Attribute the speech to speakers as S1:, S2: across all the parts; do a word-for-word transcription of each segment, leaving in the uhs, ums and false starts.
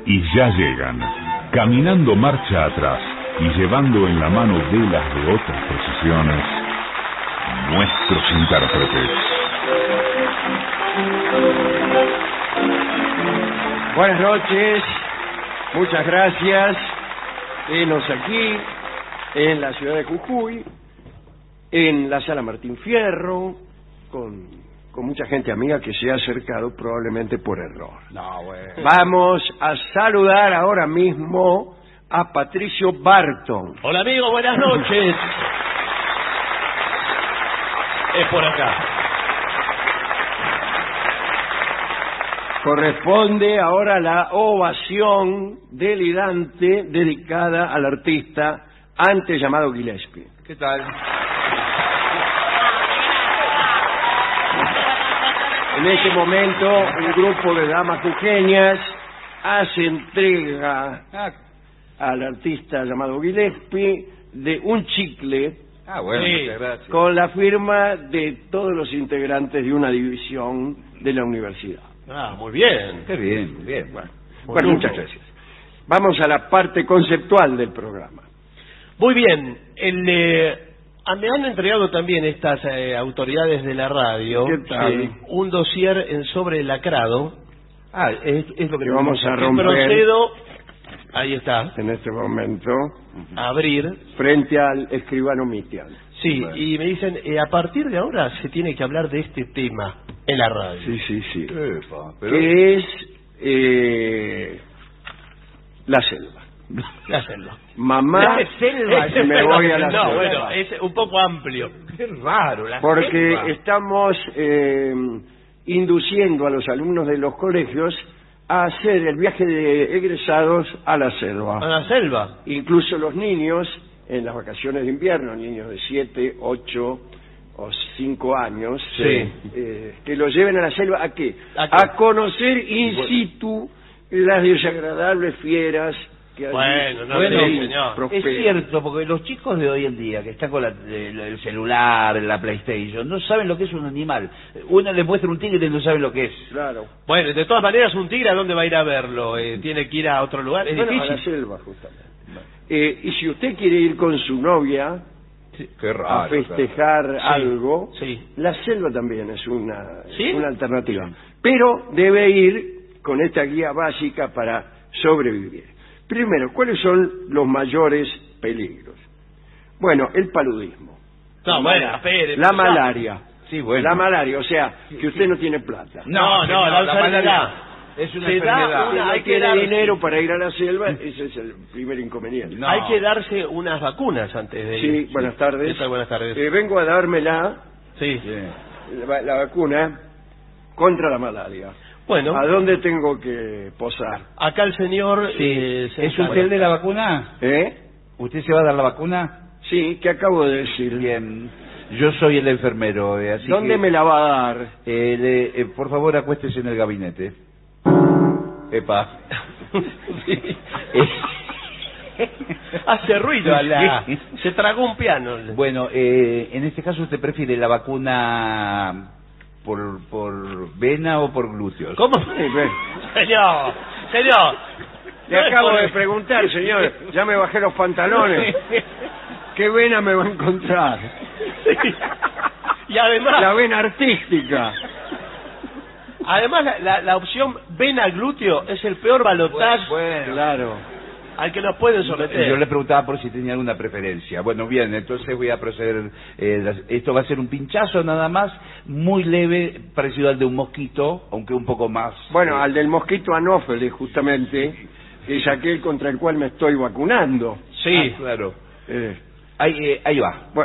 S1: Y ya llegan, caminando marcha atrás y llevando en la mano velas de otras procesiones, nuestros intérpretes.
S2: Buenas noches, muchas gracias. Enos aquí, en la ciudad de Jujuy, en la sala Martín Fierro, con, con mucha gente amiga que se ha acercado probablemente por error.
S3: No, bueno.
S2: Vamos a saludar ahora mismo a Patricio Barton.
S4: Hola amigo, buenas noches. Es por acá.
S2: Corresponde ahora la ovación delirante dedicada al artista antes llamado Gillespie.
S3: ¿Qué tal?
S2: En este momento, un grupo de damas jujeñas hace entrega al artista llamado Gillespie de un chicle.
S3: Ah, bueno,
S4: Sí.
S3: muchas gracias.
S2: Con la firma de todos los integrantes de una división de la universidad.
S4: Ah, muy bien.
S3: Qué bien, muy bien.
S2: Bueno, bueno, muchas gracias. Vamos a la parte conceptual del programa.
S4: Muy bien. El, eh, ah, me han entregado también estas eh, autoridades de la radio
S2: ¿Qué tal?
S4: eh, un dossier en sobre el lacrado.
S3: Ah, es, es lo que
S2: Que vamos a
S4: Que
S2: romper
S4: procedo, ahí está,
S2: en este momento
S4: a abrir.
S2: frente al escribano Mitian.
S4: Sí,
S3: Bueno.
S4: y me dicen, eh, a partir de ahora se tiene que hablar de este tema en la radio.
S2: Sí, sí, sí.
S3: Epa, pero...
S2: Que es eh, la selva.
S4: La selva.
S2: Mamá,
S4: La selva.
S2: me voy a la
S4: no,
S2: selva.
S4: bueno, es un poco amplio.
S3: Qué raro, la
S2: Porque
S3: selva.
S2: estamos eh, induciendo a los alumnos de los colegios a hacer el viaje de egresados a la
S4: A
S2: selva.
S4: la selva.
S2: Incluso los niños en las vacaciones de invierno, niños de siete, ocho o cinco años,
S4: Sí.
S2: eh, que los lleven a la selva, ¿a qué?
S4: ¿A qué?
S2: A conocer in situ las desagradables fieras que allí
S4: Bueno, no
S3: Bueno,
S4: sé, señor.
S2: prosperan.
S3: Es cierto, porque los chicos de hoy en día que están con la- el, el celular, la PlayStation, no saben lo que es un animal. Uno les muestra un tigre y no saben lo que es.
S2: Claro.
S4: Bueno, de todas maneras, un tigre, ¿a dónde va a ir a verlo? Eh, ¿Tiene que ir a otro lugar? Es
S2: Bueno, a
S4: difícil.
S2: la selva, justamente. Eh, y si usted quiere ir con su novia
S3: Qué raro.
S2: a festejar
S4: Sí,
S2: algo,
S4: sí.
S2: la selva también es una,
S4: ¿Sí?
S2: una alternativa. Pero debe ir con esta guía básica para sobrevivir. Primero, ¿cuáles son los mayores peligros? Bueno, el paludismo,
S4: No, bueno, espere.
S2: la
S4: ya.
S2: malaria,
S3: Sí, bueno.
S2: la malaria, o sea, que usted no tiene plata.
S4: No, no, la enfermedad.
S3: malaria es una
S4: Se da
S3: enfermedad.
S2: Si
S4: una-
S2: no
S4: hay que
S2: tiene
S4: dar-
S2: dinero para ir a la selva, ese es el primer inconveniente.
S3: No.
S4: Hay que darse unas vacunas antes de
S2: Sí,
S4: ir.
S2: buenas tardes.
S4: ¿Qué tal? Buenas tardes.
S2: Eh, vengo a dármela,
S4: Sí.
S3: Sí.
S2: la, la vacuna, contra la malaria.
S4: Bueno,
S2: ¿A dónde tengo que posar?
S4: acá el señor... eh, se
S3: ¿Es
S4: encarga.
S3: usted el de la vacuna?
S2: ¿Eh?
S3: ¿Usted se va a dar la vacuna?
S2: Sí, ¿qué acabo de decir?
S3: Bien. Yo soy el enfermero, eh, así
S2: ¿Dónde
S3: que,
S2: me la va a dar?
S3: eh, le- eh, por favor, acuéstese en el gabinete. Epa.
S4: Sí. Hace ruido a la... Se tragó un piano.
S3: Bueno, eh, en este caso, ¿usted prefiere la vacuna por, por vena o por glúteos?
S4: ¿Cómo?
S2: Sí, ve.
S4: Señor, señor.
S2: Le
S4: no es
S2: acabo
S4: por-
S2: de preguntar, señor. Ya me bajé los pantalones. ¿Qué vena me va a encontrar?
S4: Sí. Y además...
S2: La vena artística.
S4: Además, la, la, la opción vena glúteo es el peor balotaje
S3: Bueno,
S2: Claro.
S4: al que nos pueden someter.
S3: yo le preguntaba por si tenía alguna preferencia. Bueno, bien, entonces voy a proceder. eh, las- esto va a ser un pinchazo nada más, muy leve, parecido al de un mosquito, aunque un poco más.
S2: Bueno,
S3: eh,
S2: al del mosquito anófeles, justamente, que es aquel contra el cual me estoy vacunando.
S4: Sí.
S3: ah, claro.
S2: Eh,
S3: Ahí, eh, ahí va.
S2: bueno.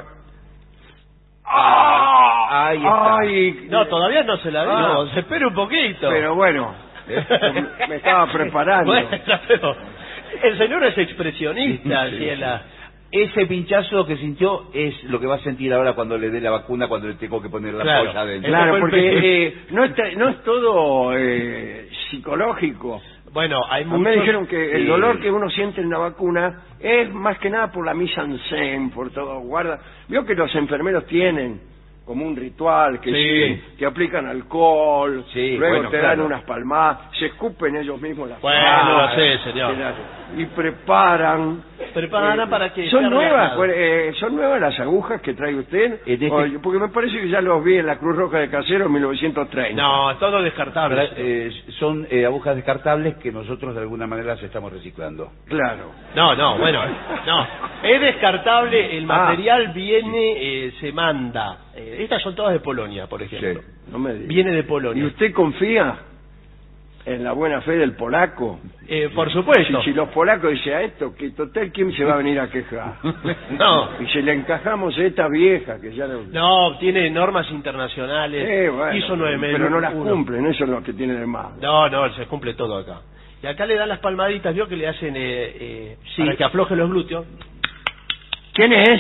S3: Ah, ahí está.
S2: Ay,
S4: No, todavía no se la digo.
S2: Ah.
S4: Se espera un poquito.
S2: Pero bueno, me estaba preparando.
S4: Bueno, pero el señor es expresionista,
S3: Sí,
S4: Ciela.
S3: Ese pinchazo que sintió es lo que va a sentir ahora cuando le dé la vacuna, cuando le tengo que poner la
S4: Claro.
S3: polla adentro.
S2: Claro,
S4: Ese fue el
S2: porque
S4: peligro.
S2: eh, no, está- no es todo eh, psicológico.
S4: Bueno, hay
S2: A mí me
S4: muchos...
S2: dijeron que el
S3: sí.
S2: dolor que uno siente en la vacuna es más que nada por la mise en scène, por todo. Guarda, vio que los enfermeros tienen como un ritual, que,
S4: Sí.
S2: sí, que aplican alcohol,
S3: Sí,
S2: luego
S3: bueno,
S2: te
S3: claro.
S2: dan unas palmadas, se escupen ellos mismos las
S4: Bueno,
S2: palmadas,
S4: sí, señor.
S2: y preparan.
S4: Preparan
S2: eh,
S4: para que
S2: son
S4: esté
S2: nuevas,
S4: relajado.
S2: pues, eh, son nuevas las agujas que trae usted,
S3: En este-
S2: O- porque me parece que ya los vi en la Cruz Roja de Casero en mil novecientos treinta.
S4: No, todo descartable.
S3: Ahora, eh, son eh, agujas descartables que nosotros de alguna manera las estamos reciclando.
S2: Claro.
S4: No, no, bueno, no. Es descartable, el
S2: Ah.
S4: material viene, eh, se manda. Eh, estas son todas de Polonia, por ejemplo.
S3: Sí.
S2: No me diga.
S4: Viene de
S2: ¿Y
S4: Polonia.
S2: usted confía en la buena fe del polaco?
S4: Eh, por supuesto.
S2: Si, si los polacos dicen a esto, que total, ¿quién se va a venir a quejar?
S4: No,
S2: Y si le encajamos a esta vieja que ya no...
S4: no, tiene normas internacionales.
S2: Eh, bueno,
S4: hizo nueve mil
S2: pero no las
S4: uno.
S2: cumplen, eso es lo que tiene de malo.
S4: No, no, se cumple todo acá. Y acá le dan las palmaditas, vio que le hacen eh, eh,
S2: Sí.
S4: para que afloje los glúteos.
S2: ¿Quién es?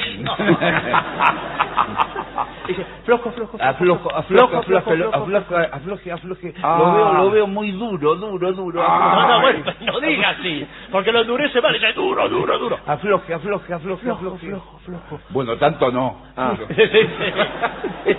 S4: Dice, flojo, flojo,
S3: Aflojo, aflojo, aflojo, afloje, afloje, afloje.
S2: Ah.
S3: Lo veo, lo veo muy duro, duro, duro.
S2: Ah.
S4: No, no, bueno, no diga así, porque lo endurece mal, dice duro, duro, duro.
S3: Afloje, afloje, afloje,
S4: Flojo,
S3: afloje.
S4: flojo, flojo.
S3: Bueno, tanto no.
S2: Ah.
S4: Sí, sí.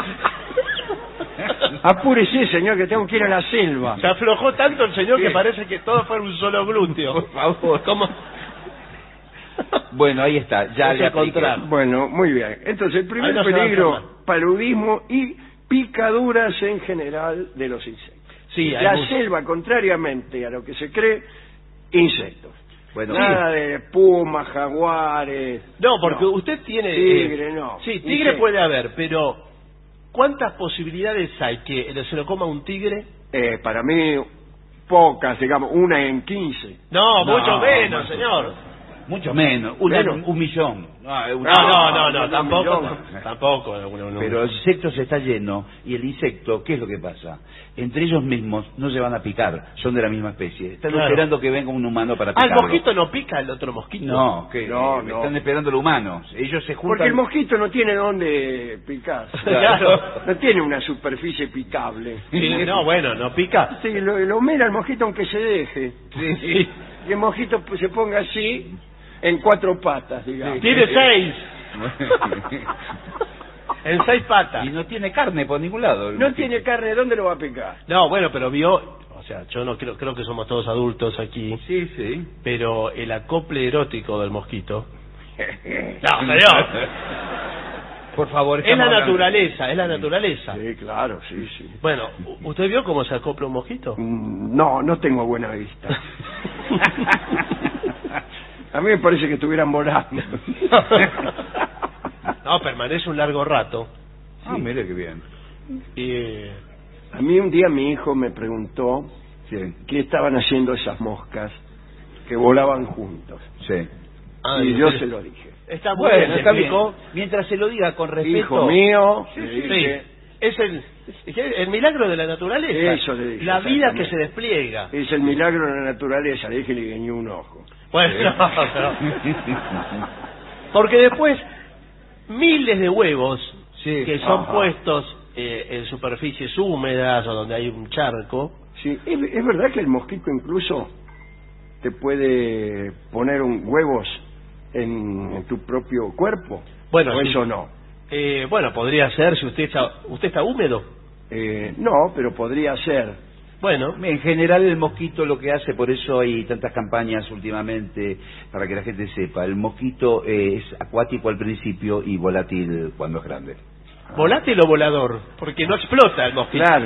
S2: Apúrese, señor, que tengo que ir a la selva.
S4: Se aflojó tanto el señor que
S2: Sí.
S4: parece que todo fue un solo glúteo.
S3: Por favor.
S4: ¿Cómo?
S3: Bueno, ahí está, ya
S4: Es
S3: le
S4: el contrario.
S3: apliqué.
S2: Bueno, muy bien. Entonces, el
S4: Ahí
S2: primer
S4: no se va a
S2: peligro,
S4: enfermar.
S2: paludismo y picaduras en general de los insectos.
S4: Sí, hay
S2: La
S4: mucho.
S2: selva, contrariamente a lo que se cree, insectos.
S3: Bueno,
S2: Nada de pumas, jaguares.
S4: No, porque
S2: no.
S4: usted tiene...
S2: Tigre,
S4: eh,
S2: no.
S4: Sí,
S2: ¿Y
S4: tigre
S2: qué?
S4: puede haber, pero ¿cuántas posibilidades hay que se lo coma un tigre?
S2: Eh, para mí, pocas, digamos, una en quince.
S4: No,
S3: No,
S4: mucho menos,
S3: no.
S4: señor.
S3: mucho menos, un,
S2: Menos.
S3: un millón. No, un-
S4: No, no, no,
S2: no,
S4: no,
S2: un
S4: tampoco,
S2: millón.
S4: tampoco. no, no.
S3: Pero el insecto se está lleno y el insecto, ¿qué es lo que pasa? Entre ellos mismos no se van a picar, son de la misma especie. Están
S4: Claro.
S3: esperando que venga un humano para
S4: Ah, el
S3: picarlo.
S4: mosquito no pica el otro mosquito.
S3: No, que
S2: No,
S3: eh,
S2: no.
S3: están esperando los humanos. Ellos se juntan.
S2: Porque el mosquito no tiene dónde picar.
S4: Claro.
S2: No tiene una superficie picable.
S4: Sí, no, bueno, no pica.
S2: Sí, lo, lo mira el mosquito aunque se deje.
S3: Sí.
S2: Y el mosquito pues, se ponga así, en cuatro patas, digamos.
S4: Tiene seis. En seis patas.
S3: Y no tiene carne por ningún lado. el
S2: No
S3: mosquito.
S2: tiene carne, ¿dónde lo va a picar?
S4: No, bueno, pero vio, o sea, yo no creo, creo que somos todos adultos aquí,
S3: Sí, sí.
S4: pero el acople erótico del mosquito. No, señor.
S3: Por favor,
S4: Es la
S3: estamos hablando-
S4: naturaleza, es la naturaleza.
S2: Sí, claro, sí, sí.
S4: Bueno, ¿usted vio cómo se acopla un mosquito?
S2: Mm, No, no tengo buena vista. A mí me parece que estuvieran volando.
S4: No, permanece un largo rato.
S3: Ah, mire qué bien.
S4: Y,
S2: A mí un día mi hijo me preguntó
S3: Sí,
S2: qué estaban haciendo esas moscas que volaban juntos.
S3: sí.
S4: ah,
S2: Y yo
S4: usted-
S2: se lo dije.
S4: Está muy
S3: Bueno,
S4: bien,
S3: está
S4: le
S3: bien.
S4: explicó.
S3: Mientras se lo diga con respeto.
S2: Hijo mío,
S3: Sí,
S2: le
S3: sí,
S4: Sí,
S2: dije,
S4: es el, el milagro de la naturaleza.
S2: Eso le dije,
S4: la vida que
S2: exactamente.
S4: se despliega.
S2: es el milagro de la naturaleza, le dije y le guiñé un ojo.
S4: Bueno, no, pero- porque después miles de huevos
S3: Sí.
S4: que son
S2: Ajá.
S4: puestos eh, en superficies húmedas o donde hay un charco.
S2: Sí, ¿es, es verdad que el mosquito incluso te puede poner un huevos en, en tu propio cuerpo?
S4: Bueno,
S2: ¿O
S4: sí.
S2: eso no?
S4: Eh, bueno, podría ser si usted está, usted está húmedo.
S2: Eh, no, pero podría ser.
S4: Bueno,
S3: En general el mosquito lo que hace, por eso hay tantas campañas últimamente para que la gente sepa, el mosquito eh, es acuático al principio y volátil cuando es grande.
S4: volátil o volador, porque no explota el mosquito.
S2: Claro,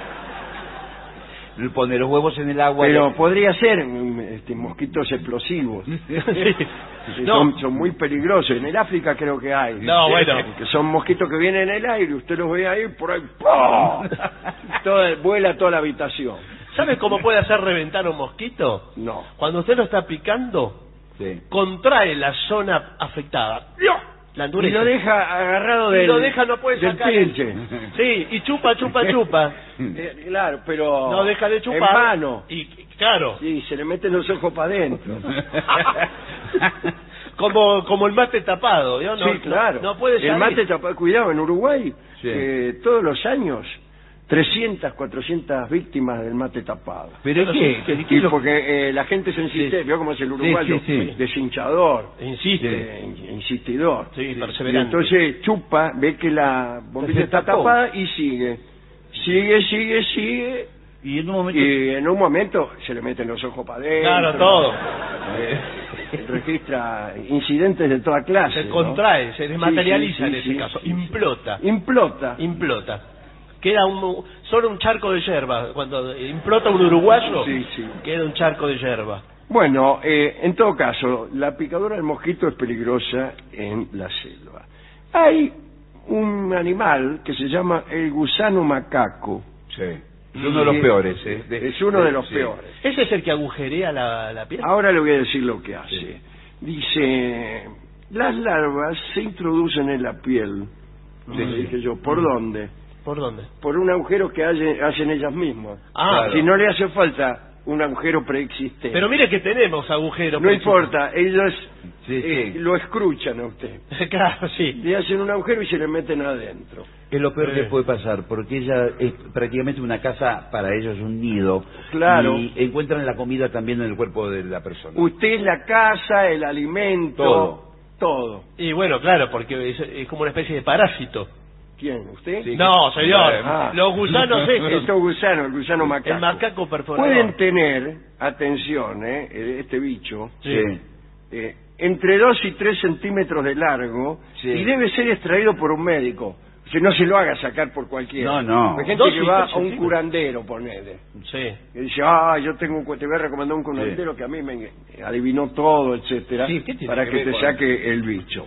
S3: Pone los huevos en el agua.
S2: pero
S3: le-
S2: podría ser mm, este, mosquitos explosivos. Sí,
S4: No.
S2: son, son muy peligrosos. En el África creo que hay.
S4: No, bueno.
S2: Que son mosquitos que vienen en el aire, usted los ve ahí, por ahí, ¡pum! Toda, vuela toda la habitación.
S4: ¿Sabe cómo puede hacer reventar un mosquito?
S2: No.
S4: Cuando usted lo está picando,
S3: Sí.
S4: contrae la zona afectada. La
S2: Y
S4: endurece.
S2: lo deja agarrado
S4: Y
S2: del,
S4: lo deja, no puede
S2: del
S4: sacar.
S2: pinche.
S4: Sí, y chupa, chupa, chupa.
S2: Eh, claro, pero
S4: No deja de chupar.
S2: en mano.
S4: Y claro,
S2: Sí, se le meten los ojos para adentro.
S4: como como el mate tapado, ¿no?
S2: Sí, claro.
S4: No, no puede salir.
S2: El mate tapa- cuidado, en Uruguay,
S3: Sí.
S2: eh, todos los años, trescientas, cuatrocientas víctimas del mate tapado.
S3: ¿Pero qué? ¿Qué, qué
S2: Y
S3: lo-
S2: porque eh, la gente se insiste,
S3: Sí.
S2: vio cómo es el uruguayo,
S3: Sí, sí, sí.
S2: deshinchador,
S4: Insiste.
S2: eh, in- insistidor.
S4: Sí,
S2: Y
S4: perseverante.
S2: entonces chupa, ve que la bombilla
S3: Se
S2: está
S3: tapó.
S2: tapada y sigue. Sigue, sigue, sigue.
S3: Y en un momento...
S2: Y en un momento se le meten los ojos para adentro.
S4: Claro, todo.
S2: Eh, registra incidentes de toda clase.
S4: Se
S2: ¿no?
S4: contrae, se desmaterializa
S2: Sí, sí,
S4: en
S2: sí,
S4: ese
S2: sí,
S4: caso.
S2: sí, sí.
S4: Implota.
S2: Implota.
S4: Implota. Queda un, solo un charco de yerba. Cuando implota un uruguayo,
S2: Sí, sí.
S4: queda un charco de yerba.
S2: Bueno, eh, en todo caso, la picadura del mosquito es peligrosa en la selva. Hay un animal que se llama el gusano macaco.
S3: Sí. Es uno de los
S2: Sí.
S3: peores, ¿eh? De-
S2: Es uno de los
S3: sí.
S2: peores.
S4: ¿Ese es el que agujerea la, la piel?
S2: Ahora le voy a decir lo que hace. Dice, las larvas se introducen en la piel.
S3: Sí.
S2: Le dije yo, ¿por dónde?
S4: ¿Por dónde?
S2: Por un agujero que hace- hacen ellas mismas.
S4: Ah,
S3: Claro.
S2: Si no le hace falta un agujero preexistente.
S4: pero mire que tenemos agujeros.
S2: no
S4: por
S2: importa, ellos
S3: Sí,
S2: eh,
S3: sí.
S2: lo escruchan a usted.
S4: ejemplo. Claro, sí.
S2: Le hacen un agujero y se le meten adentro.
S3: Es lo peor
S4: Eh.
S3: que puede pasar, porque ella es prácticamente una casa, para ellos un nido.
S2: Claro.
S3: Y encuentran la comida también en el cuerpo de la persona.
S2: Usted es la casa, el alimento,
S3: Todo.
S2: todo.
S4: Y bueno, claro, porque es, es como una especie de parásito.
S2: ¿Quién? ¿Usted?
S3: Sí.
S4: No, señor.
S2: Ah.
S4: Los gusanos estos.
S2: Estos gusanos, el gusano macaco.
S4: El macaco perforador.
S2: Pueden tener, atención, eh, este bicho,
S4: Sí.
S2: eh, entre dos y tres centímetros de largo
S3: Sí.
S2: y debe ser extraído por un médico. Que no se lo haga sacar por cualquiera.
S3: No, no.
S2: Hay gente
S4: Dos
S2: que
S4: y
S2: va
S4: tres
S2: a un
S4: centímetros.
S2: curandero, ponele.
S4: Sí.
S2: Y dice, ah, yo tengo un, cu- te voy a recomendar un curandero que a mí me adivinó todo, etcétera,
S3: Sí, ¿qué tiene
S2: para
S3: que
S2: que
S3: ver
S2: te
S3: con-
S2: saque el bicho.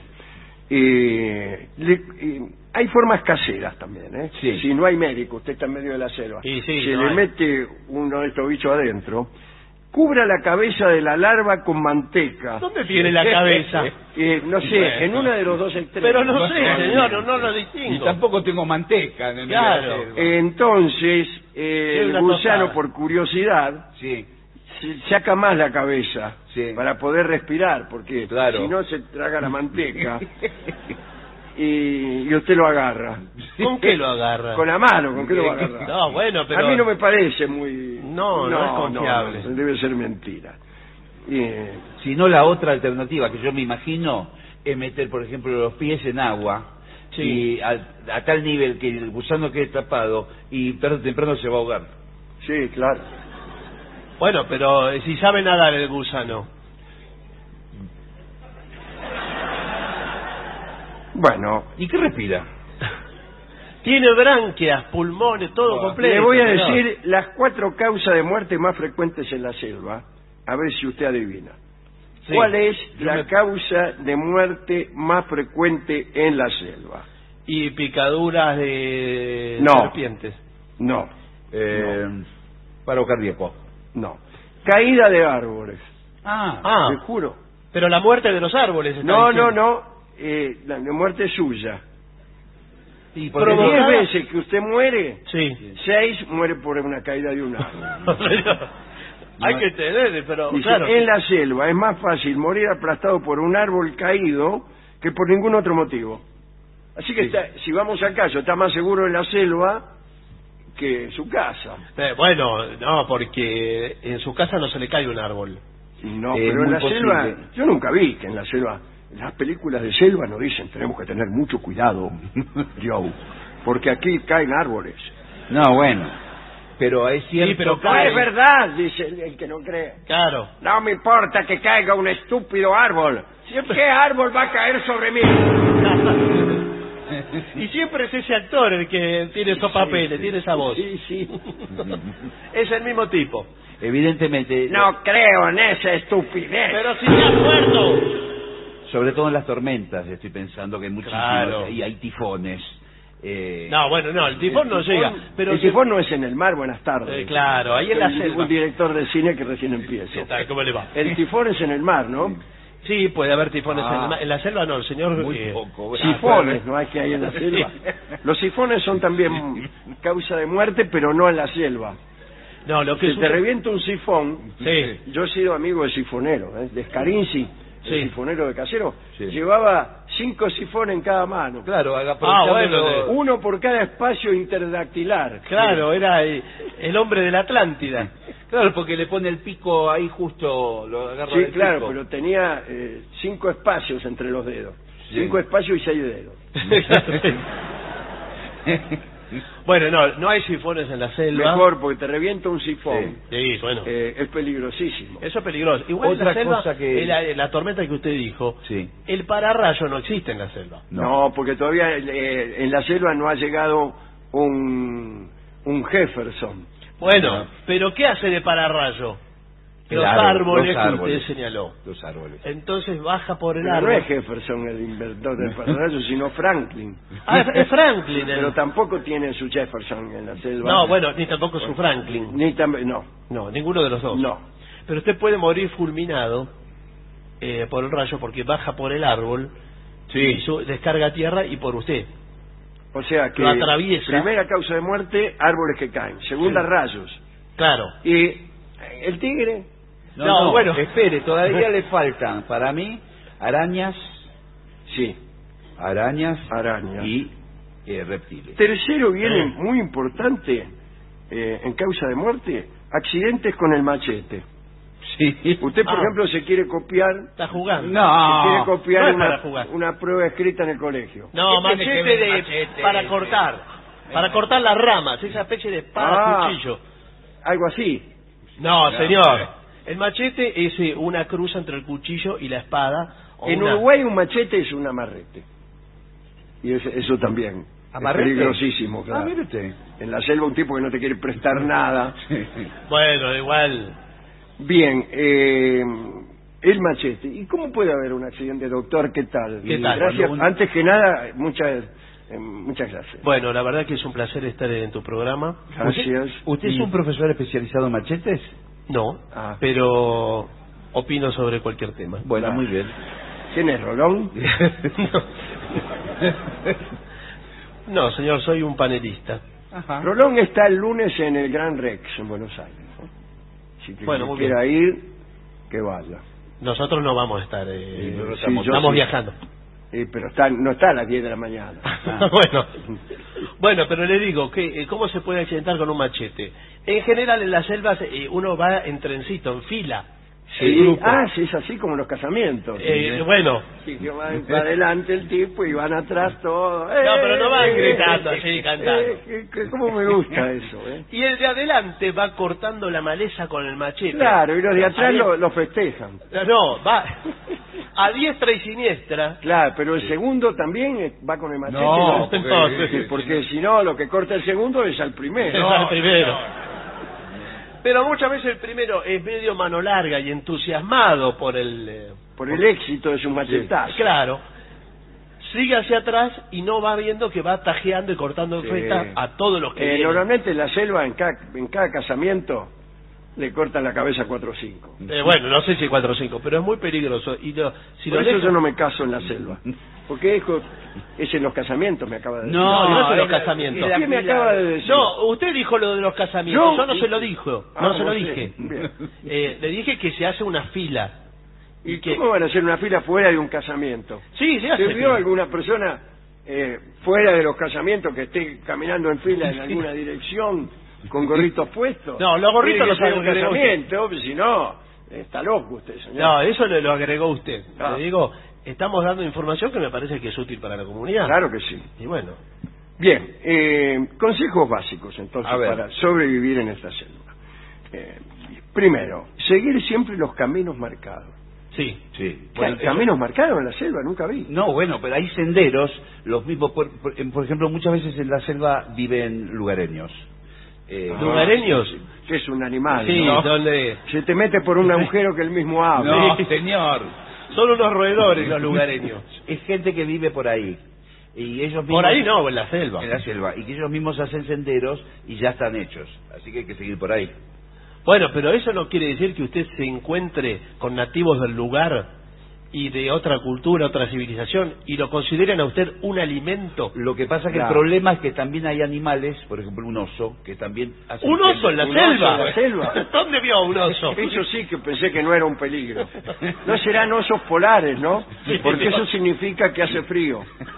S2: Eh, le- eh, hay formas caseras también, ¿eh?
S3: Sí.
S2: Si no hay médico, usted está en medio de la selva.
S4: Y sí,
S2: si
S4: no
S2: le
S4: hay.
S2: mete uno de estos bichos adentro, cubra la cabeza de la larva con manteca.
S4: ¿Dónde tiene la cabeza?
S2: Eh, no sé,
S4: Bueno.
S2: en uno de los dos extremos.
S4: Pero no sé, señor, no, no lo
S3: Y
S4: distingo.
S3: tampoco tengo manteca en el medio
S4: Claro.
S3: de la selva.
S2: Entonces, eh,
S4: Tiene
S2: el
S4: una
S2: gusano,
S4: tostada.
S2: por curiosidad,
S3: Sí.
S2: se saca más la cabeza
S3: Sí.
S2: para poder respirar, porque
S3: Claro.
S2: si no se traga la manteca y, y usted lo agarra.
S4: ¿Con qué lo agarra?
S2: Con la mano, ¿con qué lo va a agarrar?
S4: No, bueno, pero...
S2: A mí no me parece muy...
S4: No, no es confiable.
S2: no, debe ser mentira. Eh,
S3: Si no, la otra alternativa que yo me imagino es meter, por ejemplo, los pies en agua
S4: Sí.
S3: y a, a tal nivel que el gusano quede tapado y tarde o temprano se va a ahogar.
S2: sí, claro.
S4: Bueno, pero eh, si sabe nadar el gusano.
S2: Bueno,
S3: ¿Y qué respira?
S4: Tiene branquias, pulmones, todo
S3: Bueno,
S4: completo.
S2: le voy a
S4: señor.
S2: decir las cuatro causas de muerte más frecuentes en la selva, a ver si usted adivina.
S4: Sí.
S2: ¿Cuál es
S4: Yo
S2: la
S4: me-
S2: causa de muerte más frecuente en la selva?
S4: Y picaduras de
S2: No.
S4: serpientes.
S2: No,
S3: Eh, Paro cardíaco.
S2: no. Caída de árboles,
S3: Ah,
S4: Ah,
S2: te juro.
S4: pero la muerte de los árboles. está
S2: No, no,
S4: diciendo.
S2: no, eh, la, la muerte es suya.
S3: sí,
S2: De
S3: porque
S4: Pero
S2: diez
S4: vos-
S2: veces que usted muere,
S4: Sí.
S2: seis muere por una caída de un árbol.
S4: Hay que tener, pero
S2: Dice,
S4: claro.
S2: en la selva es más fácil morir aplastado por un árbol caído que por ningún otro motivo. Así que está- si vamos al caso, está más seguro en la selva que en su casa.
S4: Eh, bueno, no, porque en su casa no se le cae un árbol.
S2: No,
S3: Es
S2: pero en
S3: muy
S2: la
S3: posible.
S2: selva, yo nunca vi que en la selva, las películas de selva nos dicen, tenemos que tener mucho cuidado, Joe, porque aquí caen árboles.
S3: no, bueno, pero es cierto.
S4: Sí, pero
S3: que-
S2: No
S4: cae.
S2: es verdad, dice el, el que no cree.
S4: Claro.
S2: No me importa que caiga un estúpido árbol. ¿Qué árbol va a caer sobre mí?
S4: Y siempre es ese actor el que tiene esos papeles, tiene esa voz.
S2: Sí, sí.
S4: Es el mismo tipo.
S3: Evidentemente,
S2: No creo en esa estupidez.
S4: Pero si ya ha muerto.
S3: sobre todo en las tormentas, estoy pensando que hay muchísimos,
S4: Claro.
S3: y hay tifones. eh,
S4: No, bueno, no, el tifón no llega. Pero
S2: el
S4: si-
S2: tifón no es en el mar, buenas tardes.
S4: Eh, claro, ahí en la
S2: Soy
S4: selva.
S2: un director de cine que recién empieza.
S4: ¿Qué tal? ¿Cómo le va?
S2: El tifón es en el mar, ¿no?
S4: Sí, puede haber tifones
S2: Ah.
S4: en, el ma- en la selva, no, el señor...
S3: Muy
S4: eh,
S3: poco.
S2: Sifones, ¿no hay que hay en la selva? Los sifones son también causa de muerte, pero no en la selva.
S4: No, lo que
S2: Si
S4: es...
S2: te revienta un sifón,
S4: Sí.
S2: yo he sido amigo de sifonero, ¿eh? de Scarinci, el
S4: Sí.
S2: sifonero de Casero,
S3: Sí.
S2: llevaba cinco sifones en cada mano.
S3: Claro,
S4: Ah,
S3: aprovechando
S4: bueno,
S3: lo-
S2: Uno por cada espacio interdactilar.
S4: Claro, era el, el hombre de la Atlántida.
S3: Claro, porque le pone el pico ahí justo, lo agarra
S2: Sí,
S3: del
S2: claro,
S3: pico.
S2: pero tenía eh, cinco espacios entre los dedos.
S3: Sí.
S2: Cinco espacios y seis dedos.
S4: Bueno, no, no hay sifones en la selva.
S2: Mejor, porque te revienta un sifón.
S4: Sí, bueno.
S2: Eh, es peligrosísimo.
S4: Eso es peligroso. Igual en
S3: Otra
S4: la selva,
S3: cosa que-
S4: en la, en la tormenta que usted dijo,
S3: Sí.
S4: el pararrayo no existe en la selva.
S2: No, porque todavía eh, en la selva no ha llegado un, un Jefferson.
S4: Bueno,
S3: No.
S4: pero ¿qué hace de pararrayo? Los
S3: Claro,
S4: árboles
S3: los
S4: que
S3: árboles.
S4: usted señaló.
S3: Los árboles.
S4: Entonces baja por el
S2: Pero no
S4: árbol.
S2: es Jefferson el inventor del pararrayo, sino Franklin.
S4: Ah, es- es Franklin. el-
S2: Pero tampoco tiene su Jefferson en la selva.
S4: No, bueno, ni tampoco su Franklin.
S2: Ni también, no,
S4: No, ninguno de los dos.
S2: no.
S4: Pero usted puede morir fulminado eh, por el rayo porque baja por el árbol, y su- descarga tierra y por usted.
S2: O sea que
S4: Lo atraviesa.
S2: primera causa de muerte, árboles que caen. Segunda,
S4: Sí.
S2: rayos.
S4: Claro.
S2: Y eh, el tigre,
S3: No,
S4: No,
S3: no,
S4: bueno.
S3: espere, todavía le faltan, para mí, arañas,
S2: sí,
S3: arañas
S2: araña.
S3: y eh, reptiles.
S2: Tercero viene
S4: Sí.
S2: muy importante eh, en causa de muerte, accidentes con el machete.
S3: Sí.
S2: Usted, por
S4: Ah.
S2: ejemplo, se quiere copiar,
S4: Está jugando.
S3: No.
S2: se quiere copiar
S4: no es
S2: una,
S4: para jugar.
S2: una prueba escrita en el colegio.
S4: No,
S3: ¿Qué tiene que
S4: machete
S3: ver
S4: de
S3: machete?
S4: para cortar. Para cortar las ramas, esa especie de espada
S2: Ah.
S4: cuchillo.
S2: Algo así.
S4: No,
S3: No,
S4: señor.
S3: eh.
S4: El machete es eh, una cruz entre el cuchillo y la espada. o
S2: En
S4: una-
S2: Uruguay un machete es un amarrete. Y es- eso también.
S3: ¿Amarrete?
S2: Es peligrosísimo,
S3: Ah,
S2: claro.
S3: mire usted.
S2: En la selva un tipo que no te quiere prestar nada.
S4: Bueno, igual.
S2: Bien, eh, el machete. ¿Y cómo puede haber un accidente, doctor? ¿Qué tal?
S4: ¿Qué tal?
S2: Gracias.
S3: Cuando un-
S2: Antes que nada, muchas, eh, muchas gracias.
S4: Bueno, la verdad que es un placer estar en tu programa.
S2: Gracias.
S3: ¿Usted es un profesor especializado en machetes?
S4: No,
S2: Ah.
S4: pero opino sobre cualquier tema.
S3: Bueno,
S2: Ah.
S3: muy bien.
S2: ¿Quién es, Rolón?
S4: No, señor, soy un panelista.
S3: Ajá.
S2: Rolón está el lunes en el Gran Rex, en Buenos Aires. ¿no? Si que
S4: Bueno,
S2: si
S4: muy
S2: quiera ir, que vaya.
S4: Nosotros no vamos a estar. eh,
S3: Sí, nosotros
S2: Sí, yo
S4: estamos
S2: sí.
S4: viajando.
S2: Eh, pero está, no está a las diez de la mañana.
S3: Ah.
S4: bueno, bueno, pero le digo, que eh, ¿cómo se puede accidentar con un machete? En general en las selvas eh, uno va en trencito, en fila.
S2: Sí.
S4: en grupo.
S2: Ah, sí, es así como los casamientos.
S4: Eh, bueno,
S2: Sí, que van para adelante el tipo y van atrás todos.
S4: No, pero no van gritando así, cantando.
S2: Eh, que- que- ¿Cómo me gusta eso, eh?
S4: y el de adelante va cortando la maleza con el machete.
S2: Claro, y los de atrás
S4: A
S2: lo,
S4: die-
S2: lo festejan.
S4: No, va a diestra y siniestra.
S2: Claro, pero el segundo también eh, va con el machete.
S3: No,
S2: ¿no?
S3: porque-
S4: no,
S2: Sí, porque si no, lo que corta el segundo es al primero.
S4: Es al primero. Pero muchas veces el primero es medio mano larga y entusiasmado por el... eh,
S2: Por el éxito de sus machetazos.
S4: Claro. Sigue hacia atrás y no va viendo que va tajeando y cortando
S2: Sí.
S4: en feta a todos los que
S2: Eh,
S4: vienen.
S2: normalmente en la selva, en cada, en cada casamiento, le cortan la cabeza a cuatro o cinco.
S4: Eh, bueno, no sé si cuatro o cinco, pero es muy peligroso. Y lo, si
S2: Por
S4: lo
S2: eso
S4: dejan-
S2: yo no me caso en la selva. Porque es, es en los casamientos, me acaba de decir.
S4: No, no es en los
S3: es la-
S4: casamientos.
S3: es la
S2: ¿Qué me
S3: fila-
S2: acaba de decir?
S4: No, usted dijo lo de los casamientos.
S2: Yo-
S4: Yo no se lo dijo.
S2: Ah,
S4: No se lo
S2: vos sí.
S4: dije.
S2: Bien.
S4: Eh, le dije que se hace una fila.
S2: ¿Y
S4: que-
S2: cómo van a hacer una fila fuera de un casamiento?
S4: Sí, se hace
S2: ¿Se vio
S4: fila.
S2: alguna persona eh, fuera de los casamientos que esté caminando en fila en alguna dirección con gorritos puestos?
S4: No, los gorritos
S2: Tiene
S4: los
S2: que ser un
S4: agregó
S2: casamiento, si no, está loco usted, señor.
S4: No, eso lo, lo agregó usted.
S2: Ah.
S4: Le digo, estamos dando información que me parece que es útil para la comunidad.
S2: Claro que sí.
S4: Y bueno,
S2: Bien, eh, consejos básicos entonces
S3: A ver.
S2: para sobrevivir en esta selva. Eh, primero, seguir siempre los caminos marcados.
S4: sí.
S3: Sí.
S2: ¿Qué hay
S3: Bueno,
S2: caminos marcados en la selva? Nunca vi.
S3: No, bueno, pero hay senderos, los mismos, por, por- por ejemplo, muchas veces en la selva viven lugareños. Eh,
S2: Ah,
S4: ¿Lugareños?
S2: Que es un animal,
S4: Sí,
S2: ¿no?
S4: donde
S2: Se te mete por un agujero que él mismo abre.
S3: No,
S4: Sí.
S3: señor.
S4: son unos roedores los lugareños.
S3: Es gente que vive por ahí. Y ellos mismos,
S4: Por ahí no, en la selva.
S3: En la selva. Y que ellos mismos hacen senderos y ya están hechos. Así que hay que seguir por ahí.
S4: Bueno, pero eso no quiere decir que usted se encuentre con nativos del lugar y de otra cultura, otra civilización, y lo consideran a usted un alimento.
S3: Lo que pasa es que
S2: Claro.
S3: el problema es que también hay animales, por ejemplo un oso, que también hace
S4: ¿Un oso en la
S2: Un
S4: selva?
S2: oso en la selva.
S4: ¿Dónde vio un oso?
S2: Eso sí que pensé que no era un peligro. No serán osos polares, ¿no? Porque eso significa que hace frío.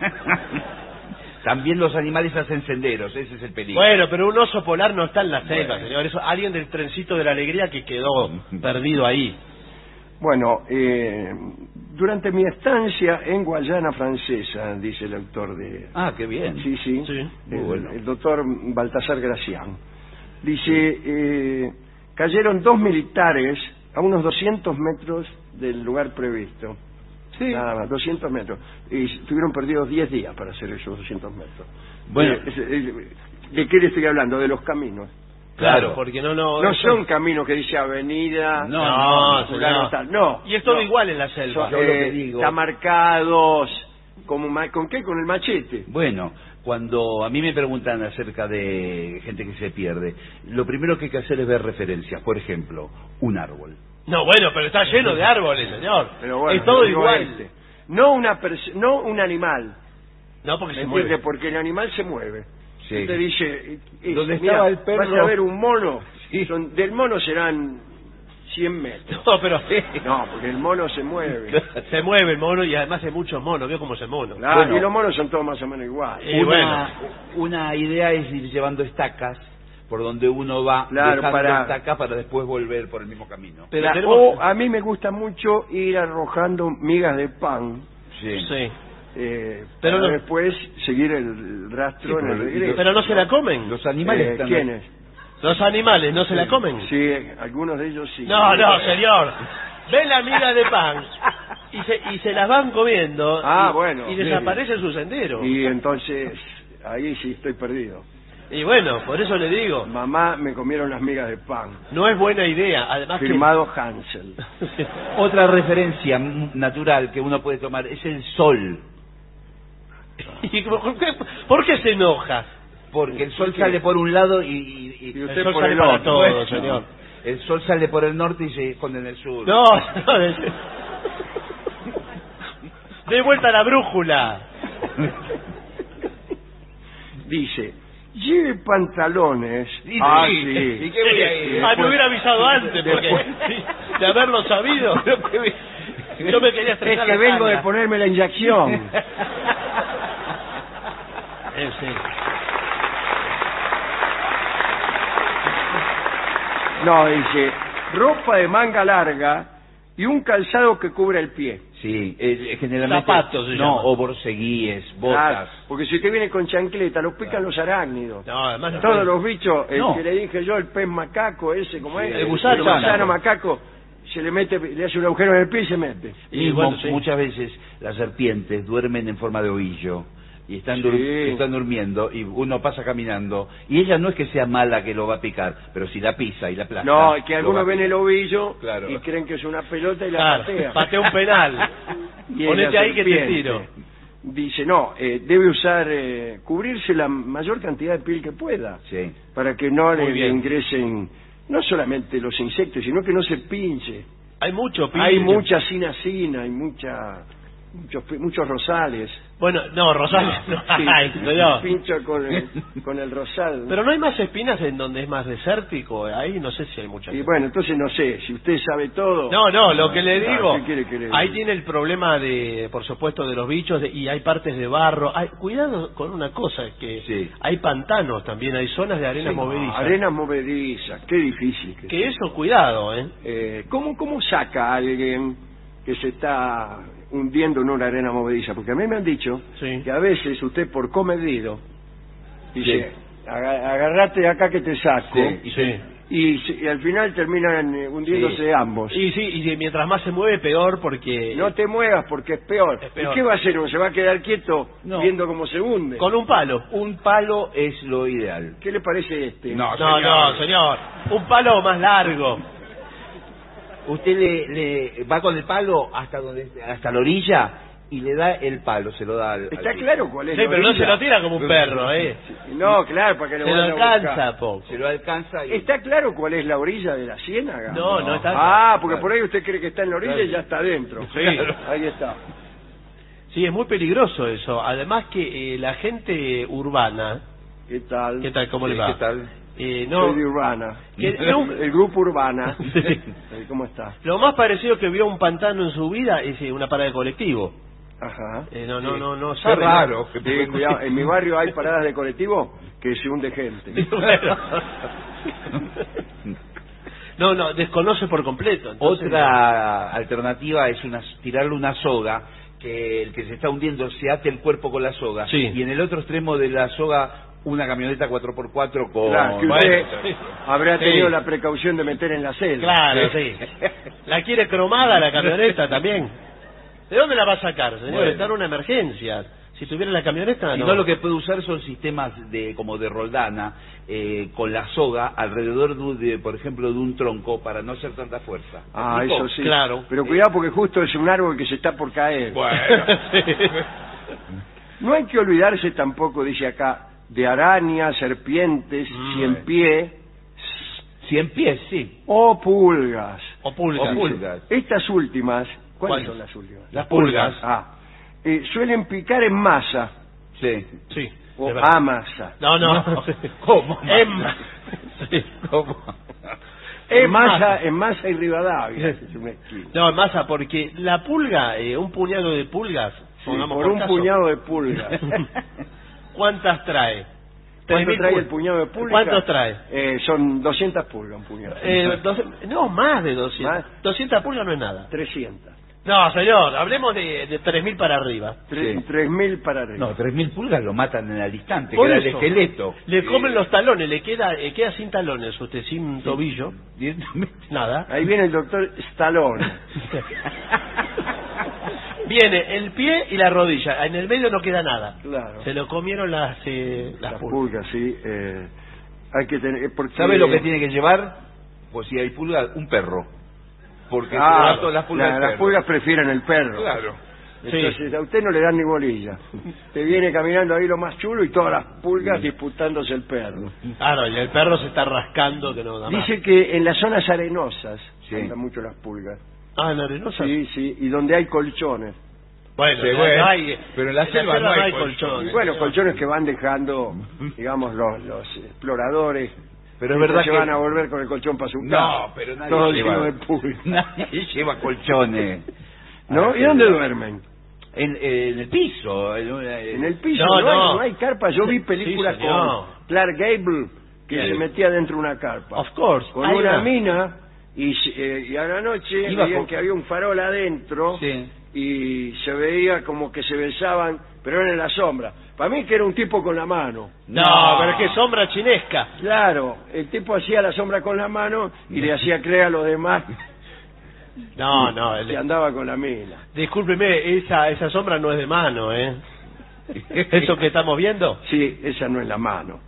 S3: También los animales hacen senderos, ese es el peligro.
S4: Bueno, pero un oso polar no está en la selva,
S3: Bueno.
S4: señor. Eso, alguien del trencito de la alegría que quedó perdido ahí.
S2: Bueno, eh, durante mi estancia en Guayana Francesa, dice el autor de...
S3: Ah, qué bien.
S2: Sí, sí,
S4: Sí,
S3: muy
S2: el,
S3: bueno.
S2: el doctor Baltasar Gracián. Dice, eh, cayeron dos militares a unos doscientos metros del lugar previsto.
S3: Sí.
S2: Nada más, doscientos metros. Y estuvieron perdidos diez días para hacer esos doscientos metros.
S3: Bueno.
S2: Eh, es- es- ¿de qué le estoy hablando? De los caminos.
S4: Claro,
S3: Claro.
S4: porque no, no...
S2: No
S4: eso-
S2: son caminos que dice avenida,
S3: No,
S4: no,
S3: no,
S2: fulano
S4: señor.
S2: tal. No.
S4: Y es todo
S2: no.
S4: igual en la selva.
S2: Son,
S3: Yo lo
S2: eh,
S3: que digo-
S2: está marcados, como ma- ¿con qué? Con el machete.
S3: Bueno, cuando a mí me preguntan acerca de gente que se pierde, lo primero que hay que hacer es ver referencias. Por ejemplo, un árbol.
S4: No, bueno, pero está lleno de árboles, señor.
S2: Pero bueno,
S4: es todo
S2: digo
S4: igual.
S2: este. No una pers- no un animal,
S4: No, porque
S2: ¿me
S4: se
S2: entiende?
S4: mueve.
S2: Porque el animal se mueve.
S3: Sí.
S2: Usted dice, eh, eh,
S3: ¿Dónde
S2: mira,
S3: estaba el perro?
S2: vas a ver un mono,
S3: Sí.
S2: son- del mono serán cien metros.
S4: No, pero
S2: No, porque el mono se mueve.
S4: se mueve el mono y además hay muchos monos. Veo cómo es el mono.
S2: Claro,
S3: Bueno.
S2: y los monos son todos más o menos iguales.
S4: Y
S3: una, una idea es ir llevando estacas por donde uno va
S2: Claro,
S3: dejando
S2: para-
S3: estacas para después volver por el mismo camino.
S4: Pero
S2: La-
S4: tenemos-
S2: O a mí me gusta mucho ir arrojando migas de pan,
S3: Sí.
S4: Sí.
S2: eh,
S4: Pero
S2: para
S4: no-
S2: después seguir el rastro
S3: Sí,
S2: en el
S3: pero-
S2: regreso.
S4: Pero no se la comen.
S3: Los animales
S2: Eh,
S3: están...
S2: ¿Quiénes?
S4: Los animales no se la comen.
S2: Sí, algunos de ellos sí.
S4: No, no, señor. Ven la miga de pan y se, y se las van comiendo.
S2: Ah,
S4: y,
S2: bueno.
S4: Y desaparece en su sendero. Y,
S2: Y entonces, ahí sí estoy perdido.
S4: bueno, por eso le digo,
S2: Mamá, me comieron las migas de pan.
S4: no es buena idea. Además
S2: Firmado Hansel.
S4: que...
S3: Otra referencia m- natural que uno puede tomar es el sol.
S4: ¿Y por qué, por qué se enoja?
S3: Porque el sol
S2: ¿Por qué?
S3: sale por un lado y... y- y-
S2: Y usted
S4: El sol
S2: por
S4: sale
S2: el
S4: para
S2: otro.
S4: todo,
S3: Bueno,
S4: señor.
S3: El sol sale por el norte y se esconde en el sur.
S4: No, no, de, de vuelta a la brújula.
S2: Dice, lleve pantalones.
S3: Sí,
S2: ah,
S3: sí.
S2: sí.
S3: ¿Y qué voy a ir?
S4: Ah, me hubiera avisado antes, porque
S2: Después-
S4: de haberlo sabido. Yo me quería
S2: Es
S4: estresar
S2: que
S4: la
S2: vengo de
S4: tanga.
S2: ponerme la inyección.
S4: Eh, sí.
S2: No, dice, ropa de manga larga y un calzado que cubra el pie.
S3: Sí, eh, generalmente...
S4: Zapatos se
S3: No,
S4: llama.
S3: o borceguíes,
S2: Ah,
S3: botas.
S2: porque si usted viene con chancleta, los pican los arácnidos.
S4: No, además no
S2: Todos
S4: puede-
S2: los bichos, el
S3: No.
S2: que le dije yo, el pez macaco ese, como
S3: Sí,
S2: es,
S3: el
S4: gusano
S2: gusano
S4: macaco.
S2: macaco, se le mete, le hace un agujero en el pie y se mete.
S4: Y
S3: Mismo,
S4: bueno, sí.
S3: muchas veces las serpientes duermen en forma de ovillo y están, dur-
S2: Sí.
S3: están durmiendo y uno pasa caminando y ella no es que sea mala que lo va a picar, pero si la pisa y la aplasta...
S2: No, que
S3: lo va
S2: algunos
S3: a
S2: ven
S3: picar.
S2: el ovillo
S3: Claro.
S2: y creen que es una pelota y la
S4: Claro,
S2: patea.
S4: patea un penal.
S2: Y es
S4: Ponete
S2: la
S4: ahí que te
S2: serpiente.
S4: tiro.
S2: Dice, no, eh, debe usar, eh, cubrirse la mayor cantidad de piel que pueda,
S3: Sí.
S2: para que no
S4: Muy
S2: le, le
S4: bien.
S2: ingresen no solamente los insectos, sino que no se pinche.
S4: Hay mucho
S2: Hay
S4: pinche.
S2: mucha cinacina, hay mucha, muchos, pi- muchos rosales.
S4: Bueno, no, Rosales no hay,
S2: Sí,
S4: señor.
S2: pincho con el, con el rosal.
S4: Pero no hay más espinas en donde es más desértico. Ahí no sé si hay muchas.
S2: Y bueno, entonces no sé, si usted sabe todo...
S4: No, no, lo que le
S2: Ah,
S4: digo,
S2: ¿qué quiere que le
S4: ahí
S2: diga?
S4: tiene el problema de, por supuesto, de los bichos de- y hay partes de barro. Hay, cuidado con una cosa, que
S3: Sí.
S4: hay pantanos también, hay zonas de arena
S2: Sí,
S4: movediza.
S2: Arena movediza, qué difícil que,
S4: Que eso, cuidado, ¿eh?
S2: Eh, ¿cómo, ¿Cómo saca a alguien que se está hundiendo en una arena movediza? Porque a mí me han dicho
S4: Sí.
S2: que a veces usted por comedido dice, "Aga- agarrate de acá que te saco",
S3: Sí.
S2: y,
S4: Sí.
S2: y se- y al final terminan eh, hundiéndose
S3: Sí.
S2: ambos.
S4: Y sí, y de- mientras más se mueve, peor, porque
S2: No te muevas porque es peor.
S4: Es peor.
S2: ¿Y qué va a hacer uno? ¿Se va a quedar quieto
S3: No.
S2: viendo cómo se hunde?
S4: con un palo.
S3: Un palo es lo ideal.
S2: ¿Qué le parece este?
S3: No,
S4: No, no, señor. Un palo más largo.
S3: Usted le, le va con el palo hasta donde hasta la orilla y le da el palo, se lo da al...
S2: Está
S3: al
S2: claro cuál es
S4: Sí,
S2: la
S4: pero no
S2: orilla.
S4: se lo tira como un perro, ¿eh?
S2: No, claro, para que lo
S4: Se lo
S2: vayan a
S4: alcanza
S2: buscar.
S4: poco.
S3: Se lo alcanza y...
S2: ¿Está claro cuál es la orilla de la ciénaga?
S4: No, no está
S2: Ah, porque
S3: claro.
S2: por ahí usted cree que está en la orilla y ya está adentro.
S4: Sí.
S2: Ahí está.
S4: Sí, es muy peligroso eso. Además que eh, la gente urbana...
S2: ¿Qué tal?
S4: ¿Qué tal? ¿Cómo
S3: Sí,
S4: le va?
S3: ¿qué tal?
S4: Eh, no,
S2: Soy de Urbana.
S4: que-
S2: el,
S4: no-
S2: el grupo Urbana.
S4: Sí.
S2: Eh, ¿Cómo está?
S4: Lo más parecido que vio a un pantano en su vida es eh, una parada de colectivo.
S2: Ajá.
S4: Eh, no, no,
S3: Sí.
S4: no, no
S3: Qué
S4: sabe.
S3: raro.
S2: Sí, cuidado, en mi barrio hay paradas de colectivo que se hunde gente.
S4: Bueno. No, no, desconoce por completo. Entonces,
S3: Otra alternativa es una, tirarle una soga, que el que se está hundiendo se ate el cuerpo con la soga,
S4: Sí.
S3: y en el otro extremo de la soga una camioneta cuatro por cuatro con...
S2: Claro, que
S4: Bueno,
S2: usted
S4: sí.
S2: habrá tenido
S4: Sí.
S2: la precaución de meter en la celda.
S4: Claro, sí. ¿La quiere cromada la camioneta también? ¿De dónde la va a sacar, señor?
S3: Bueno.
S4: Está en una emergencia. Si tuviera la camioneta,
S3: Si
S4: no.
S3: no, lo que puede usar son sistemas de como de roldana, eh, con la soga alrededor, de, de, por ejemplo, de un tronco, para no hacer tanta fuerza. ¿Me
S2: Ah,
S3: explico?
S2: eso sí.
S4: Claro.
S2: Pero cuidado porque justo es un árbol que se está por caer.
S4: Sí.
S2: No hay que olvidarse tampoco, dice acá, de arañas, serpientes,
S4: Mm.
S2: cien pie
S3: Cien pies, sí.
S2: o pulgas.
S4: O pulgas.
S3: O pulgas.
S2: Estas últimas, ¿cuáles
S4: ¿Cuáles?
S2: son las últimas?
S3: Las pulgas.
S2: Ah, eh, suelen picar en masa
S3: Sí.
S4: Sí.
S2: o
S4: es verdad.
S2: a masa.
S4: No, no.
S3: ¿Cómo?
S4: Emma. Sí.
S3: ¿Cómo?
S2: En
S4: masa.
S2: masa, en masa y Rivadavia. Es una esquina.
S4: No, masa, porque la pulga, eh, un puñado de pulgas,
S2: Sí,
S4: pongamos
S2: por un
S4: caso,
S2: puñado de pulgas.
S4: ¿cuántas trae?
S2: ¿Cuánto
S4: Tres mil
S2: trae
S4: pul-
S2: el puñado de pulgas?
S4: ¿Cuántos trae?
S2: Eh, son doscientas pulgas un puñado.
S4: Eh, doce- no, más de doscientas.
S2: ¿Más?
S4: doscientas pulgas no es nada.
S2: trescientas.
S4: No, señor, hablemos de, de tres mil para arriba.
S2: Tre-
S3: Sí.
S2: tres mil para arriba.
S3: No, tres mil pulgas lo matan en el instante,
S4: Por
S3: queda el
S4: eso,
S3: esqueleto.
S4: Le
S3: Eh,
S4: comen los talones, le queda eh, queda sin talones usted, sin tobillo,
S3: directamente.
S4: nada.
S2: Ahí viene el doctor Stallone.
S4: Viene el pie y la rodilla, en el medio no queda nada.
S2: Claro.
S4: Se lo comieron las, eh, las,
S2: Las
S4: pulgas.
S2: pulgas, sí. eh, hay que tener... Porque...
S3: ¿Sabe lo que tiene que llevar? Pues si hay pulgas, un perro. Porque
S2: Ah,
S3: se va todas las pulgas.
S2: la-
S3: al
S2: las
S3: perro.
S2: pulgas prefieren el perro.
S3: Claro.
S2: Entonces a usted no le dan ni bolilla. Te viene caminando ahí lo más chulo y todas las pulgas disputándose el perro.
S4: Claro, y el perro se está rascando que no da más.
S2: Dice que en las zonas arenosas
S3: Sí.
S2: andan mucho las pulgas.
S4: Ah, en Arenosa.
S2: Sí, sí, y donde hay colchones.
S4: Bueno,
S3: Sí,
S4: no
S3: bueno,
S4: hay-
S3: pero en la selva no hay colchones.
S2: Y bueno, colchones que van dejando, digamos, los, los exploradores.
S3: Pero es
S2: y
S3: verdad
S2: se
S3: que...
S2: van a volver con el colchón para su casa.
S3: No, pero nadie
S2: Todo
S3: lleva...
S2: lleno de pulgas.
S3: Nadie lleva colchones.
S2: ¿No?
S3: Ah,
S2: ¿Y dónde
S3: sí.
S2: duermen?
S3: En, en el piso. En, una-
S2: En el piso,
S4: No,
S2: no, hay,
S4: no.
S2: no hay carpa. Yo vi películas
S4: Sí, señor.
S2: con Clark Gable que
S3: Sí.
S2: se metía dentro de una carpa.
S4: Of course.
S2: Con
S4: Hay
S2: una
S4: una-
S2: mina y, eh, y a la noche
S3: Iba
S2: veían
S3: con-
S2: que había un farol adentro
S3: Sí.
S2: y se veía como que se besaban, pero era en la sombra. Para mí que era un tipo con la mano.
S4: No,
S3: No.
S4: pero es que sombra chinesca.
S2: Claro, el tipo hacía la sombra con la mano y le hacía creer a los demás
S4: No, no,
S2: que
S4: el-
S2: andaba con la mina.
S4: discúlpeme, esa esa sombra no es de mano, ¿eh? ¿Eso que estamos viendo?
S2: Sí, esa no es la mano.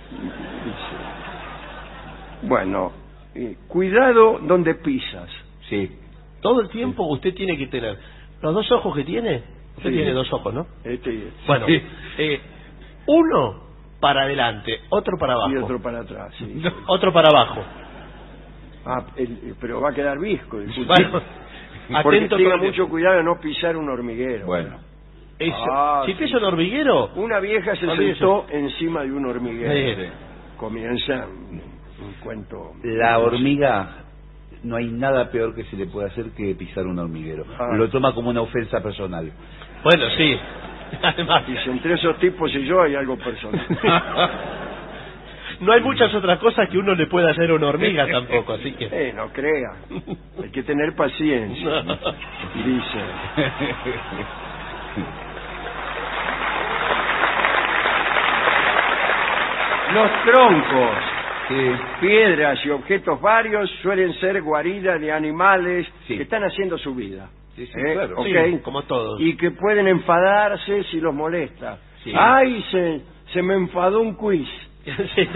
S2: Bueno, eh, cuidado donde pisas.
S3: Sí.
S4: Todo el tiempo usted tiene que tener los dos ojos que tiene. Usted
S2: Sí.
S4: tiene dos ojos, ¿no?
S2: Este y,
S4: Bueno,
S3: Sí.
S4: eh, uno para adelante, otro para abajo,
S2: y otro para atrás. Sí.
S4: otro para abajo.
S2: Ah, el- pero va a quedar visco. disculpe.
S4: Bueno,
S2: Porque
S4: atento
S2: tenga
S4: todo el
S2: mucho
S4: tiempo.
S2: cuidado de no pisar un hormiguero.
S3: Bueno.
S4: Eso.
S2: Ah,
S4: si
S2: sí.
S4: pisa un hormiguero,
S2: Una vieja se
S4: Olvídese.
S2: sentó encima de un hormiguero.
S4: Mire.
S2: Comienza un, un cuento.
S3: La hormiga, no hay nada peor que se le puede hacer que pisar un hormiguero.
S2: Ah.
S3: Lo toma como una ofensa personal.
S4: bueno, sí. Además,
S2: Dice, entre esos tipos y yo hay algo personal.
S4: no hay muchas otras cosas que uno le pueda hacer a una hormiga tampoco, así que.
S2: Eh, no crea. Hay que tener paciencia. Dice. Los troncos,
S3: Sí.
S2: piedras y objetos varios suelen ser guaridas de animales
S3: Sí.
S2: que están haciendo su vida.
S3: Sí, sí,
S2: ¿Eh?
S3: claro.
S2: Ok.
S4: Sí, como todos.
S2: Y que pueden enfadarse si los molesta.
S3: Sí.
S2: ¡Ay, se, se me enfadó un quiz!
S4: Sí.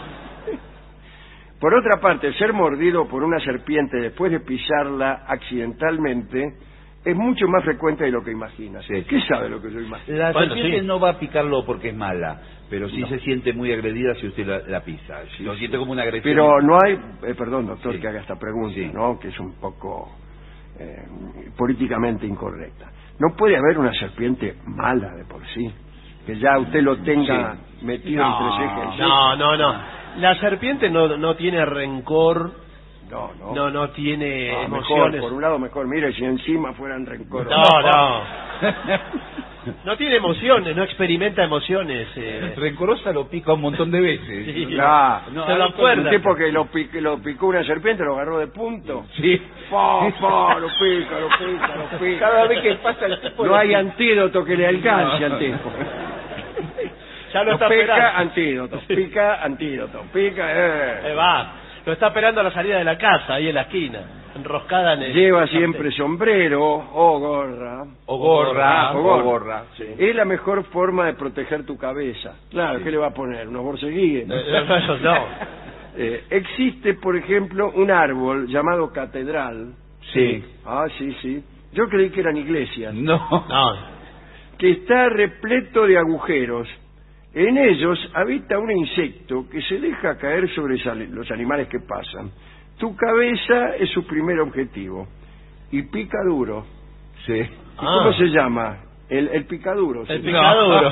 S2: Por otra parte, ser mordido por una serpiente después de pisarla accidentalmente es mucho más frecuente de lo que imaginas.
S3: Sí.
S2: ¿Qué sabe lo que yo imagino?
S3: La
S4: Bueno,
S3: serpiente
S4: sí.
S3: no va a picarlo porque es mala, pero sí
S2: No.
S3: se siente muy agredida si usted la, la pisa.
S2: Sí,
S3: lo
S2: sí.
S3: siente como una agresión.
S2: Pero no hay, eh, perdón doctor
S3: Sí.
S2: que haga esta pregunta,
S3: Sí.
S2: ¿no? Que es un poco eh, políticamente incorrecta. No puede haber una serpiente mala de por sí, que ya usted lo tenga
S3: Sí.
S2: metido
S3: No,
S2: entre ceja y ceja.
S4: No, no, no. La serpiente no, no tiene rencor,
S2: No, no.
S4: no, no tiene
S2: Ah, mejor,
S4: emociones.
S2: por un lado mejor. Mire, si encima fueran rencorosos.
S4: No, no. No tiene emociones, no experimenta emociones. Eh.
S3: Rencorosa lo pica un montón de veces.
S4: Sí.
S2: Ya,
S3: No,
S4: Se lo
S3: hay-
S4: acuerda.
S2: un tipo que lo, pic- lo picó una serpiente, lo agarró de punto.
S3: Sí.
S2: Pa, pa, lo pica, lo pica, lo pica.
S3: Cada vez que pasa el tipo
S2: No
S3: de-
S2: hay antídoto que le alcance
S3: No.
S2: al tipo.
S4: Ya lo
S2: No
S4: está
S2: pica,
S4: esperando.
S2: antídoto. Pica, antídoto. Pica,
S4: Eh,
S2: eh.
S4: va. Lo está esperando a la salida de la casa, ahí en la esquina, enroscada en el...
S2: Lleva siempre sombrero o gorra.
S3: O gorra,
S2: Ah,
S3: o
S2: o gorra.
S3: gorra. Sí.
S2: Es la mejor forma de proteger tu cabeza. Claro,
S3: Sí.
S2: ¿qué le va a poner? ¿Unos borceguíes?
S4: Eh, no, no.
S2: Eh, existe, por ejemplo, un árbol llamado catedral.
S3: Sí.
S2: Ah, sí, sí. Yo creí que eran iglesias.
S3: No.
S4: No.
S2: Que está repleto de agujeros. En ellos habita un insecto que se deja caer sobre sal- los animales que pasan. Tu cabeza es su primer objetivo. Y pica duro.
S3: Sí.
S2: ¿Y
S4: Ah.
S2: cómo se llama? El, el picaduro.
S4: El
S2: sí.
S4: picaduro.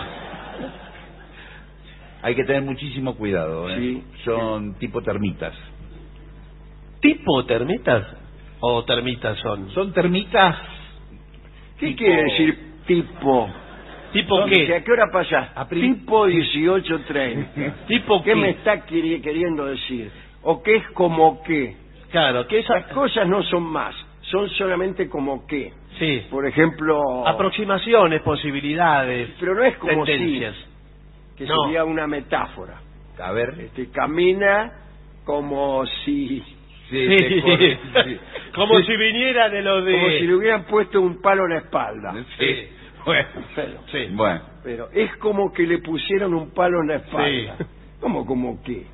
S3: Hay que tener muchísimo cuidado, ¿eh?
S2: Sí.
S3: Son tipo termitas.
S4: ¿Tipo termitas? ¿O termitas son?
S3: Son termitas.
S2: ¿Qué
S3: tipo-
S2: quiere decir tipo?
S4: ¿Tipo
S2: ¿Que
S4: qué?
S2: ¿A qué hora pasás?
S3: A prim-
S2: Tipo dieciocho treinta.
S4: ¿Tipo
S2: ¿Qué
S4: qué?
S2: me está queri- queriendo decir? ¿O qué es como qué?
S4: Claro, que esa...
S2: Las cosas no son más, son solamente como qué.
S4: Sí.
S2: Por ejemplo...
S4: Aproximaciones, posibilidades,
S2: Pero no es como
S4: tendencias.
S2: si, que
S4: No.
S2: sería una metáfora.
S3: A ver.
S2: Este, camina como si...
S3: Sí,
S4: Sí,
S3: te corre- sí.
S4: Como
S3: Sí.
S4: si viniera de lo de...
S2: Como si le hubieran puesto un palo en la espalda.
S3: Sí. Bueno.
S2: Pero,
S4: Sí.
S3: Bueno.
S2: pero es como que le pusieron un palo en la espalda.
S4: Sí.
S2: ¿Cómo, como qué?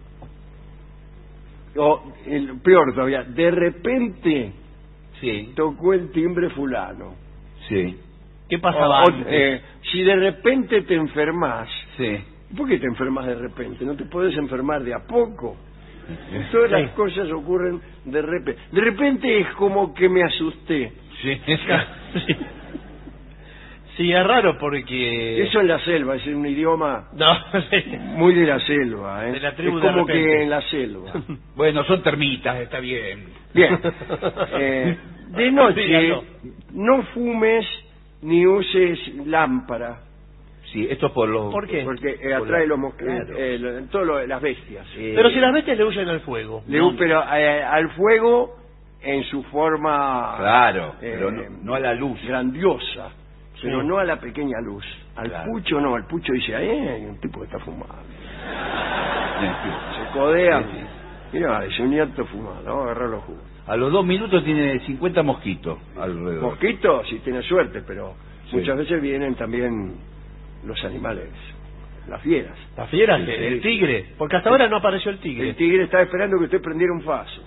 S2: O, el, peor todavía, de repente
S3: Sí.
S2: tocó el timbre fulano.
S3: Sí.
S4: ¿Qué pasaba
S2: O- o,
S4: antes?
S2: eh, si de repente te enfermas,
S3: Sí.
S2: ¿por qué te enfermas de repente? No te puedes enfermar de a poco. Todas
S4: Sí.
S2: las cosas ocurren de repente. De repente es como que me asusté.
S3: Sí.
S4: Sí. Sí, es raro porque...
S2: Eso en la selva, es un idioma
S4: No, sí.
S2: muy de la selva, ¿eh?
S4: De la tribu
S2: es
S4: de
S2: como
S4: repente.
S2: que en la selva.
S3: Bueno, son termitas, está bien.
S2: Bien. Eh, de noche
S4: Dígalo.
S2: no fumes ni uses lámpara,
S3: Sí, esto es por los...
S4: ¿Por qué?
S2: porque eh,
S3: Por
S2: atrae
S3: la-
S2: los mosquitos,
S3: claro.
S2: eh, lo- todo lo de las bestias.
S3: Eh,
S4: Pero si las bestias le huyen al fuego.
S2: Le-
S3: no.
S2: pero eh, al fuego en su forma
S3: Claro,
S2: eh,
S3: pero no, no a la luz.
S2: grandiosa, pero
S4: Sí.
S2: no a la pequeña luz. Al
S3: Claro.
S2: pucho no, al pucho dice, eh, hay un tipo que está fumando.
S3: Sí.
S2: Se codea.
S3: Sí, sí.
S2: Mira, es un nieto fumado, vamos a agarrar los jugos.
S3: A los dos minutos tiene cincuenta mosquitos alrededor.
S2: Mosquitos, si tiene suerte, pero
S3: Sí.
S2: muchas veces vienen también los animales, las fieras.
S4: ¿La fiera?
S2: Sí,
S4: que-
S2: sí.
S4: ¿El tigre? Porque hasta ahora no apareció el tigre.
S2: El tigre está esperando que usted prendiera un faso.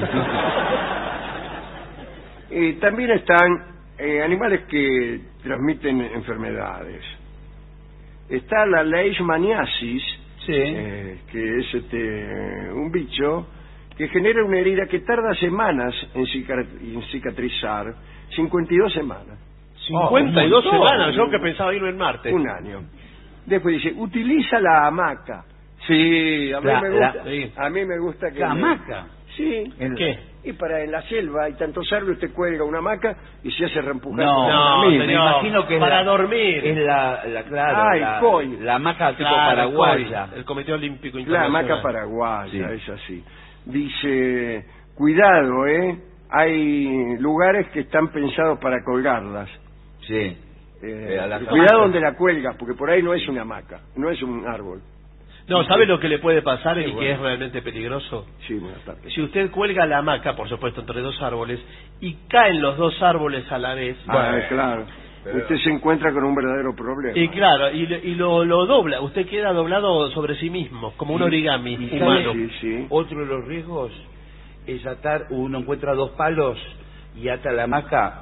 S2: Y también están eh, animales que transmiten enfermedades. Está la leishmaniasis,
S3: Sí.
S2: eh, que es este un bicho que genera una herida que tarda semanas en, cicar- en cicatrizar, cincuenta y dos semanas,
S4: cincuenta y
S3: un
S4: dos
S3: montón.
S4: semanas, yo que pensaba irme en Marte.
S2: un año. Después dice, utiliza la hamaca. Sí, a mí
S3: La-
S2: me gusta,
S3: la-
S4: sí.
S2: a mí me gusta que...
S3: ¿La
S2: me-
S3: hamaca?
S2: Sí.
S3: En-
S4: ¿Qué?
S2: Y para en la selva hay tantos árboles, usted cuelga una hamaca y se hace reempujar.
S3: No,
S2: por
S4: No,
S2: la misma.
S3: me
S4: señor,
S3: imagino que es
S4: para
S3: la-
S4: dormir.
S3: Es la, la claro,
S2: Ah, el
S3: la,
S2: coy.
S3: la hamaca tipo
S4: Claro,
S3: paraguaya.
S4: El Comité Olímpico
S2: La
S4: Internacional.
S2: hamaca paraguaya,
S3: Sí.
S2: es así. Dice, cuidado, ¿eh? Hay lugares que están pensados para colgarlas.
S3: Sí.
S2: Eh,
S3: Eh, a la
S2: cuidado
S3: hamaca.
S2: donde la cuelgas, porque por ahí no es una hamaca, no es un árbol.
S4: No, ¿sabe lo que le puede pasar y
S2: bueno.
S4: que es realmente peligroso?
S2: Sí, buenas tardes.
S4: Si usted cuelga la hamaca, por supuesto, entre dos árboles, y caen los dos árboles a la vez,
S2: Ah,
S3: Bueno,
S2: claro.
S3: pero-
S2: Usted se encuentra con un verdadero problema.
S4: y claro, y, lo- y lo, lo dobla, usted queda doblado sobre sí mismo, como un origami
S3: ¿Y
S4: humano.
S2: Sí, sí.
S3: Otro de los riesgos es atar, uno encuentra dos palos y ata la hamaca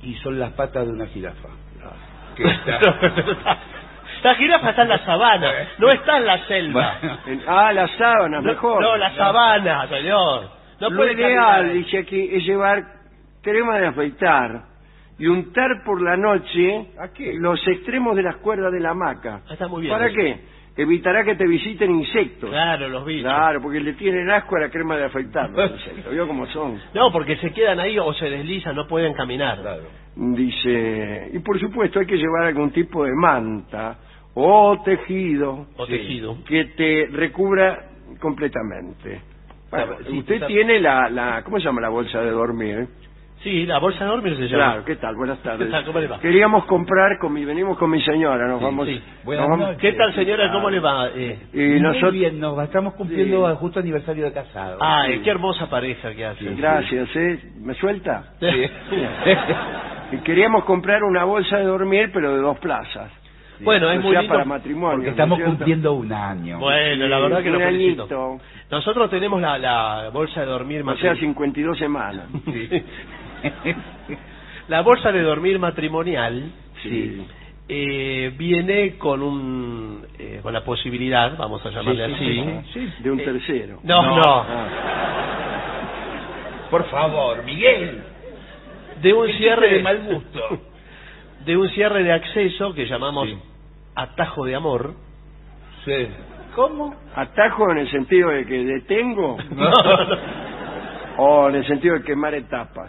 S3: Y son las patas de una jirafa. Que está...
S4: La jirafa está en la sabana, no está en la selva.
S2: En- ah, las sábanas,
S4: No,
S2: mejor.
S4: no, la sabana, señor. No
S2: Lo
S4: puede
S2: ideal,
S4: caminar.
S2: dice aquí, es llevar crema de afeitar y untar por la noche
S3: ¿A qué?
S2: los extremos de las cuerdas de la hamaca.
S4: Ah, está muy bien
S2: ¿Para
S4: eso.
S2: qué? Evitará que te visiten insectos.
S4: Claro, los bichos.
S2: Claro, porque le tienen asco a la crema de afeitar los insectos. ¿Vio cómo son?
S4: No, porque se quedan ahí o se deslizan, no pueden caminar.
S3: Claro.
S2: Dice, y por supuesto hay que llevar algún tipo de manta o tejido
S4: O
S3: Sí.
S4: tejido.
S2: que te recubra completamente. Bueno,
S3: Claro, sí,
S2: usted
S3: está-
S2: tiene la, la, ¿cómo se llama la bolsa de dormir?
S4: Sí, la bolsa de dormir se llama.
S2: Claro, ¿qué tal? Buenas tardes.
S4: ¿Qué tal? ¿Cómo le va?
S2: Queríamos comprar, con mi, venimos con mi señora, nos
S3: Sí,
S2: vamos...
S4: sí.
S3: Buenas
S2: nos vamos-
S3: noches.
S4: ¿Qué tal, señora? ¿Cómo le va? Eh,
S2: Y
S3: Muy
S2: nosotros...
S3: bien, nos estamos cumpliendo
S2: Sí.
S3: el justo aniversario de casado.
S4: ah, eh, qué hermosa pareja que hace.
S2: Gracias, ¿eh? ¿Me suelta?
S3: Sí.
S2: Y queríamos comprar una bolsa de dormir, pero de dos plazas.
S4: Bueno, es
S2: O
S4: muy
S2: sea,
S4: lindo.
S2: para matrimonio.
S3: Porque
S2: ¿no es
S3: estamos
S2: cierto?
S3: cumpliendo un año.
S4: Bueno, la verdad que
S2: un
S4: lo felicito.
S2: añito,
S4: Nosotros tenemos la, la bolsa de dormir
S2: o sea,
S4: matrimonial.
S2: cincuenta y dos semanas.
S3: Sí.
S4: La bolsa de dormir matrimonial
S3: Sí.
S4: eh, viene con un eh, con la posibilidad, vamos a llamarle
S3: Sí,
S4: así.
S3: sí, sí, sí.
S2: De un
S4: Eh,
S2: tercero.
S4: No, no,
S3: No.
S2: Ah,
S3: Por favor, Miguel.
S4: de un
S3: ¿Qué
S4: cierre
S3: tipo de mal gusto?
S4: de un cierre de acceso que llamamos
S3: Sí.
S4: atajo de amor.
S3: Sí. ¿Cómo?
S2: ¿Atajo en el sentido de que detengo?
S4: No, no.
S2: ¿O en el sentido de quemar etapas?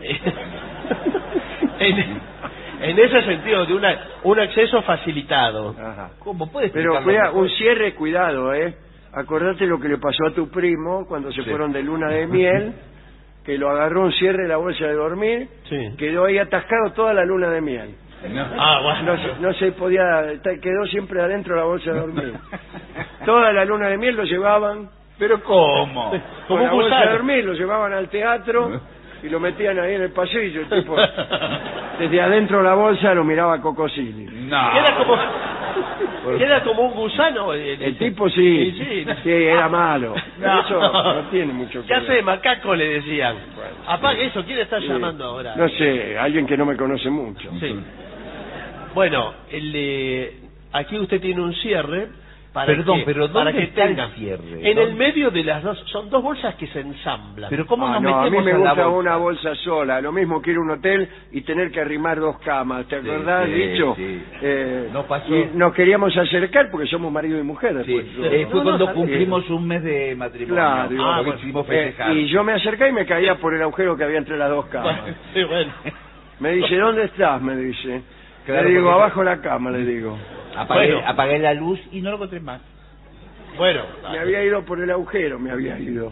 S4: en, en ese sentido, de una, un acceso facilitado.
S2: Ajá.
S3: ¿Cómo puedes
S2: Pero
S3: explicarlo
S2: cuida,
S3: mejor?
S2: un cierre, cuidado, ¿eh? Acordate lo que le pasó a tu primo cuando se
S3: Sí.
S2: fueron de luna de miel, que lo agarró un cierre de la bolsa de dormir,
S4: Sí.
S2: quedó ahí atascado toda la luna de miel.
S3: No.
S4: Ah, bueno.
S2: No, se- no se podía, está- quedó siempre adentro de la bolsa de dormir. Toda la luna de miel lo llevaban,
S3: ¿Pero cómo?
S2: con
S4: Como
S2: la
S4: un
S2: bolsa de
S4: gusano.
S2: dormir, lo llevaban al teatro y lo metían ahí en el pasillo. El tipo, desde adentro de la bolsa lo miraba Cocosili.
S3: No.
S4: Queda como, queda como un gusano. El,
S2: El tipo sí,
S4: sí,
S2: sí, era malo.
S4: No.
S2: Eso no tiene mucho que
S4: ¿Qué
S2: ver.
S4: hace macaco? Le decían. Apague eso, ¿quién está
S2: Sí.
S4: llamando ahora?
S2: No sé, alguien que no me conoce mucho.
S4: Sí. Bueno, el, eh, aquí usted tiene un cierre para
S3: Perdón,
S4: que,
S3: pero
S4: para
S3: ¿dónde
S4: que
S3: está el
S4: tenga
S3: cierre?
S4: en
S3: ¿Dónde?
S4: el medio de las dos, son dos bolsas que se ensamblan.
S3: Pero ¿cómo
S2: Ah,
S3: nos
S2: no, a mí
S3: metemos
S2: me
S3: a la
S2: gusta
S3: bolsa?
S2: una bolsa sola. Lo mismo que ir a un hotel y tener que arrimar dos camas. ¿Te
S3: Sí,
S2: acordás,
S3: sí,
S2: dicho?
S3: sí.
S2: Eh,
S3: No pasó.
S2: Y nos queríamos acercar porque somos marido y mujer.
S3: Sí,
S2: después.
S3: eh, fue
S4: No, no,
S3: cuando
S4: sabía.
S3: cumplimos un mes de matrimonio.
S2: Claro,
S3: Ah,
S2: y-
S3: lo hicimos
S2: eh,
S3: festejar.
S2: y yo me acerqué y me caía por el agujero que había entre las dos camas.
S4: Bueno, sí, bueno.
S2: Me dice, ¿dónde estás? Me dice.
S3: Claro,
S2: le digo,
S3: porque-
S2: abajo la cama, le digo.
S3: Apagué,
S4: Bueno.
S3: apagué la luz y no lo encontré más.
S4: Bueno,
S2: Me había ido por el agujero, me había ido.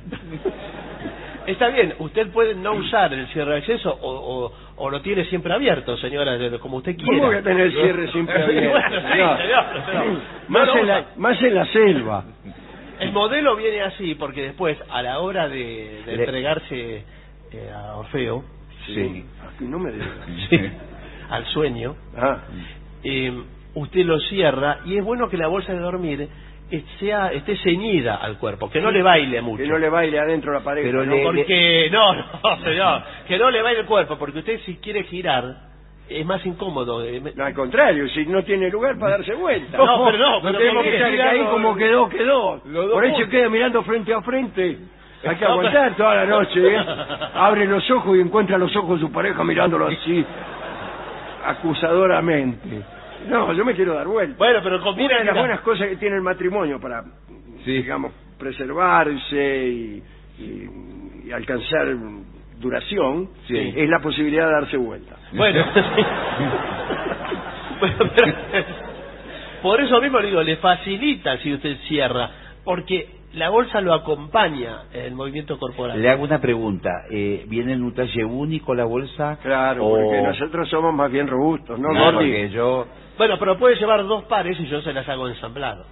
S4: está bien, usted puede no usar el cierre de acceso o, o, o lo tiene siempre abierto, señora, de- como usted quiera.
S2: ¿Cómo voy a tener cierre siempre abierto?
S4: Bueno, sí,
S2: No.
S4: señor, pero no
S2: Más,
S4: lo
S2: en la,
S4: usa.
S2: más en la selva.
S4: El modelo viene así porque después, a la hora de, de
S3: Le-
S4: entregarse eh, a Orfeo,
S3: Sí.
S2: Ay, no me digas.
S4: al sueño,
S2: Ah,
S4: eh, usted lo cierra y es bueno que la bolsa de dormir eh, sea esté ceñida al cuerpo, que no le baile mucho.
S2: que no le baile adentro la pareja.
S3: Pero
S2: ¿no?
S3: le-
S4: Porque, no, no, señor, que no le baile el cuerpo, porque usted si quiere girar es más incómodo. eh, me-
S2: No, al contrario, si no tiene lugar para darse vuelta.
S4: No, pero no,
S2: No
S4: pero
S2: tenemos
S4: ¿por
S2: que
S4: qué?
S2: estar
S4: Mirando-
S2: ahí como quedó, quedó.
S3: Los dos
S2: Por eso
S3: puntos.
S2: queda mirando frente a frente. Hay que
S4: No,
S2: aguantar
S4: pero-
S2: toda la noche, ¿eh? Abre los ojos y encuentra los ojos de su pareja mirándolo así, acusadoramente. No, yo me quiero dar vuelta.
S4: Bueno, pero conviene
S2: Una de las
S4: mira,
S2: buenas cosas que tiene el matrimonio para,
S3: Sí.
S2: digamos, preservarse y, y- y alcanzar duración,
S3: Sí.
S2: es la posibilidad de darse vuelta.
S4: Bueno, Bueno, pero- por eso mismo le digo, le facilita si usted cierra, porque la bolsa lo acompaña en el movimiento corporal.
S3: Le hago una pregunta. Eh, ¿Viene en un talle único la bolsa?
S2: Claro,
S3: O-
S2: porque nosotros somos más bien robustos, ¿no,
S3: Claro,
S2: Gordi?
S3: porque yo...
S4: Bueno, pero puede llevar dos pares y yo se las hago ensamblado.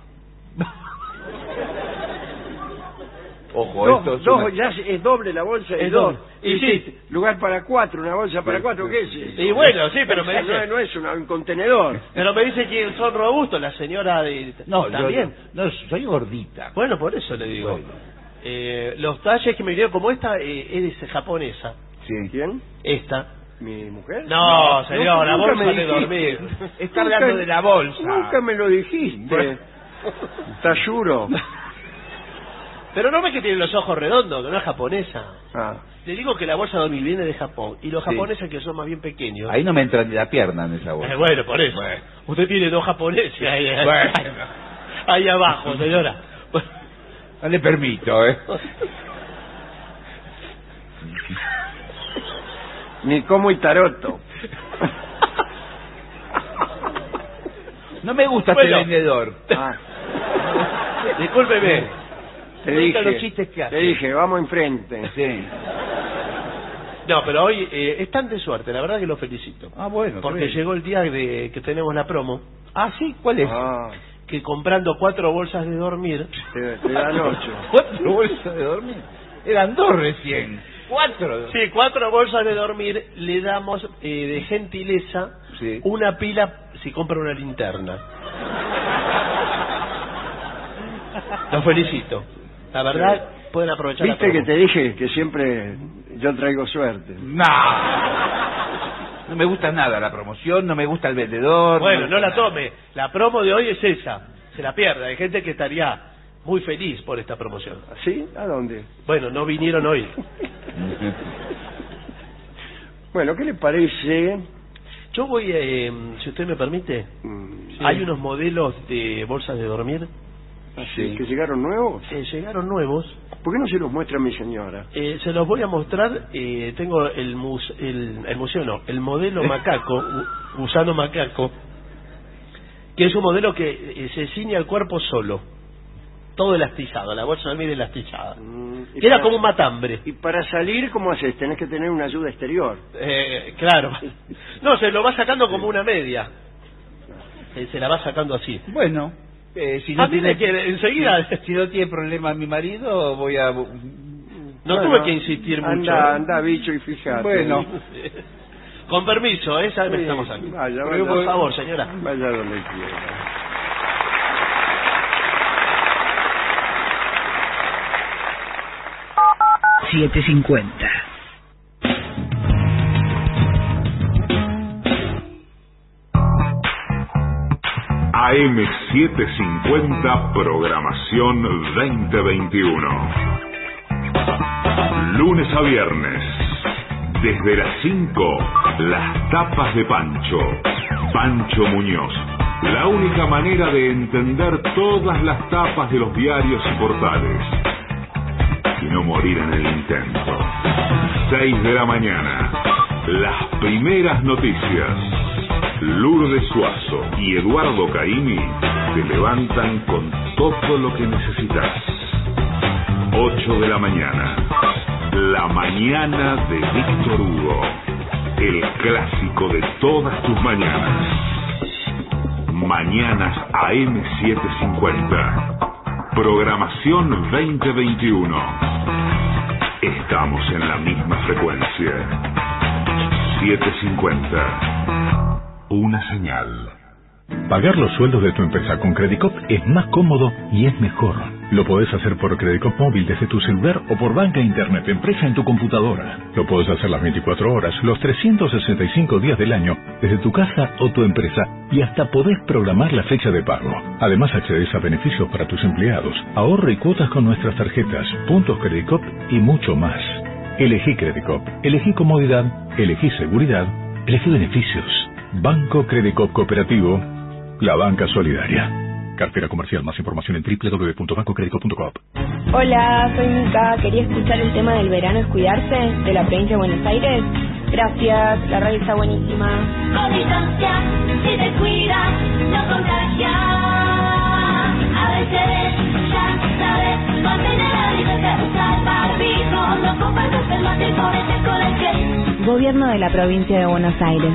S3: Ojo,
S2: Dos,
S3: esto es
S2: dos,
S3: una-
S2: ya es es doble la bolsa, es,
S4: Es
S2: dos.
S4: doble. Y sí.
S2: Hiciste lugar para cuatro, una bolsa para
S3: Sí,
S2: cuatro,
S3: sí,
S2: ¿qué es
S3: sí.
S2: eso?
S4: Y bueno, sí, pero me
S2: no,
S4: dice,
S2: es- no es una- un contenedor.
S4: pero me dice que son robustos, la señora de...
S3: No, yo,
S4: también.
S3: no, soy gordita.
S4: Bueno, por eso le digo.
S3: Bueno.
S4: Eh, los talles que me vinieron como esta eh, es japonesa.
S3: Sí.
S2: ¿Quién?
S4: Esta
S2: mi mujer?
S4: No,
S2: no
S4: señor, la
S2: nunca
S4: bolsa
S2: me
S4: de
S2: dijiste.
S4: dormir.
S3: Está
S2: Nunca-
S3: hablando de la bolsa.
S2: Nunca me lo dijiste.
S3: Bueno.
S2: ¿Estás seguro?
S4: Pero no ves que tiene los ojos redondos, que no es japonesa.
S2: Ah.
S4: Le digo que la bolsa de dormir viene de Japón, y los
S3: Sí.
S4: japoneses que son más bien pequeños...
S3: Ahí no me entra ni la pierna en esa bolsa.
S4: Eh, bueno, por eso.
S3: Bueno.
S4: Usted tiene dos japoneses ahí, ahí,
S3: Bueno.
S4: ahí abajo, señora.
S3: No le permito, ¿eh?
S2: Ni como y taroto.
S3: No me gusta
S4: Bueno.
S3: este vendedor.
S2: Ah,
S4: Discúlpeme.
S2: te
S3: Me gustan
S2: dije,
S3: los chistes que hace.
S2: te dije, vamos enfrente.
S3: Sí.
S4: No, pero hoy eh, están de suerte, la verdad que lo felicito.
S3: Ah, bueno.
S4: Porque
S3: está bien.
S4: llegó el día de que tenemos la promo,
S3: Ah, sí, ¿cuál es?
S2: Ah,
S4: que comprando cuatro bolsas de dormir...
S2: te, te dan ocho.
S3: ¿Cuatro bolsas de dormir? Eran dos recién. Cuatro.
S4: Sí, cuatro bolsas de dormir le damos eh, de gentileza
S3: Sí.
S4: una pila si compra una linterna. Los felicito. La verdad, pueden aprovechar la
S2: ¿Viste que
S4: promo.
S2: te dije que siempre yo traigo suerte?
S3: No. No me gusta nada la promoción, no me gusta el vendedor.
S4: Bueno,
S3: me
S4: no
S3: gusta
S4: la
S3: nada.
S4: tome. La promo de hoy es esa. Se la pierda. Hay gente que estaría muy feliz por esta promoción.
S2: ¿Sí? ¿A dónde?
S4: Bueno, no vinieron hoy.
S2: Bueno, ¿qué le parece?
S4: Yo voy, eh, si usted me permite,
S2: Mm,
S4: hay unos modelos de bolsas de dormir
S2: sí, que llegaron nuevos.
S4: que llegaron nuevos.
S2: ¿Por qué no se los muestra a mi señora?
S4: Eh, se los voy a mostrar. Eh, tengo el, mus- el, el museo, no, el modelo macaco, gu- gusano macaco, que es un modelo que eh, se ciñe al cuerpo solo, todo elastizado, la bolsa de dormir elastizada.
S2: Mm, y
S4: Era
S2: para-
S4: como un matambre.
S2: Y para salir, ¿cómo haces? Tenés que tener una ayuda exterior.
S4: Eh, claro. No, se lo va sacando como una media. Eh, se la va sacando así.
S3: Bueno, eh, si
S4: A
S3: no
S4: mí me
S3: tiene
S4: quiere- enseguida.
S3: si, si no tiene problema mi marido, voy a.
S4: No
S2: Bueno,
S4: tuve que insistir mucho.
S2: Anda, anda, bicho, y fíjate.
S3: Bueno.
S4: Con permiso, ¿eh? Ya
S2: Sí,
S4: estamos aquí.
S2: vaya,
S4: Por
S2: vaya.
S4: favor, señora.
S2: Vaya donde quiera.
S5: siete cincuenta.
S1: A M setecientos cincuenta, programación veinte veintiuno. Lunes a viernes, desde las cinco, las tapas de Pancho. Pancho Muñoz. La única manera de entender todas las tapas de los diarios y portales. Y no morir en el intento. seis de la mañana. Las primeras noticias. Lourdes Suazo y Eduardo Caimi te levantan con todo lo que necesitas. ocho de la mañana. La mañana de Víctor Hugo. El clásico de todas tus mañanas. Mañanas A M setecientos cincuenta. Programación veinte veintiuno. Estamos en la misma frecuencia. setecientos cincuenta. Una señal.
S6: Pagar los sueldos de tu empresa con Credicop es más cómodo y es mejor. Lo podés hacer por Credicop móvil desde tu celular o por banca internet empresa en tu computadora. Lo podés hacer las veinticuatro horas, los trescientos sesenta y cinco días del año, desde tu casa o tu empresa, y hasta podés programar la fecha de pago. Además accedes a beneficios para tus empleados, ahorro y cuotas con nuestras tarjetas, puntos Credicop y mucho más. Elegí Credicop, elegí comodidad, elegí seguridad, elegí beneficios. Banco Credicop Cooperativo, la banca solidaria. Cartera comercial. Más información en doble u doble u doble u punto banco credicop punto com.
S7: Hola, soy Mica. Quería escuchar el tema del verano es cuidarse de la provincia de Buenos Aires. Gracias, la radio está buenísima.
S8: Con distancia, si te cuidas, no contagias. A veces, ya sabes, mantener la distancia, usar barbijo, no compartas el mate y ponete con el gel.
S7: Gobierno de la provincia de Buenos Aires.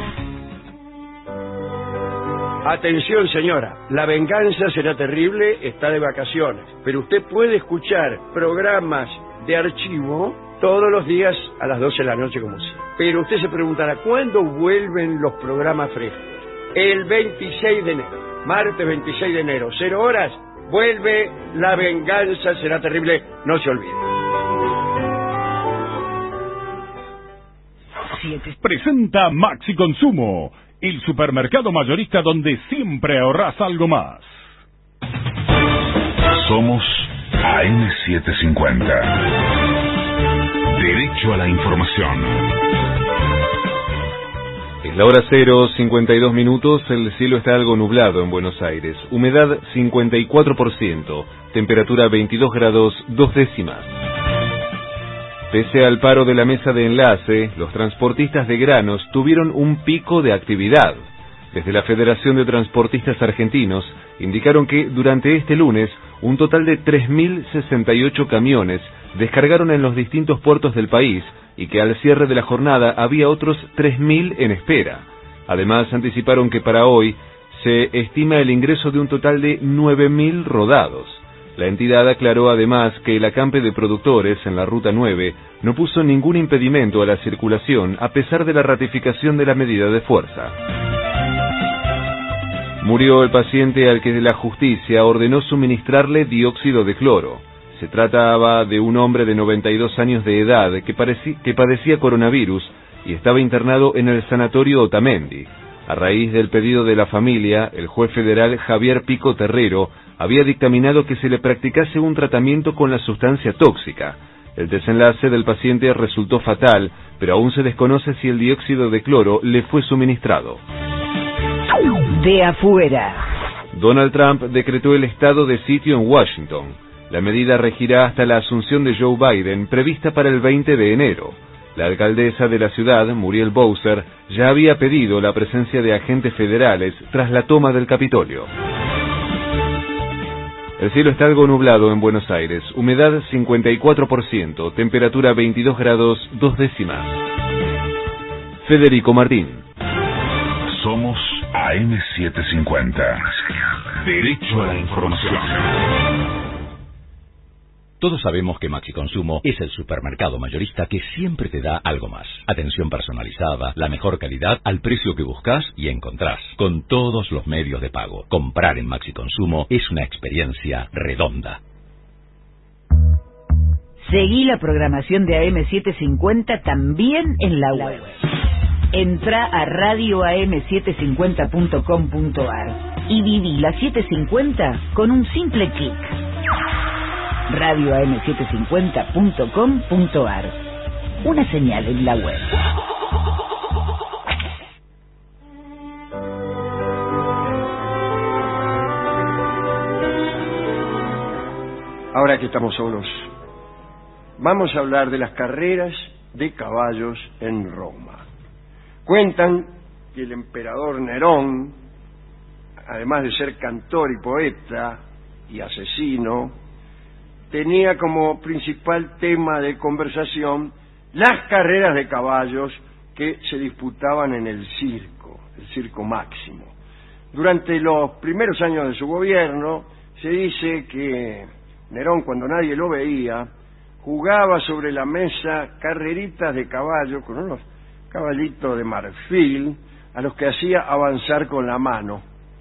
S2: Atención, señora, la venganza será terrible, está de vacaciones, pero usted puede escuchar programas de archivo todos los días a las doce de la noche como siempre. Pero usted se preguntará, ¿cuándo vuelven los programas frescos? El veintiséis de enero, martes veintiséis de enero, cero horas, vuelve La venganza será terrible, no se olvide.
S9: Presenta Maxi Consumo, el supermercado mayorista donde siempre ahorrás algo más.
S1: Somos A M setecientos cincuenta. Derecho a la información.
S10: Es la hora cero, cincuenta y dos minutos, el cielo está algo nublado en Buenos Aires, humedad cincuenta y cuatro por ciento, temperatura veintidós grados dos décimas. Pese al paro de la mesa de enlace, los transportistas de granos tuvieron un pico de actividad. Desde la Federación de Transportistas Argentinos indicaron que durante este lunes un total de tres mil sesenta y ocho camiones descargaron en los distintos puertos del país y que al cierre de la jornada había otros tres mil en espera. Además anticiparon que para hoy se estima el ingreso de un total de nueve mil rodados. La entidad aclaró además que el acampe de productores en la Ruta nueve no puso ningún impedimento a la circulación a pesar de la ratificación de la medida de fuerza. Murió el paciente al que la justicia ordenó suministrarle dióxido de cloro. Se trataba de un hombre de noventa y dos años de edad que, parecía, que padecía coronavirus y estaba internado en el sanatorio Otamendi. A raíz del pedido de la familia, el juez federal Javier Pico Terrero había dictaminado que se le practicase un tratamiento con la sustancia tóxica. El desenlace del paciente resultó fatal, pero aún se desconoce si el dióxido de cloro le fue suministrado.
S5: De afuera.
S10: Donald Trump decretó el estado de sitio en Washington. La medida regirá hasta la asunción de Joe Biden, prevista para el veinte de enero. La alcaldesa de la ciudad, Muriel Bowser, ya había pedido la presencia de agentes federales tras la toma del Capitolio. El cielo está algo nublado en Buenos Aires, humedad cincuenta y cuatro por ciento, temperatura veintidós grados dos décimas. Federico Martín.
S1: Somos A M setecientos cincuenta. Derecho a la información.
S11: Todos sabemos que Maxi Consumo es el supermercado mayorista que siempre te da algo más. Atención personalizada, la mejor calidad al precio que buscas y encontrás, con todos los medios de pago. Comprar en Maxi Consumo es una experiencia redonda.
S5: Seguí la programación de A M setecientos cincuenta también en la web. Entra a radio a m setecientos cincuenta punto com punto a r y viví la setecientos cincuenta con un simple clic. radio a m setecientos cincuenta punto com punto a r. Una señal en la web.
S2: Ahora que estamos solos, vamos a hablar de las carreras de caballos en Roma. Cuentan que el emperador Nerón, además de ser cantor y poeta y asesino, tenía como principal tema de conversación las carreras de caballos que se disputaban en el circo, el Circo Máximo. Durante los primeros años de su gobierno, se dice que Nerón, cuando nadie lo veía, jugaba sobre la mesa carreritas de caballos con unos caballitos de marfil a los que hacía avanzar con la mano.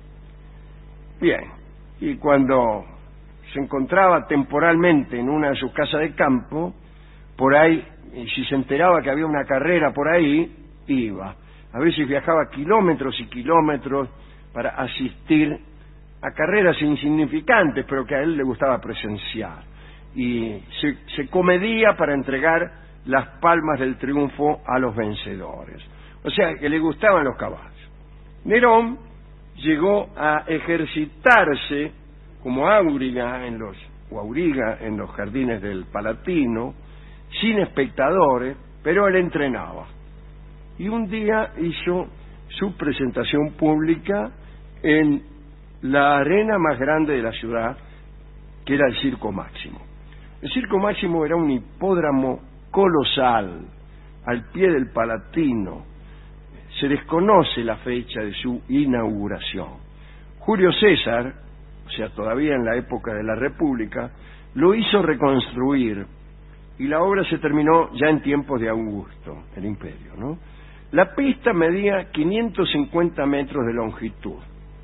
S2: Bien, y cuando se encontraba temporalmente en una de sus casas de campo, por ahí, y si se enteraba que había una carrera por ahí, iba. A veces viajaba kilómetros y kilómetros para asistir a carreras insignificantes, pero que a él le gustaba presenciar. Y se, se comedía para entregar las palmas del triunfo a los vencedores. O sea, que le gustaban los caballos. Nerón llegó a ejercitarse como auriga en los, o auriga en los jardines del Palatino, sin espectadores, pero él entrenaba. Y un día hizo su presentación pública en la arena más grande de la ciudad, que era el Circo Máximo. El Circo Máximo era un hipódromo colosal, al pie del Palatino. Se desconoce la fecha de su inauguración. Julio César, o sea, todavía en la época de la República, lo hizo reconstruir, y la obra se terminó ya en tiempos de Augusto, el imperio, ¿no? La pista medía quinientos cincuenta metros de longitud,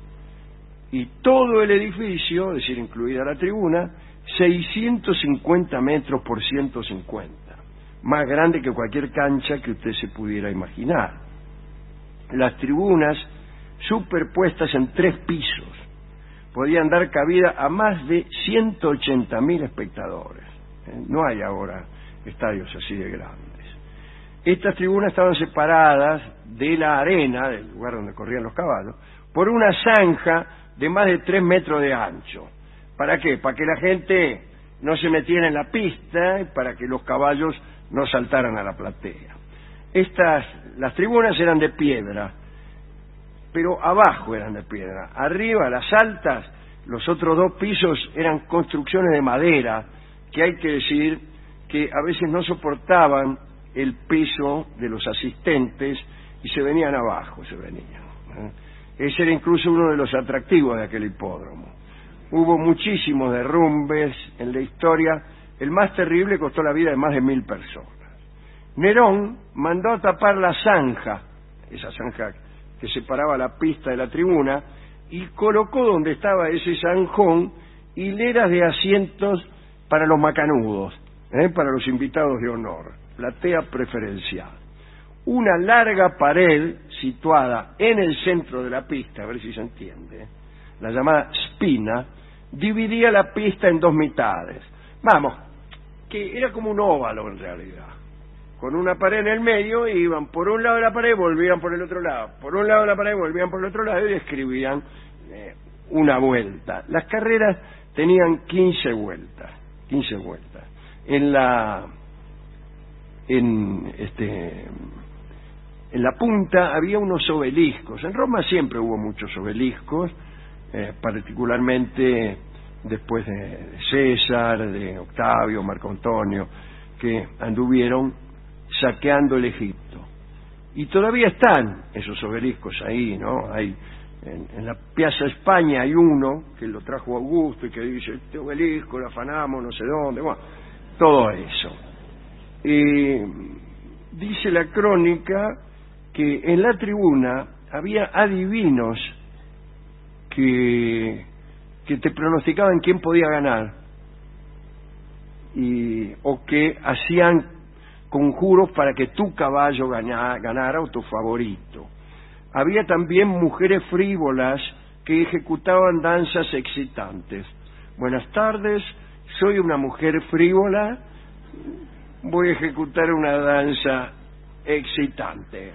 S2: y todo el edificio, es decir, incluida la tribuna, seiscientos cincuenta metros por ciento cincuenta. más grande que cualquier cancha que usted se pudiera imaginar. Las tribunas superpuestas en tres pisos podían dar cabida a más de ciento ochenta mil espectadores. No hay ahora estadios así de grandes. Estas tribunas estaban separadas de la arena, del lugar donde corrían los caballos, por una zanja de más de tres metros de ancho. ¿Para qué? Para que la gente no se metiera en la pista y para que los caballos no saltaran a la platea. Estas, las tribunas eran de piedra, pero abajo eran de piedra. Arriba, las altas, los otros dos pisos eran construcciones de madera, que hay que decir que a veces no soportaban el peso de los asistentes y se venían abajo, se venían. ¿eh? Ese era incluso uno de los atractivos de aquel hipódromo. Hubo muchísimos derrumbes en la historia. El más terrible costó la vida de más de mil personas. Nerón mandó a tapar la zanja, esa zanja que separaba la pista de la tribuna, y colocó donde estaba ese zanjón hileras de asientos para los macanudos, ¿eh? para los invitados de honor, platea preferencial. Una larga pared situada en el centro de la pista, a ver si se entiende, la llamada spina, dividía la pista en dos mitades. Vamos, que era como un óvalo en realidad, con una pared en el medio, y iban por un lado de la pared, volvían por el otro lado, por un lado de la pared, volvían por el otro lado, y escribían eh, una vuelta. Las carreras tenían quince vueltas, quince vueltas. En la en este en la punta había unos obeliscos. En Roma siempre hubo muchos obeliscos, eh, particularmente después de César, de Octavio, Marco Antonio, que anduvieron saqueando el Egipto. Y todavía están esos obeliscos ahí, ¿no? Hay en, en la Piazza España hay uno que lo trajo Augusto y que dice: este obelisco lo afanamos no sé dónde, bueno, todo eso. Y dice la crónica que en la tribuna había adivinos que, que te pronosticaban quién podía ganar, y, o que hacían conjuros para que tu caballo ganara, ganara o tu favorito. Había también mujeres frívolas que ejecutaban danzas excitantes. Buenas tardes, soy una mujer frívola, voy a ejecutar una danza excitante.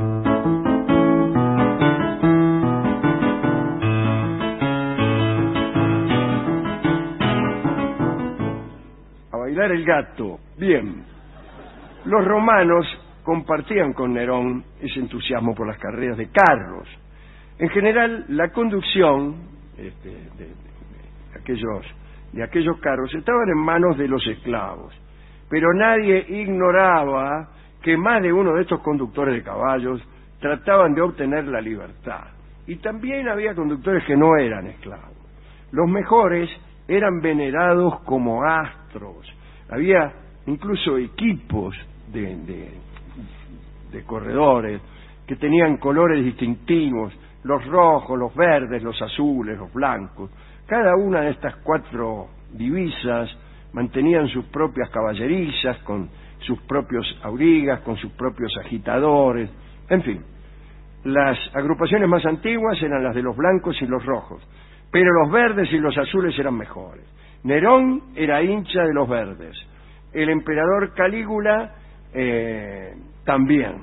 S2: A bailar el gato. Bien. Los romanos compartían con Nerón ese entusiasmo por las carreras de carros. En general, la conducción este, de, de, de aquellos de aquellos carros estaban en manos de los esclavos, pero nadie ignoraba que más de uno de estos conductores de caballos trataban de obtener la libertad, y también había conductores que no eran esclavos. Los mejores eran venerados como astros. Había incluso equipos de, de, de corredores que tenían colores distintivos: los rojos, los verdes, los azules, los blancos. Cada una de estas cuatro divisas mantenían sus propias caballerizas, con sus propios aurigas, con sus propios agitadores. En fin, las agrupaciones más antiguas eran las de los blancos y los rojos, pero los verdes y los azules eran mejores. Nerón era hincha de los verdes, el emperador Calígula eh, también,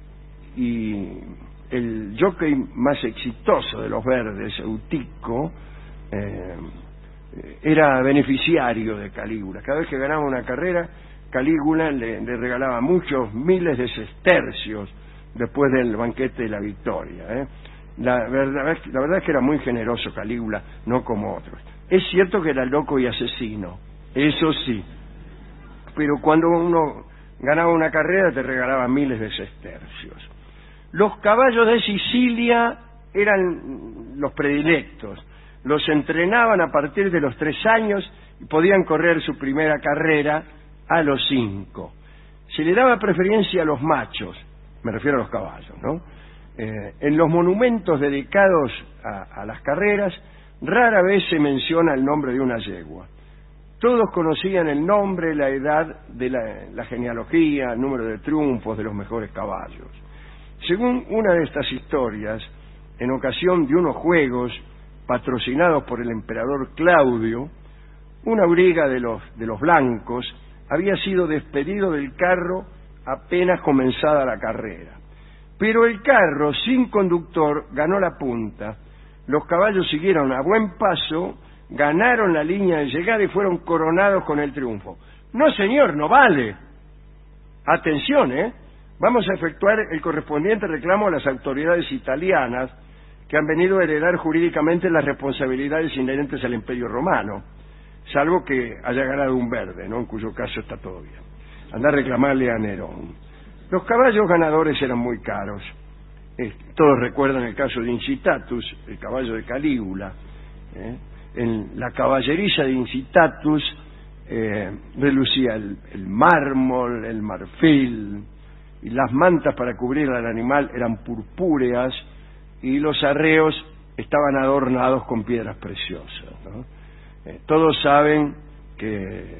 S2: y el jockey más exitoso de los verdes, Eutico, eh, era beneficiario de Calígula. Cada vez que ganaba una carrera, Calígula le, le regalaba muchos miles de sestercios después del banquete de la victoria. ¿eh? La, verdad, la verdad es que era muy generoso Calígula, no como otros. Es cierto que era loco y asesino, eso sí, pero cuando uno ganaba una carrera te regalaba miles de sestercios. Los caballos de Sicilia eran los predilectos. Los entrenaban a partir de los tres años y podían correr su primera carrera a los cinco. Se le daba preferencia a los machos, me refiero a los caballos, ¿no? Eh, en los monumentos dedicados a, a las carreras, rara vez se menciona el nombre de una yegua. Todos conocían el nombre, la edad, de la, la genealogía, el número de triunfos de los mejores caballos. Según una de estas historias, en ocasión de unos juegos patrocinados por el emperador Claudio, una auriga de los, de los blancos había sido despedido del carro apenas comenzada la carrera. Pero el carro, sin conductor, ganó la punta. Los caballos siguieron a buen paso, ganaron la línea de llegada y fueron coronados con el triunfo. No, señor, no vale. Atención, ¿eh? Vamos a efectuar el correspondiente reclamo a las autoridades italianas que han venido a heredar jurídicamente las responsabilidades inherentes al Imperio Romano, salvo que haya ganado un verde, ¿no? En cuyo caso está todo bien. Andá a reclamarle a Nerón. Los caballos ganadores eran muy caros. Eh, todos recuerdan el caso de Incitatus, el caballo de Calígula. ¿eh? En la caballeriza de Incitatus eh, relucía el, el mármol, el marfil, y las mantas para cubrir al animal eran purpúreas, y los arreos estaban adornados con piedras preciosas, ¿no? Eh, todos saben que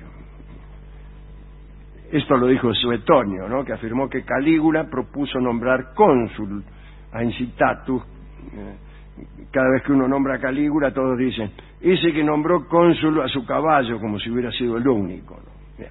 S2: esto lo dijo Suetonio, ¿no? Que afirmó que Calígula propuso nombrar cónsul a Incitatus. Eh, cada vez que uno nombra a Calígula, todos dicen, ese que nombró cónsul a su caballo, como si hubiera sido el único, ¿no? Bien.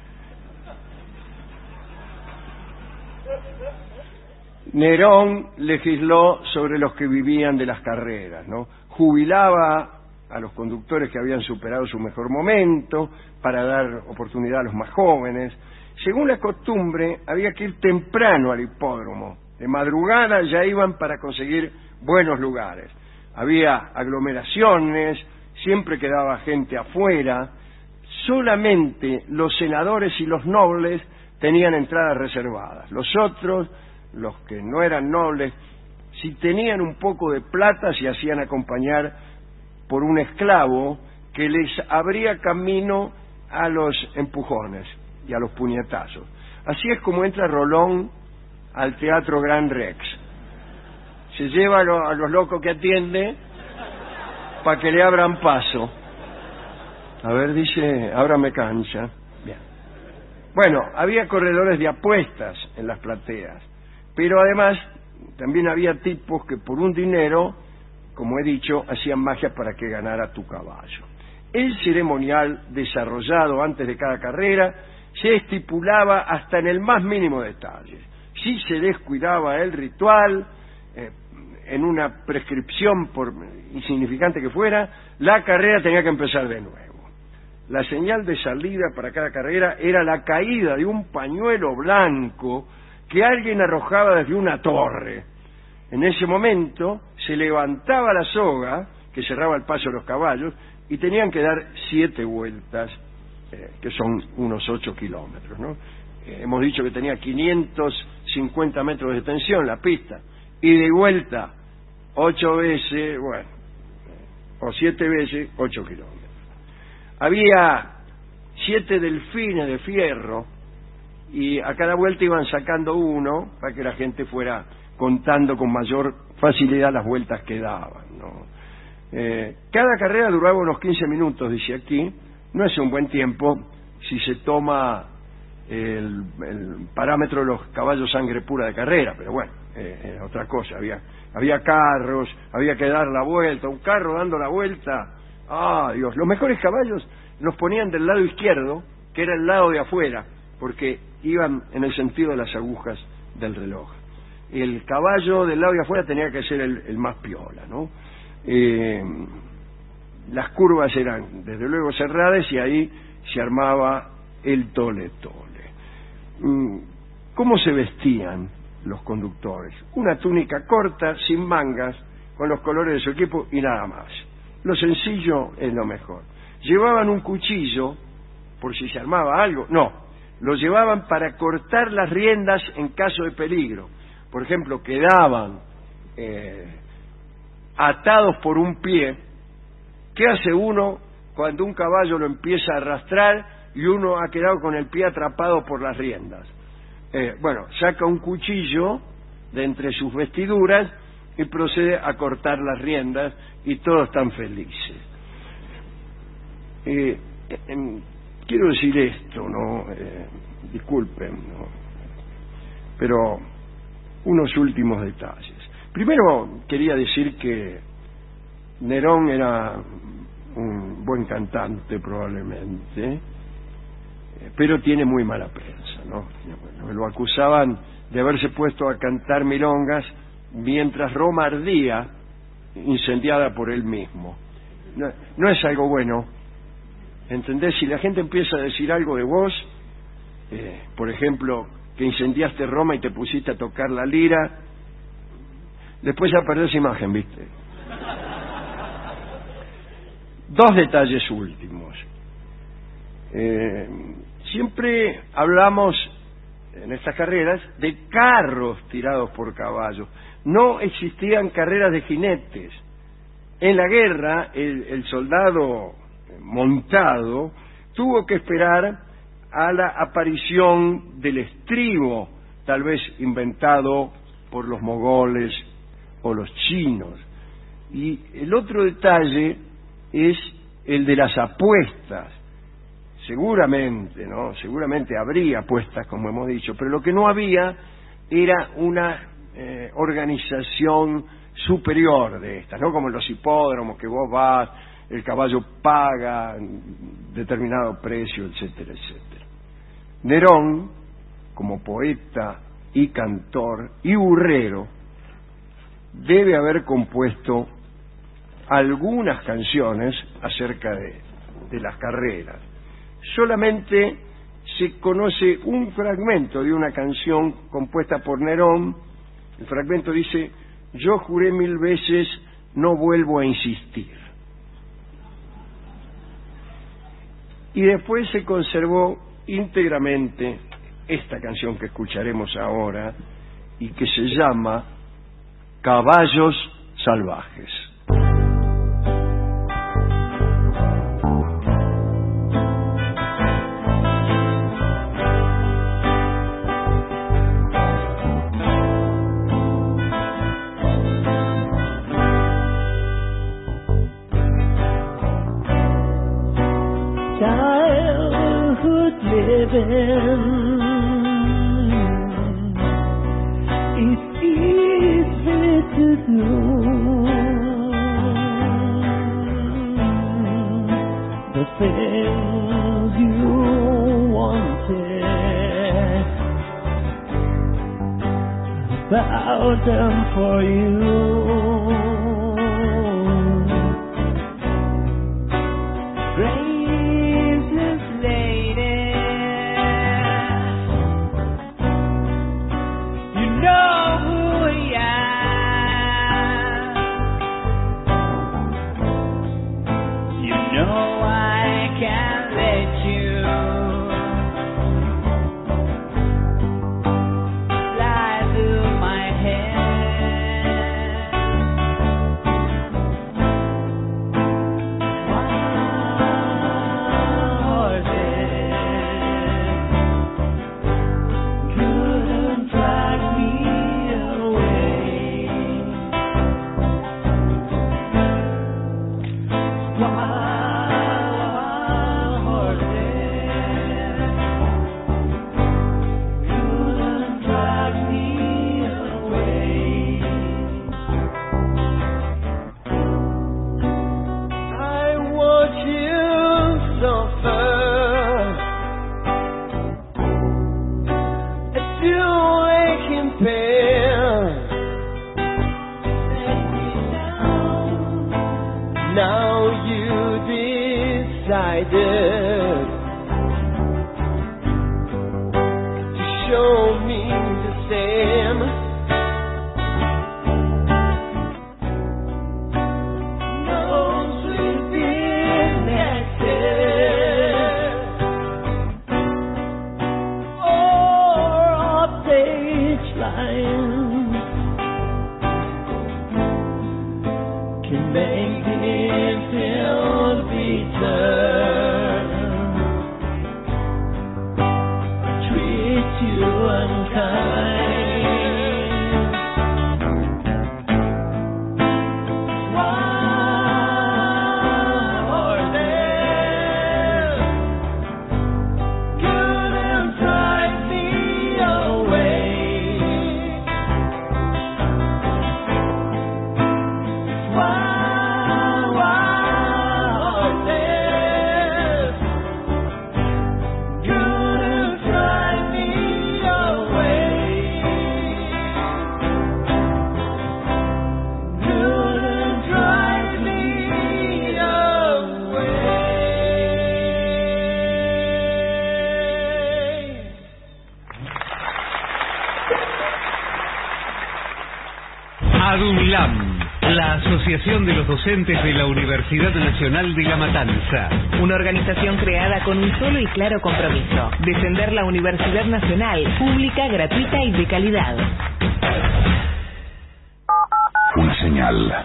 S2: Nerón legisló sobre los que vivían de las carreras, ¿no? Jubilaba a los conductores que habían superado su mejor momento para dar oportunidad a los más jóvenes. Según la costumbre, había que ir temprano al hipódromo. De madrugada ya iban para conseguir buenos lugares. Había aglomeraciones, siempre quedaba gente afuera. Solamente los senadores y los nobles tenían entradas reservadas. Los otros, los que no eran nobles, si tenían un poco de plata, se hacían acompañar por un esclavo que les abría camino a los empujones y a los puñetazos. Así es como entra Rolón al Teatro Gran Rex. Se lleva a, lo, a los locos que atiende para que le abran paso. A ver, dice, ábrame cancha. Bien. Bueno, había corredores de apuestas en las plateas, pero además también había tipos que por un dinero, como he dicho, hacían magia para que ganara tu caballo. El ceremonial desarrollado antes de cada carrera se estipulaba hasta en el más mínimo detalle. Si se descuidaba el ritual, eh, en una prescripción, por insignificante que fuera, la carrera tenía que empezar de nuevo. La señal de salida para cada carrera era la caída de un pañuelo blanco que alguien arrojaba desde una torre. En ese momento se levantaba la soga que cerraba el paso de los caballos y tenían que dar siete vueltas, eh, que son unos ocho kilómetros, ¿no? Eh, hemos dicho que tenía quinientos cincuenta metros de extensión la pista, y de vuelta ocho veces, bueno, o siete veces ocho kilómetros. Había siete delfines de fierro y a cada vuelta iban sacando uno para que la gente fuera contando con mayor facilidad las vueltas que daban, ¿no? Eh, cada carrera duraba unos quince minutos, dice aquí. No es un buen tiempo si se toma el, el parámetro de los caballos sangre pura de carrera, pero bueno, eh, eh, otra cosa. Había, había carros, había que dar la vuelta, un carro dando la vuelta. Ah, Dios, los mejores caballos los ponían del lado izquierdo, que era el lado de afuera, porque iban en el sentido de las agujas del reloj. El caballo del lado de afuera tenía que ser el, el más piola, ¿no? Eh, las curvas eran desde luego cerradas y ahí se armaba el tole-tole. ¿Cómo se vestían los conductores? Una túnica corta, sin mangas, con los colores de su equipo y nada más. Lo sencillo es lo mejor. ¿Llevaban un cuchillo por si se armaba algo? No, lo llevaban para cortar las riendas en caso de peligro. Por ejemplo, quedaban eh, atados por un pie. ¿Qué hace uno cuando un caballo lo empieza a arrastrar y uno ha quedado con el pie atrapado por las riendas? Eh, bueno, saca un cuchillo de entre sus vestiduras y procede a cortar las riendas y todos están felices. Eh, eh, quiero decir esto, ¿no? Eh, disculpen, ¿no? Pero unos últimos detalles. Primero quería decir que Nerón era un buen cantante probablemente, pero tiene muy mala prensa, ¿no? Bueno, lo acusaban de haberse puesto a cantar milongas mientras Roma ardía, incendiada por él mismo. No, no es algo bueno, ¿entendés? Si la gente empieza a decir algo de vos, eh, por ejemplo, que incendiaste Roma y te pusiste a tocar la lira, después ya perdés imagen, ¿viste? Dos detalles últimos. Eh, siempre hablamos en estas carreras de carros tirados por caballos. No existían carreras de jinetes. En la guerra, el, el soldado montado tuvo que esperar a la aparición del estribo, tal vez inventado por los mogoles o los chinos. Y el otro detalle es el de las apuestas. Seguramente, ¿no? Seguramente habría apuestas, como hemos dicho, pero lo que no había era una eh, organización superior de estas, ¿no? Como en los hipódromos, que vos vas, el caballo paga determinado precio, etcétera, etcétera. Nerón, como poeta y cantor y burrero, debe haber compuesto algunas canciones acerca de, de las carreras. Solamente se conoce un fragmento de una canción compuesta por Nerón. El fragmento dice: yo juré mil veces, no vuelvo a insistir. Y después se conservó íntegramente esta canción que escucharemos ahora y que se llama Caballos Salvajes.
S8: It's easy to do the things you wanted, about them for you.
S12: ULAM, la Asociación de los Docentes de la Universidad Nacional de La Matanza.
S5: Una organización creada con un solo y claro compromiso: defender la Universidad Nacional, pública, gratuita y de calidad.
S1: Una señal.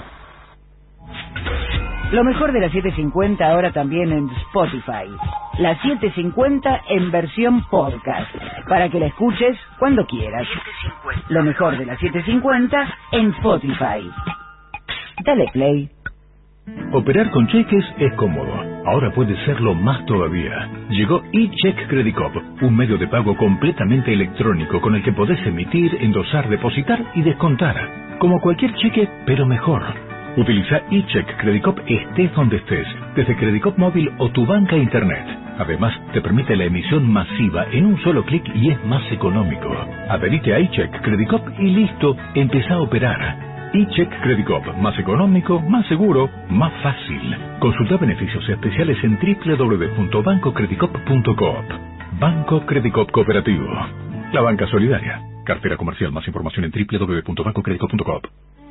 S5: Lo mejor de la setecientos cincuenta ahora también en Spotify. La setecientos cincuenta en versión podcast, para que la escuches cuando quieras. Lo mejor de la setecientos cincuenta en Spotify. Dale play.
S6: Operar con cheques es cómodo. Ahora puede serlo más todavía. Llegó eCheck Credit Cop, un medio de pago completamente electrónico con el que podés emitir, endosar, depositar y descontar. Como cualquier cheque, pero mejor. Utiliza eCheck Credit Cop estés donde estés, desde Credit Cop móvil o tu banca internet. Además, te permite la emisión masiva en un solo clic y es más económico. Adherite a eCheck Credit Cop y listo, empezá a operar. eCheck Credit Cop, más económico, más seguro, más fácil. Consulta beneficios especiales en doble u doble u doble u punto banco credit cop punto coop. Banco Credit Cop Cooperativo. La banca solidaria. Cartera comercial. Más información en doble u doble u doble u punto banco credit cop punto coop.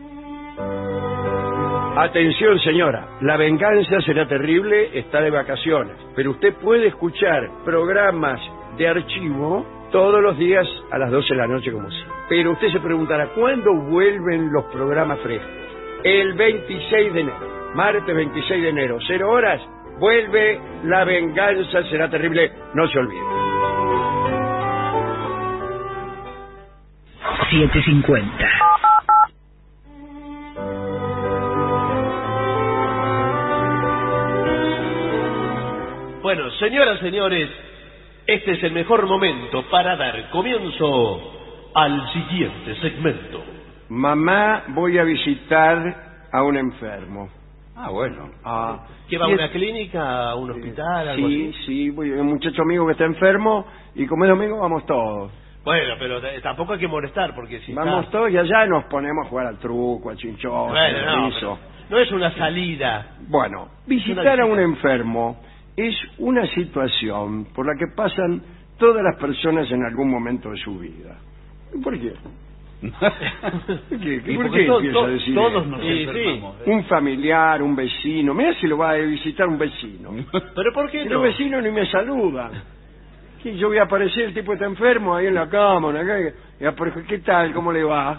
S2: Atención, señora, La Venganza Será Terrible está de vacaciones, pero usted puede escuchar programas de archivo todos los días a las doce de la noche como si. Pero usted se preguntará, ¿cuándo vuelven los programas frescos? El veintiséis de enero, martes veintiséis de enero, cero horas, vuelve La Venganza Será Terrible, no se olvide.
S5: setecientos cincuenta.
S4: Bueno, señoras, señores, este es el mejor momento para dar comienzo al siguiente segmento.
S2: Mamá, voy a visitar a un enfermo.
S3: Ah, bueno.
S2: Ah,
S4: ¿Qué va a
S2: y
S4: una
S2: es-
S4: clínica, a un hospital, algo
S2: Sí,
S4: así?
S2: sí, voy a un muchacho amigo que está enfermo y como es domingo vamos todos.
S4: Bueno, pero t- tampoco hay que molestar, porque si
S2: Vamos
S4: está...
S2: todos y allá nos ponemos a jugar al truco, al chinchón,
S4: Bueno,
S2: al
S4: no,
S2: rizo.
S4: pero no es una salida.
S2: Bueno, visitar
S4: Una
S2: a un
S4: visita.
S2: enfermo es una situación por la que pasan todas las personas en algún momento de su vida. ¿Por qué? ¿Por qué,
S3: Y
S2: ¿Por
S3: porque
S2: qué
S3: to-
S2: empieza
S3: to-
S2: a decir
S3: todos
S2: eso?
S3: nos
S4: Sí,
S3: enfermamos. ¿eh?
S2: Un familiar, un vecino. Mira si lo va a visitar un vecino.
S4: ¿Pero por qué
S2: Y
S4: no?
S2: los vecinos ni me saludan. ¿Qué? Yo voy a aparecer, el tipo está enfermo ahí en la cama. en la calle, y aparezco, ¿qué tal? ¿Cómo le va?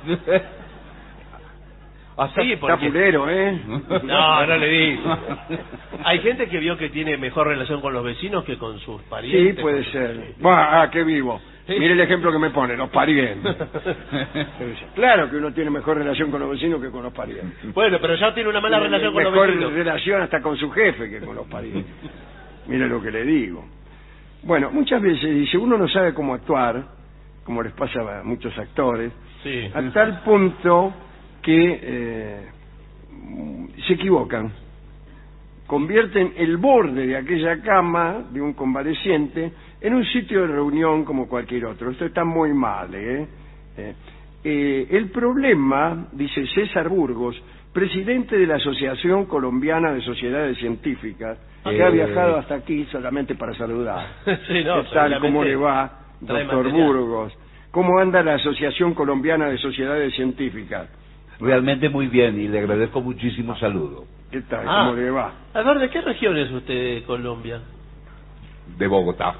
S4: Así,
S2: Está
S4: porque...
S2: pulero, ¿eh?
S4: No, no le digo. Hay gente que vio que tiene mejor relación con los vecinos que con sus
S2: Sí,
S4: parientes.
S2: puede ser. Buah, ah, qué vivo. Mire el ejemplo que me pone, los parientes. Claro que uno tiene mejor relación con los vecinos que con los parientes.
S4: Bueno, pero ya tiene una mala
S2: Tiene
S4: relación con los
S2: mejor
S4: vecinos.
S2: relación hasta con su jefe que con los parientes. Mire lo que le digo. Bueno, muchas veces dice, uno no sabe cómo actuar, como les pasa a muchos actores,
S4: Sí.
S2: a tal punto que eh, se equivocan. Convierten el borde de aquella cama de un convaleciente en un sitio de reunión como cualquier otro. Esto está muy mal, ¿eh? Eh, eh, el problema, dice César Burgos, presidente de la Asociación Colombiana de Sociedades Científicas, que
S3: Eh.
S2: ha viajado hasta aquí solamente para saludar.
S4: Sí, no,
S2: ¿Qué tal? ¿Cómo
S4: seguramente
S2: le va,
S4: trae
S2: doctor
S4: material.
S2: Burgos? ¿Cómo anda la Asociación Colombiana de Sociedades Científicas?
S3: Realmente muy bien y le agradezco muchísimo saludo.
S2: ¿Qué tal?
S4: Ah.
S2: ¿Cómo le va?
S4: A ver, ¿de qué región es usted de Colombia?
S3: De Bogotá.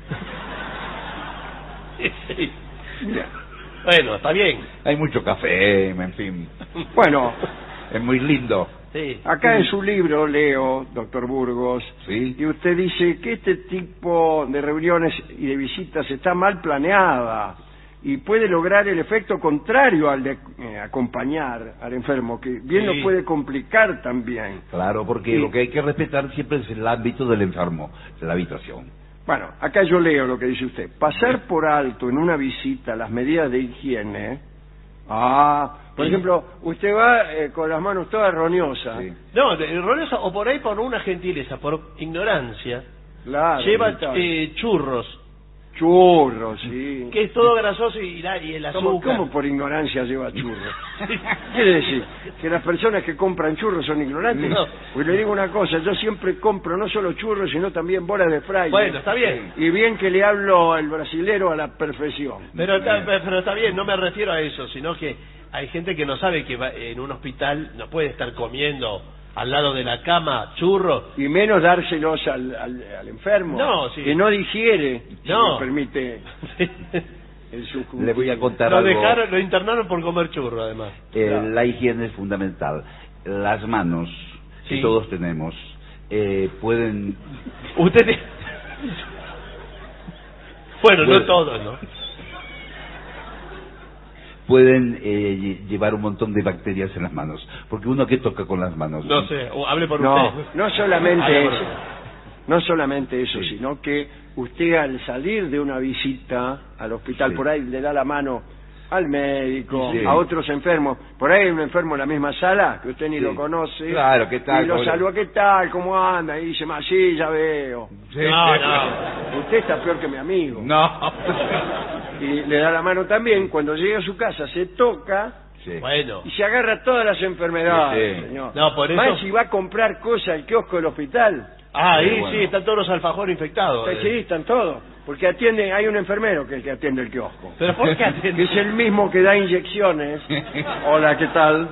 S4: Sí.
S2: Mira.
S4: Bueno, está bien.
S3: Hay mucho café, en fin.
S2: Bueno,
S3: Es muy lindo.
S4: Sí.
S2: acá en su libro leo, doctor Burgos,
S3: Sí.
S2: y usted dice que este tipo de reuniones y de visitas está mal planeada y puede lograr el efecto contrario al de eh, acompañar al enfermo, que bien
S4: Sí.
S2: lo puede complicar también.
S3: Claro, porque
S2: Sí.
S3: lo que hay que respetar siempre es el ámbito del enfermo, de la habitación.
S2: Bueno, acá yo leo lo que dice usted. Pasar por alto en una visita las medidas de higiene. Ah, por
S4: Sí.
S2: ejemplo, usted va eh, con las manos todas roñosas.
S3: Sí.
S4: No, de- erróneosa, o por ahí por una gentileza, por ignorancia.
S2: Claro,
S4: Lleva
S2: está.
S4: eh, churros,
S2: Churros, sí.
S4: que es todo grasoso y, la- y el
S2: ¿Cómo,
S4: azúcar.
S2: cómo por ignorancia lleva churros? Quiere decir que las personas que compran churros son ignorantes.
S4: No.
S2: Pues le digo una cosa, yo siempre compro no solo churros, sino también bolas de fraile.
S4: Bueno, está bien.
S2: Y bien que le hablo al brasilero a la perfección.
S4: Pero está, pero está bien, no me refiero a eso, sino que hay gente que no sabe que va, en un hospital no puede estar comiendo al lado de la cama churros.
S2: Y menos dárselos al, al, al enfermo.
S4: No, sí.
S2: Que no digiere,
S4: No.
S2: si me permite el sucumbido.
S3: Le voy a contar
S4: Lo
S3: algo.
S4: dejaron, lo internaron por comer churro, además.
S3: Eh,
S2: Claro.
S3: La higiene es fundamental. Las manos
S4: Sí.
S3: que todos tenemos eh, pueden...
S4: Usted... te- Bueno,
S3: Bueno.
S4: no todos, ¿no?
S3: pueden eh, lle- llevar un montón de bacterias en las manos. Porque uno que toca con las manos.
S4: No sé, o hable por
S2: No,
S4: usted.
S2: no solamente
S4: Hable por
S2: eso,
S4: usted.
S2: no solamente eso,
S3: Sí.
S2: sino que usted al salir de una visita al hospital,
S3: Sí.
S2: por ahí le da la mano al médico,
S3: Sí.
S2: a otros enfermos. Por ahí hay un enfermo en la misma sala que usted ni
S3: Sí.
S2: lo conoce.
S3: Claro, ¿qué tal?
S2: Y lo
S3: ¿Cómo le-
S2: saluda, ¿qué tal? ¿Cómo anda? Y dice, más sí, ya veo.
S3: Sí.
S4: No, no.
S2: Usted está peor que mi amigo.
S3: No.
S2: Y le da la mano también. Cuando llega a su casa se toca
S3: Sí.
S4: Bueno.
S2: y se agarra todas las enfermedades,
S3: Sí, sí.
S2: señor.
S4: No, por eso-
S2: Más si va a comprar cosas al kiosco del hospital.
S4: Ah, ahí
S3: Sí, bueno.
S4: sí, están todos los alfajores infectados.
S2: Sí, están todos. Porque atiende, hay un enfermero que es el que atiende el kiosco.
S4: Pero ¿por qué
S2: Que
S4: atiende?
S2: es el mismo que da inyecciones. Hola, ¿qué tal?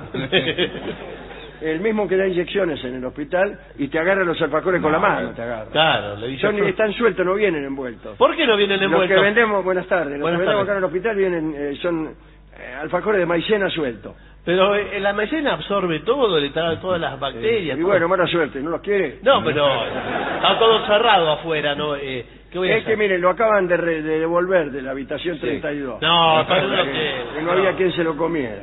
S2: El mismo que da inyecciones en el hospital y te agarra los alfajores con la mano, te agarra.
S4: Claro, le dice...
S2: Son, están sueltos, no vienen envueltos.
S4: ¿Por qué no vienen
S2: Los
S4: envueltos?
S2: que vendemos, buenas tardes, los
S4: Buenas
S2: que vendemos
S4: tardes.
S2: acá en el hospital vienen, eh, son eh, alfajores de maicena sueltos.
S4: Pero eh, la maicena absorbe todo, le trae todas las bacterias.
S2: Y
S4: todo.
S2: bueno, mala suerte, ¿no los quiere?
S4: No, pero está todo cerrado afuera, ¿no? Eh, ¿Qué voy a
S2: Es que
S4: hacer?
S2: miren, lo acaban de, re- de devolver de la habitación
S3: Sí.
S2: treinta y dos.
S4: No, pero
S2: Que-
S4: no que-
S2: que no había quien se lo comiera.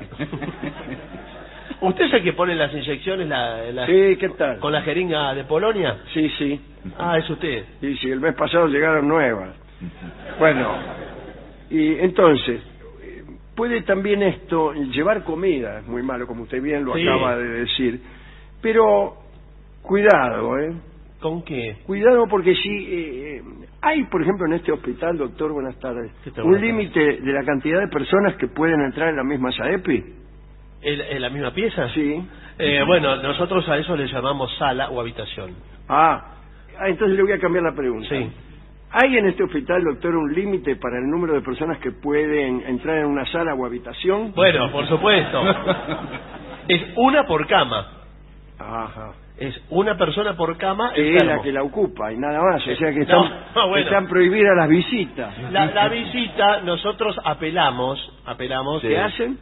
S4: ¿Usted es el que pone las inyecciones la, la-
S2: Sí, ¿qué tal?
S4: con la jeringa de Polonia?
S2: Sí, sí.
S4: Ah, es usted.
S2: Y si el mes pasado llegaron nuevas. Bueno, y entonces, eh, puede también esto llevar comida, es muy malo, como usted bien lo
S4: Sí.
S2: acaba de decir, pero cuidado, ¿eh?
S4: ¿Con qué?
S2: Cuidado porque si eh, hay, por ejemplo, en este hospital, doctor, buenas tardes,
S4: ¿Qué tal?
S2: un
S4: Buenas
S2: límite de la cantidad de personas que pueden entrar en la misma SAEPI.
S4: ¿En, en la misma pieza?
S2: Sí.
S4: Eh, bueno, nosotros a eso le llamamos sala o habitación.
S2: Ah, ah, entonces le voy a cambiar la pregunta.
S4: Sí.
S2: ¿Hay en este hospital, doctor, un límite para el número de personas que pueden entrar en una sala o habitación?
S4: Bueno, por supuesto. Es una por cama.
S2: Ajá.
S4: Es una persona por cama.
S2: Es
S4: enfermo.
S2: la que la ocupa y nada más. O sea que están,
S4: No, no, bueno.
S2: están prohibidas las visitas.
S4: La, la visita, nosotros apelamos, apelamos.
S2: ¿Qué hacen?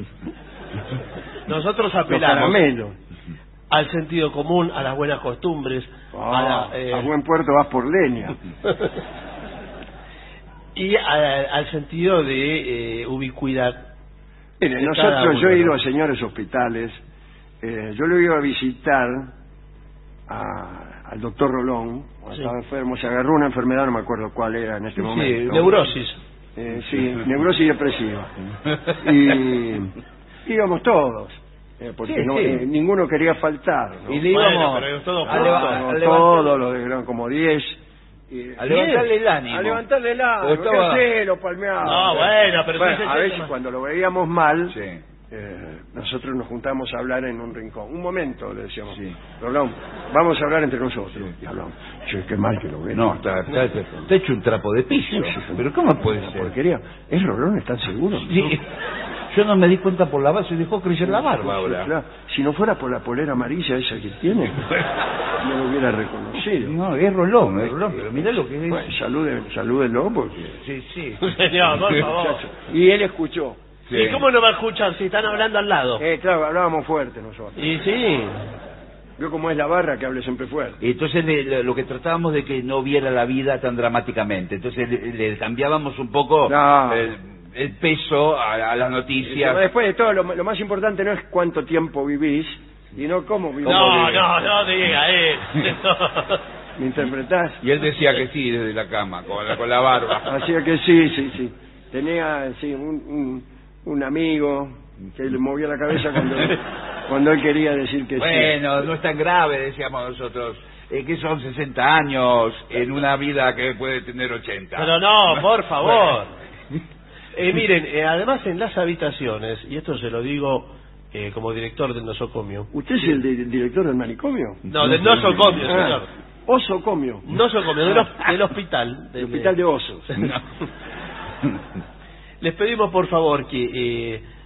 S4: Nosotros
S2: Los
S4: apelamos
S2: caramelos.
S4: al sentido común, a las buenas costumbres, a,
S2: Ah,
S4: la, eh,
S2: a buen puerto vas por leña.
S4: y a- al sentido de eh, ubicuidad.
S2: Mire,
S4: de cada
S2: nosotros,
S4: uno,
S2: yo he ido
S4: ¿no?
S2: a señores hospitales, eh, yo lo he ido a visitar a- al doctor Rolón, cuando
S4: Sí.
S2: estaba enfermo, se agarró una enfermedad, no me acuerdo cuál era en este
S4: Sí,
S2: momento.
S4: neurosis.
S2: Eh, sí, neurosis depresiva. Y íbamos todos, eh, porque
S3: Sí,
S2: no,
S3: sí.
S2: eh, ninguno quería faltar. ¿no?
S3: Y le
S4: Bueno,
S3: íbamos
S4: pero todos
S3: a,
S4: juntos.
S3: leva-
S2: Íbamos
S3: a levantar-
S2: todos, los eran como diez. y-
S3: a levantarle el ánimo.
S2: A levantarle el ánimo,
S3: O estaba-
S2: ¿qué lo palmeaba?
S4: No, bueno, pero
S2: Bueno,
S4: ese es
S2: a
S4: el
S2: veces
S4: tema.
S2: cuando lo veíamos mal,
S3: Sí.
S2: eh, nosotros nos juntamos a hablar en un rincón. Un momento, le decíamos.
S3: Sí.
S2: Rolón, vamos a hablar entre nosotros. Y hablamos. Che, qué mal que lo ven.
S3: No, está, está, está hecho un trapo de piso. Pero ¿cómo puede ser?
S2: Porquería. ¿Es Rolón? ¿Están seguros?
S3: Sí. Yo no me di cuenta por la base, dejó crecer la barba ahora.
S2: Claro. Si no fuera por la polera amarilla esa que tiene, no lo hubiera reconocido.
S3: No, es Rolón, es Rolón, pero mirá lo que es.
S2: Bueno, salude, salúdenlo porque...
S3: Sí, sí.
S4: Señor, por favor.
S2: Y él escuchó.
S3: Sí.
S4: ¿Y cómo no va a escuchar si están hablando al lado?
S2: Eh, claro, hablábamos fuerte nosotros.
S4: Y sí.
S2: Vio cómo es la barra que hable siempre fuerte.
S3: Entonces le- le- lo que tratábamos de que no viera la vida tan dramáticamente. Entonces le, le cambiábamos un poco
S2: No.
S3: el, el peso a, a las noticias.
S2: Después de todo, lo, lo más importante no es cuánto tiempo vivís, sino cómo vivís.
S4: No, no, no diga él.
S2: ¿Me interpretás?
S3: Y él decía que sí desde la cama, con la, con la barba.
S2: Así que sí, sí, sí. Tenía sí, un, un, un amigo que le movía la cabeza cuando, cuando él quería decir que sí.
S3: Bueno, no es tan grave, decíamos nosotros. Eh, que son sesenta años en una vida que puede tener ochenta.
S4: Pero no, por favor. Eh, miren, eh, además en las habitaciones, y esto se lo digo eh, como director del nosocomio.
S2: ¿Usted es el, de- el director del manicomio?
S4: No, del nosocomio,
S2: Ah,
S4: señor.
S2: Osocomio.
S4: Nosocomio, del, hos- del hospital.
S2: El hospital de osos.
S4: Les pedimos por favor que eh,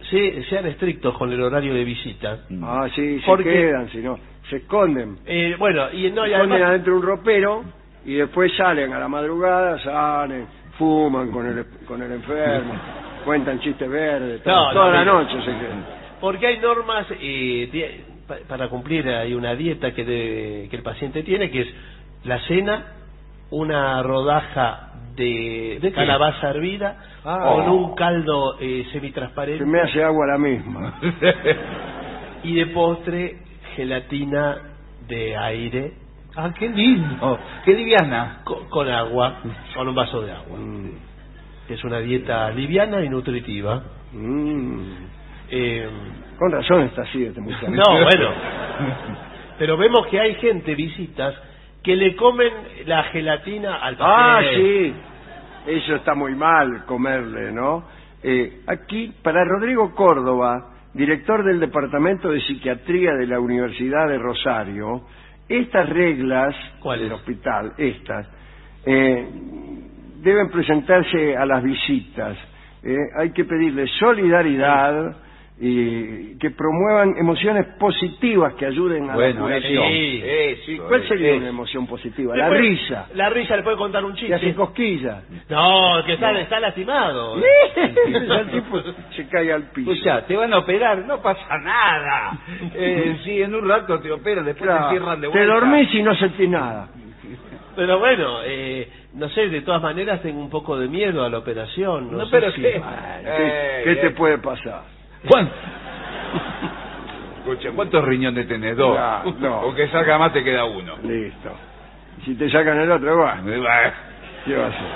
S4: se, sean estrictos con el horario de visita.
S2: Ah, sí, se
S4: Porque-
S2: quedan, si no, se esconden.
S4: Eh, bueno, y no, y
S2: Se esconden
S4: además...
S2: adentro de un ropero y después salen a la madrugada, salen, fuman con el, con el enfermo, cuentan chistes verdes,
S4: No,
S2: toda, toda
S4: no,
S2: la
S4: no.
S2: noche se quedan.
S4: Porque hay normas eh, die- pa- para cumplir, hay una dieta que, de- que el paciente tiene, que es la cena, una rodaja de,
S3: ¿De qué?
S4: calabaza hervida
S3: Ah.
S4: con un caldo eh, semitransparente
S2: Se me hace agua la misma.
S4: y de postre gelatina de aire
S3: Ah, qué lindo, qué liviana.
S4: con, con agua, con un vaso de agua. Que es una dieta liviana y nutritiva.
S2: Mm.
S4: Eh,
S2: Con razón está así este muchacho.
S4: No, bueno. Pero vemos que hay gente, visitas, que le comen la gelatina al
S2: Ah,
S4: paciente.
S2: sí. Eso está muy mal, comerle, ¿no? Eh, aquí, para Rodrigo Córdoba, director del Departamento de Psiquiatría de la Universidad de Rosario, estas reglas del hospital, estas, eh, deben presentarse a las visitas. Eh, hay que pedirle solidaridad y que promuevan emociones positivas que ayuden a
S3: Bueno,
S2: la curación.
S4: sí,
S3: eso,
S2: ¿Cuál sería
S3: eso.
S2: una emoción positiva?
S4: Le
S2: La
S4: puede-
S2: risa.
S4: La risa le puede contar un
S2: Que hace
S4: chiste.
S2: cosquillas.
S4: No, que está, está lastimado.
S2: El tipo se cae al piso.
S3: Escucha, te van a operar, no pasa nada. Eh, sí, en un rato te operan, después
S2: Claro,
S3: te cierran de
S2: te
S3: vuelta.
S2: dormís y no sentís nada.
S4: Pero bueno, eh, no sé, de todas maneras tengo un poco de miedo a la operación. No,
S3: No,
S4: sé
S3: pero
S4: si-
S3: qué.
S2: ¿Qué,
S3: Eh,
S2: qué te
S3: eh.
S2: puede pasar?
S3: ¿Cuánto? Escucha, ¿cuántos riñones tenés? Dos.
S2: No, no.
S3: O que saca más te queda uno.
S2: Listo. Si te sacan el otro, va.
S3: Eh,
S2: ¿Qué va a hacer?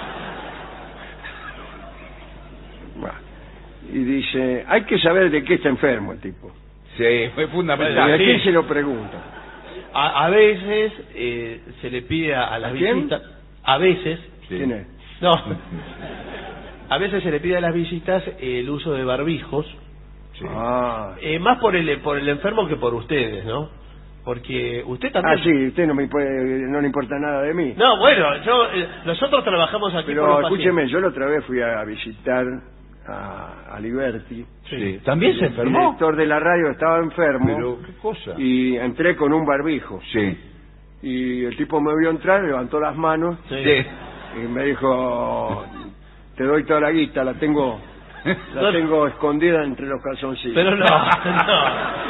S2: Va. Y dice, hay que saber de qué está enfermo el tipo.
S3: Sí, fue
S2: ¿Y
S3: fundamental.
S2: a
S4: sí.
S2: quién se lo pregunta?
S4: A, a veces eh, se le pide a, a las
S2: ¿A quién?
S4: visitas, a veces,
S3: Sí.
S2: ¿Quién es?
S4: no, a veces se le pide a las visitas el uso de barbijos,
S3: Sí.
S2: Ah.
S4: eh, más por el por el enfermo que por ustedes, ¿no? Porque usted también.
S2: Ah, sí, usted no me puede, no le importa nada de mí.
S4: No, bueno, yo eh, nosotros trabajamos aquí por
S2: Pero
S4: los
S2: escúcheme, yo la otra vez fui a visitar a, a Liberty.
S3: Sí. ¿También se
S2: El
S3: enfermó?
S2: director de la radio estaba enfermo.
S3: Pero, ¿qué cosa?
S2: Y entré con un barbijo.
S3: Sí.
S2: Y el tipo me vio entrar, levantó las manos
S4: pacientes.
S3: Sí.
S2: y me dijo, te doy toda la guita, la tengo la tengo escondida entre los calzoncillos.
S4: Pero no, no.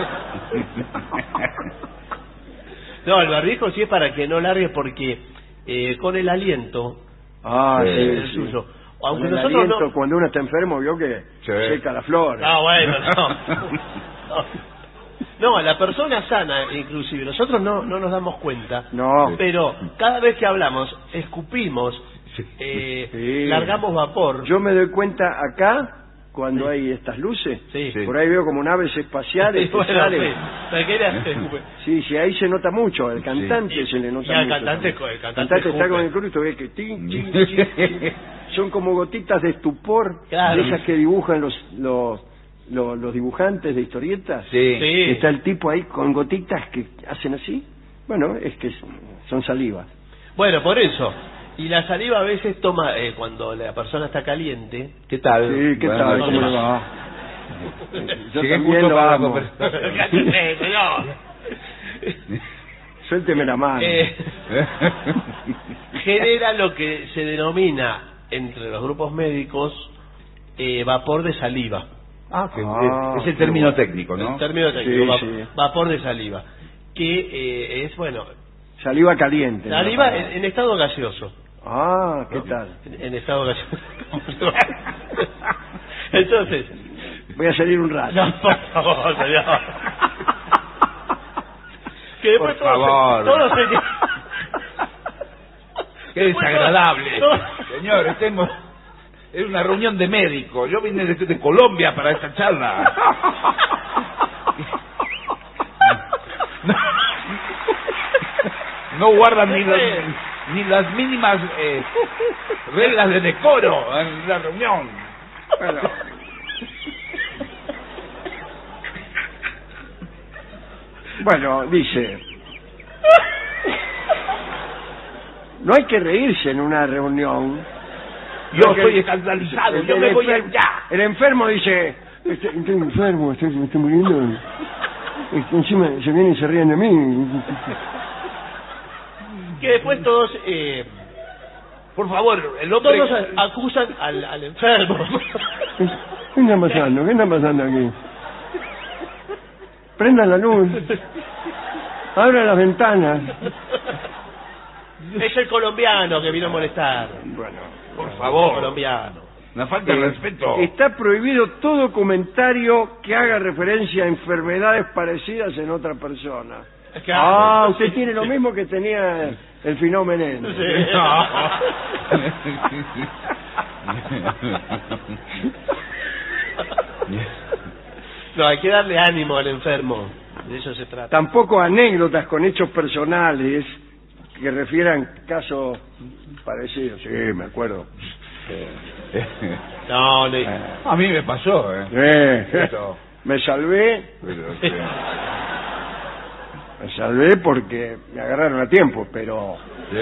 S4: No, el barbijo sí es para que no largue porque eh, con el aliento
S2: Ah,
S4: eh,
S2: sí,
S4: el
S2: sí.
S4: suyo.
S2: Con
S4: Aunque
S2: el
S4: nosotros
S2: aliento,
S4: no.
S2: cuando uno está enfermo, vio que
S3: Sí.
S2: seca las flores.
S4: No, bueno, no. No, No, a la persona sana, inclusive, nosotros no, no nos damos cuenta.
S2: No.
S4: Pero cada vez que hablamos, escupimos, eh,
S2: Sí.
S4: largamos vapor.
S2: Yo me doy cuenta acá, cuando hay estas luces,
S4: Sí.
S2: por ahí veo como naves espaciales que
S4: Bueno,
S2: salen.
S4: sí. ¿Pero qué era? Se escupe.
S2: Sí, sí, ahí se nota mucho, el cantante se le nota
S4: Y al
S2: mucho.
S4: cantante,
S2: también.
S4: el cantante
S2: está
S4: escupe.
S2: con el cruto, ve que tin, tin, tin, tin. Son como gotitas de estupor,
S4: Claro.
S2: de esas que dibujan los los los, los dibujantes de historietas.
S3: Sí.
S4: Sí.
S2: Está el tipo ahí con gotitas que hacen así. Bueno, es que son salivas.
S4: Bueno, por eso. Y la saliva a veces toma, eh, cuando la persona está caliente.
S3: ¿Qué tal?
S2: Sí, ¿qué
S3: Buenas
S2: tal?
S3: noches.
S2: ¿Cómo le va? Yo
S3: Llegué
S2: también
S3: justo
S2: lo
S3: para la
S2: amo.
S3: conversación.
S4: Cállate, señor.
S2: Suélteme la mano.
S4: Eh, genera lo que se denomina entre los grupos médicos eh, vapor de saliva.
S3: Ah, que
S2: Ah,
S3: es el
S2: qué
S3: término
S2: bueno.
S3: técnico, ¿no?
S4: El término técnico,
S2: Sí,
S4: va-
S2: sí.
S4: vapor de saliva. Que eh, es, bueno,
S2: Saliva caliente. ¿no?
S4: saliva en, en estado gaseoso.
S2: Ah, ¿qué tal?
S4: En, en estado gaseoso. Entonces,
S2: Voy a salir un rato.
S4: no, por favor, señor. Que después
S3: Por
S4: todo se-
S3: favor.
S4: todo se-
S3: Qué
S4: después
S3: desagradable.
S4: todo-
S3: Señor, estemos... Es una reunión de médicos. Yo vine de, de Colombia para esta charla. No, no guardan ni las, ni las mínimas eh, reglas de decoro en la reunión.
S2: Bueno. Bueno, dice, no hay que reírse en una reunión.
S3: Yo
S2: Porque
S3: estoy escandalizado.
S2: el-
S3: Yo
S2: el
S3: me voy
S2: enfer-
S3: allá.
S2: El enfermo dice, Estoy, estoy enfermo, estoy, me estoy muriendo. Este, encima se vienen y se ríen de mí.
S4: Que después todos, eh,
S3: por favor, el hombre...
S4: todos a- acusan al, al enfermo.
S2: ¿Qué está pasando? ¿Qué está pasando aquí? Prendan la luz. Abran las ventanas.
S4: Es el colombiano que vino a molestar.
S2: Bueno,
S3: Por
S4: El
S3: favor,
S4: colombiano.
S3: una falta de
S2: Eh,
S3: respeto.
S2: Está prohibido todo comentario que haga referencia a enfermedades parecidas en otra persona.
S4: Claro.
S2: Ah, usted tiene lo mismo que tenía el fenómeno.
S4: Sí. No, hay que darle ánimo al enfermo. De eso se trata.
S2: Tampoco anécdotas con hechos personales que refieran casos parecidos. Sí, me acuerdo.
S4: No, le...
S3: A mí me pasó, ¿eh?
S2: Eh,
S3: Esto.
S2: me salvé,
S3: Pero, sí.
S2: me salvé porque me agarraron a tiempo, pero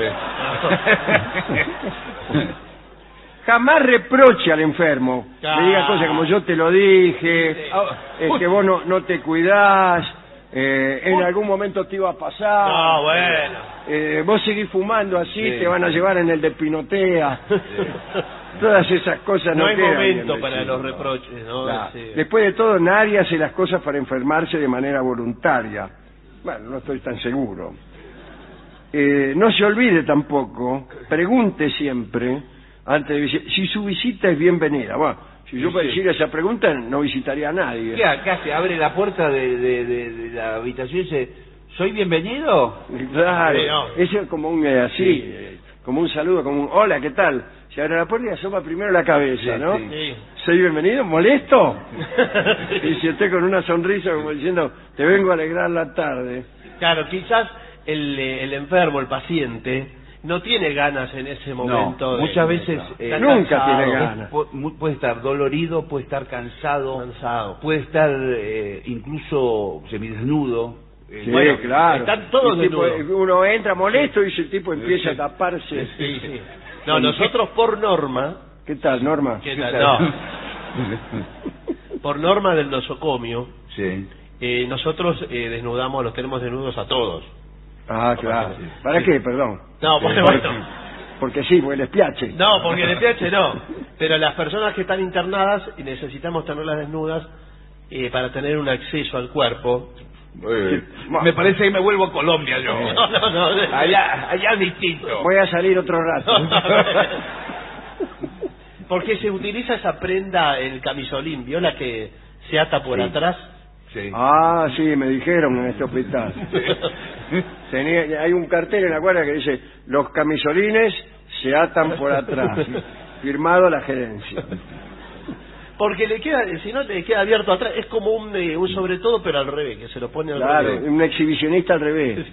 S2: jamás reproche al enfermo.
S4: Claro.
S2: Le diga cosas como yo te lo dije,
S4: Sí.
S2: es que vos no, no te cuidás, eh, en algún momento te iba a pasar.
S4: No, bueno.
S2: Eh, vos seguís fumando así,
S3: Sí.
S2: te van a llevar en el de Pinotea. Todas esas cosas no,
S4: No hay
S2: quedan
S4: momento
S2: bien
S4: para
S2: decididas.
S4: los reproches, ¿no?
S2: Claro.
S4: Sí.
S2: Después de todo, nadie hace las cosas para enfermarse de manera voluntaria. Bueno, no estoy tan seguro. Eh, no se olvide tampoco, pregunte siempre, antes de visi- si su visita es bienvenida. Bueno, si yo
S3: Sí,
S2: para
S3: sí.
S2: decir esa pregunta, no visitaría a nadie.
S3: ¿Qué, qué hace? Abre la puerta de, de, de, de la habitación y dice, ¿soy bienvenido?
S2: Claro,
S4: Sí, no.
S2: eso es como un eh, así,
S3: Sí.
S2: eh, como un saludo, como un hola, ¿qué tal? Se abre la puerta y asoma primero la cabeza,
S3: Sí,
S2: ¿no?
S3: sí.
S4: Sí.
S2: ¿Soy bienvenido? ¿Molesto? Y si usted con una sonrisa como diciendo, te vengo a alegrar la tarde.
S4: Claro, quizás el, eh, el enfermo, el paciente, no tiene ganas en ese momento.
S3: No,
S4: de-
S3: muchas veces
S4: de-
S3: eh,
S4: está
S2: nunca
S4: cansado,
S2: tiene ganas.
S3: pu- mu- puede estar dolorido, puede estar cansado,
S4: Cansado.
S3: puede estar eh, incluso semidesnudo. eh,
S2: Sí,
S4: Bueno,
S2: claro.
S4: están todos
S2: El tipo,
S4: desnudos.
S2: uno entra molesto y el tipo empieza a
S3: Sí.
S2: taparse.
S4: Sí, sí. No, nosotros por norma,
S2: ¿Qué tal, Norma?
S4: ¿qué tal? No, por norma del nosocomio,
S3: Sí.
S4: eh, nosotros eh, desnudamos, los tenemos desnudos a todos.
S2: Ah, claro. ¿Para
S4: Sí.
S2: qué? Perdón.
S4: No, bueno,
S2: Porque-
S4: bueno.
S2: Porque sí, porque les piache.
S4: No, porque de P H no. Pero las personas que están internadas y necesitamos tenerlas desnudas eh, para tener un acceso al cuerpo.
S3: Eh, me parece que me vuelvo a Colombia yo.
S4: No, no, no.
S3: Allá, allá es distinto.
S2: Voy a salir otro rato.
S4: Porque se utiliza esa prenda, el camisolín, ¿vio la que se ata por
S3: Sí.
S4: atrás?
S3: Sí.
S2: Ah, sí, me dijeron en este hospital. Tenía, hay un cartel en la cuadra que dice, los camisolines se atan por atrás. Firmado la gerencia.
S4: Porque le queda, si no le queda abierto atrás, es como un, eh, un sobre todo, pero al revés, que se lo pone al
S2: Claro,
S4: revés.
S2: un exhibicionista al revés.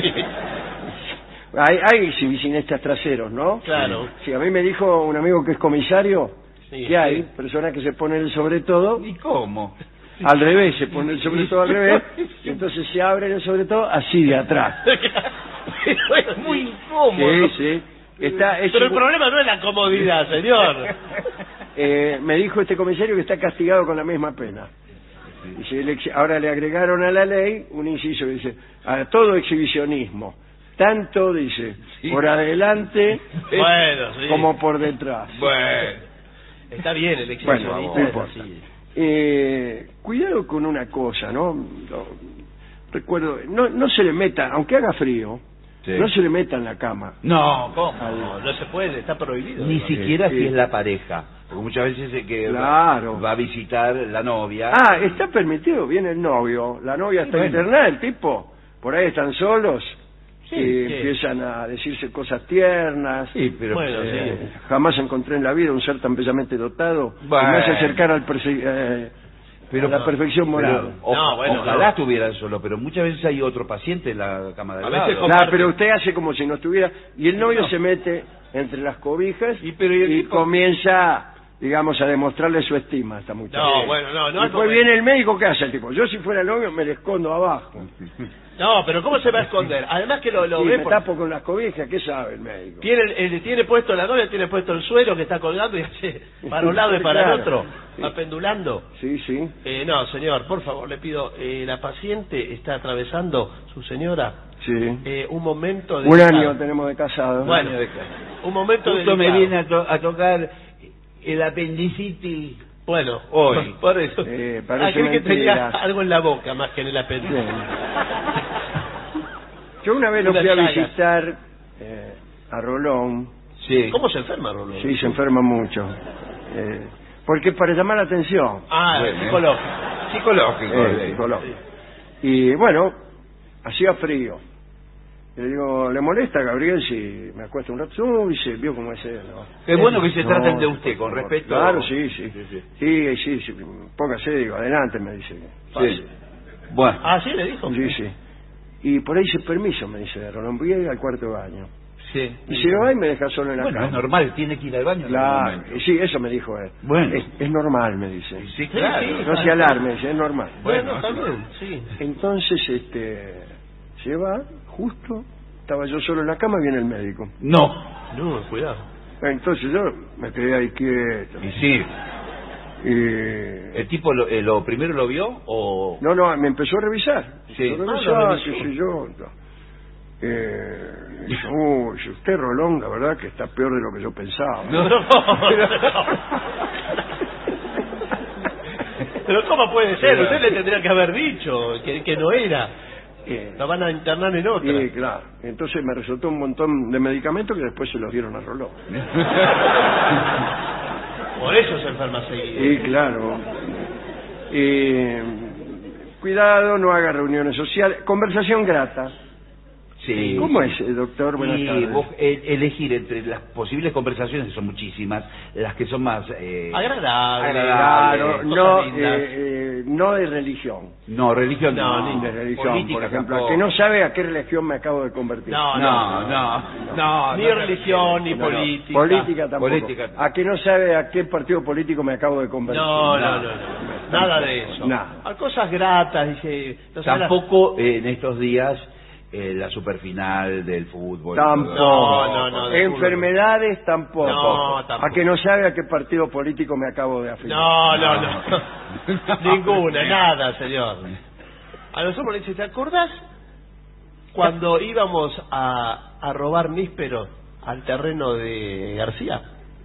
S2: Hay, hay exhibicionistas traseros, ¿no?
S4: Claro.
S2: Sí, a mí me dijo un amigo que es comisario
S4: Sí,
S2: que hay
S4: sí.
S2: personas que se ponen el sobre todo
S3: ¿Y cómo?
S2: al revés, se pone el sobre todo al revés y entonces se abre el sobre todo así de atrás.
S4: Pero es muy incómodo.
S2: Sí, sí. Está, es
S4: Pero el
S2: igu-
S4: problema no es la comodidad, señor.
S2: Eh, me dijo este comisario que está castigado con la misma pena. Dice, el ex- ahora le agregaron a la ley un inciso que dice, a todo exhibicionismo, tanto, dice,
S3: Sí.
S2: por adelante
S4: Bueno, sí.
S2: como por detrás.
S3: Bueno.
S4: Está bien el
S2: Bueno,
S4: exhibicionista.
S2: no
S4: es
S2: importa.
S4: así.
S2: Eh, cuidado con una cosa, ¿no? Lo- recuerdo, no, no se le meta, aunque haga frío,
S3: Sí.
S2: no se le meta en la cama.
S3: No, ¿cómo?
S4: No, no se puede, está prohibido.
S3: Ni
S4: ¿no?
S3: siquiera
S2: sí.
S3: si es la pareja. Porque muchas veces es que
S2: Claro.
S3: va, va a visitar la novia.
S2: Ah, está permitido, viene el novio, la novia está
S3: Bueno.
S2: internada, el tipo, por ahí están solos,
S3: Sí,
S2: y
S4: sí.
S2: empiezan a decirse cosas tiernas.
S3: Sí, pero...
S4: Bueno,
S2: Eh,
S4: sí.
S2: jamás encontré en la vida un ser tan bellamente dotado que
S3: Bueno.
S2: me hace acercar al perse- eh,
S3: Pero-
S2: a la perfección moral.
S3: pero, o-
S4: No, bueno,
S3: ojalá
S4: no.
S3: estuvieran solo, pero muchas veces hay otro paciente en la cama de
S4: A
S3: al
S4: veces
S3: lado.
S4: como-
S2: Claro, pero usted hace como si no estuviera, y el novio
S3: No.
S2: se mete entre las cobijas
S3: Y, pero, ¿y el
S2: y
S3: tipo?
S2: comienza, digamos, a demostrarle su estima a esta muchacha.
S4: No, bueno, no, no.
S2: Después
S4: no,
S2: viene el médico, ¿qué hace el tipo? Yo si fuera el novio me le escondo abajo.
S4: No, pero ¿cómo se va a esconder? Además que lo, lo
S2: Sí,
S4: ve
S2: me
S4: por-
S2: tapo con las cobijas, ¿qué sabe el médico?
S4: Tiene, el- el- tiene puesto la novia, tiene puesto el suelo que está colgando y hace para un lado y para
S2: Claro.
S4: el otro.
S2: Sí.
S4: Va pendulando.
S2: Sí, sí.
S4: Eh, no, señor, por favor, le pido, eh, la paciente está atravesando, su señora,
S2: Sí.
S4: eh, un momento de...
S2: Un año tenemos de casado.
S4: Bueno, un momento
S3: Justo me
S4: delicado.
S3: viene a, to- a tocar el apendicitis.
S4: Bueno,
S3: Hoy.
S4: por eso.
S2: Eh,
S4: Ah,
S2: parece
S4: creí que tenía
S2: mentiras.
S4: algo en la boca más que en el apéndice.
S2: Bien. Yo una vez lo
S4: Unas
S2: fui a
S4: llagas.
S2: visitar eh, a Rolón.
S3: Sí.
S4: ¿Cómo se enferma, Rolón?
S2: Sí, se enferma mucho. Eh, porque para llamar la atención.
S4: Ah,
S3: Bueno.
S4: psicológico.
S3: Psicológico.
S2: Eh,
S3: sí.
S2: psicológico. Y bueno, hacía frío. Y le digo, ¿le molesta, Gabriel, si me acuesto un rato? Uy, se vio como es él, ¿no?
S3: Qué bueno que se
S2: No,
S3: traten de usted,
S2: por
S3: con
S2: favor.
S3: respeto.
S2: Claro, sí, sí.
S3: Sí, sí.
S2: Sí, sí, sí. Póngase, digo, adelante, me dice. Pase.
S3: Sí. Bueno.
S4: Ah, sí, le dijo.
S2: Sí, sí. Y por ahí dice, permiso, me dice Rolón, voy a ir al cuarto baño.
S3: Sí.
S2: Y si no va y me deja solo en la
S3: Bueno,
S2: cama.
S3: es normal, tiene que ir al baño en algún
S2: Claro,
S3: momento.
S2: y sí, eso me dijo él.
S3: Bueno.
S2: Es, es normal, me dice.
S3: Sí, claro.
S4: Sí, sí.
S2: No se alarme, dice, es normal.
S4: Bueno, está bien, sí.
S2: Entonces, este, se va, justo, estaba yo solo en la cama y viene el médico.
S3: No.
S4: No, cuidado.
S2: Entonces yo me quedé ahí quieto.
S3: Y sí.
S2: Y...
S3: ¿El tipo lo, eh, lo primero lo vio o...?
S2: No, no, me empezó a revisar.
S3: Sí.
S2: Empezó a
S4: Ah, lo
S2: revisar,
S4: revisó.
S2: qué sé yo. Eh, dice, uy, si usted, Rolón, la verdad que está peor de lo que yo pensaba.
S3: No.
S4: No, Pero ¿cómo puede ser? Usted le tendría que haber dicho que, que no era.
S2: Eh,
S4: La van a internar en otra.
S2: Sí, claro. Entonces me resultó un montón de medicamentos que después se los dieron a Rolón.
S4: Por eso se enferma seguido.
S2: Sí, claro. Eh, cuidado, no haga reuniones sociales. Conversación grata.
S3: Sí.
S2: ¿Cómo es, eh, doctor? Buenas
S3: Y
S2: tardes.
S3: vos, eh, elegir entre las posibles conversaciones, que son muchísimas, las que son más... Eh,
S4: Agradable.
S3: agradables,
S2: Claro,
S4: cosas
S2: no,
S4: lindas.
S2: eh, eh, no de religión.
S3: No, religión
S4: No,
S3: no.
S4: ni
S2: De religión,
S3: Política
S2: por ejemplo.
S3: tampoco.
S2: Que no sabe a qué religión me acabo de convertir.
S4: No,
S3: No, no, no.
S4: Ni
S3: no,
S4: religión, ni
S2: No, no.
S4: política.
S2: Política tampoco.
S3: Política.
S2: A que no sabe a qué partido político me acabo de convertir.
S4: No, no, no, no. Nada de eso.
S2: Nada.
S4: A cosas gratas, dice. no sabe las-
S3: Tampoco eh, en estos días eh, la superfinal del fútbol.
S2: Tampoco.
S4: No, no, no, de
S2: Enfermedades tampoco.
S4: No, tampoco.
S2: A que no sabe a qué partido político me acabo de afiliar.
S4: No, no, no. Ninguna, nada, señor. A nosotros le dice, ¿te acordás cuando íbamos a, a robar nísperos al terreno de García?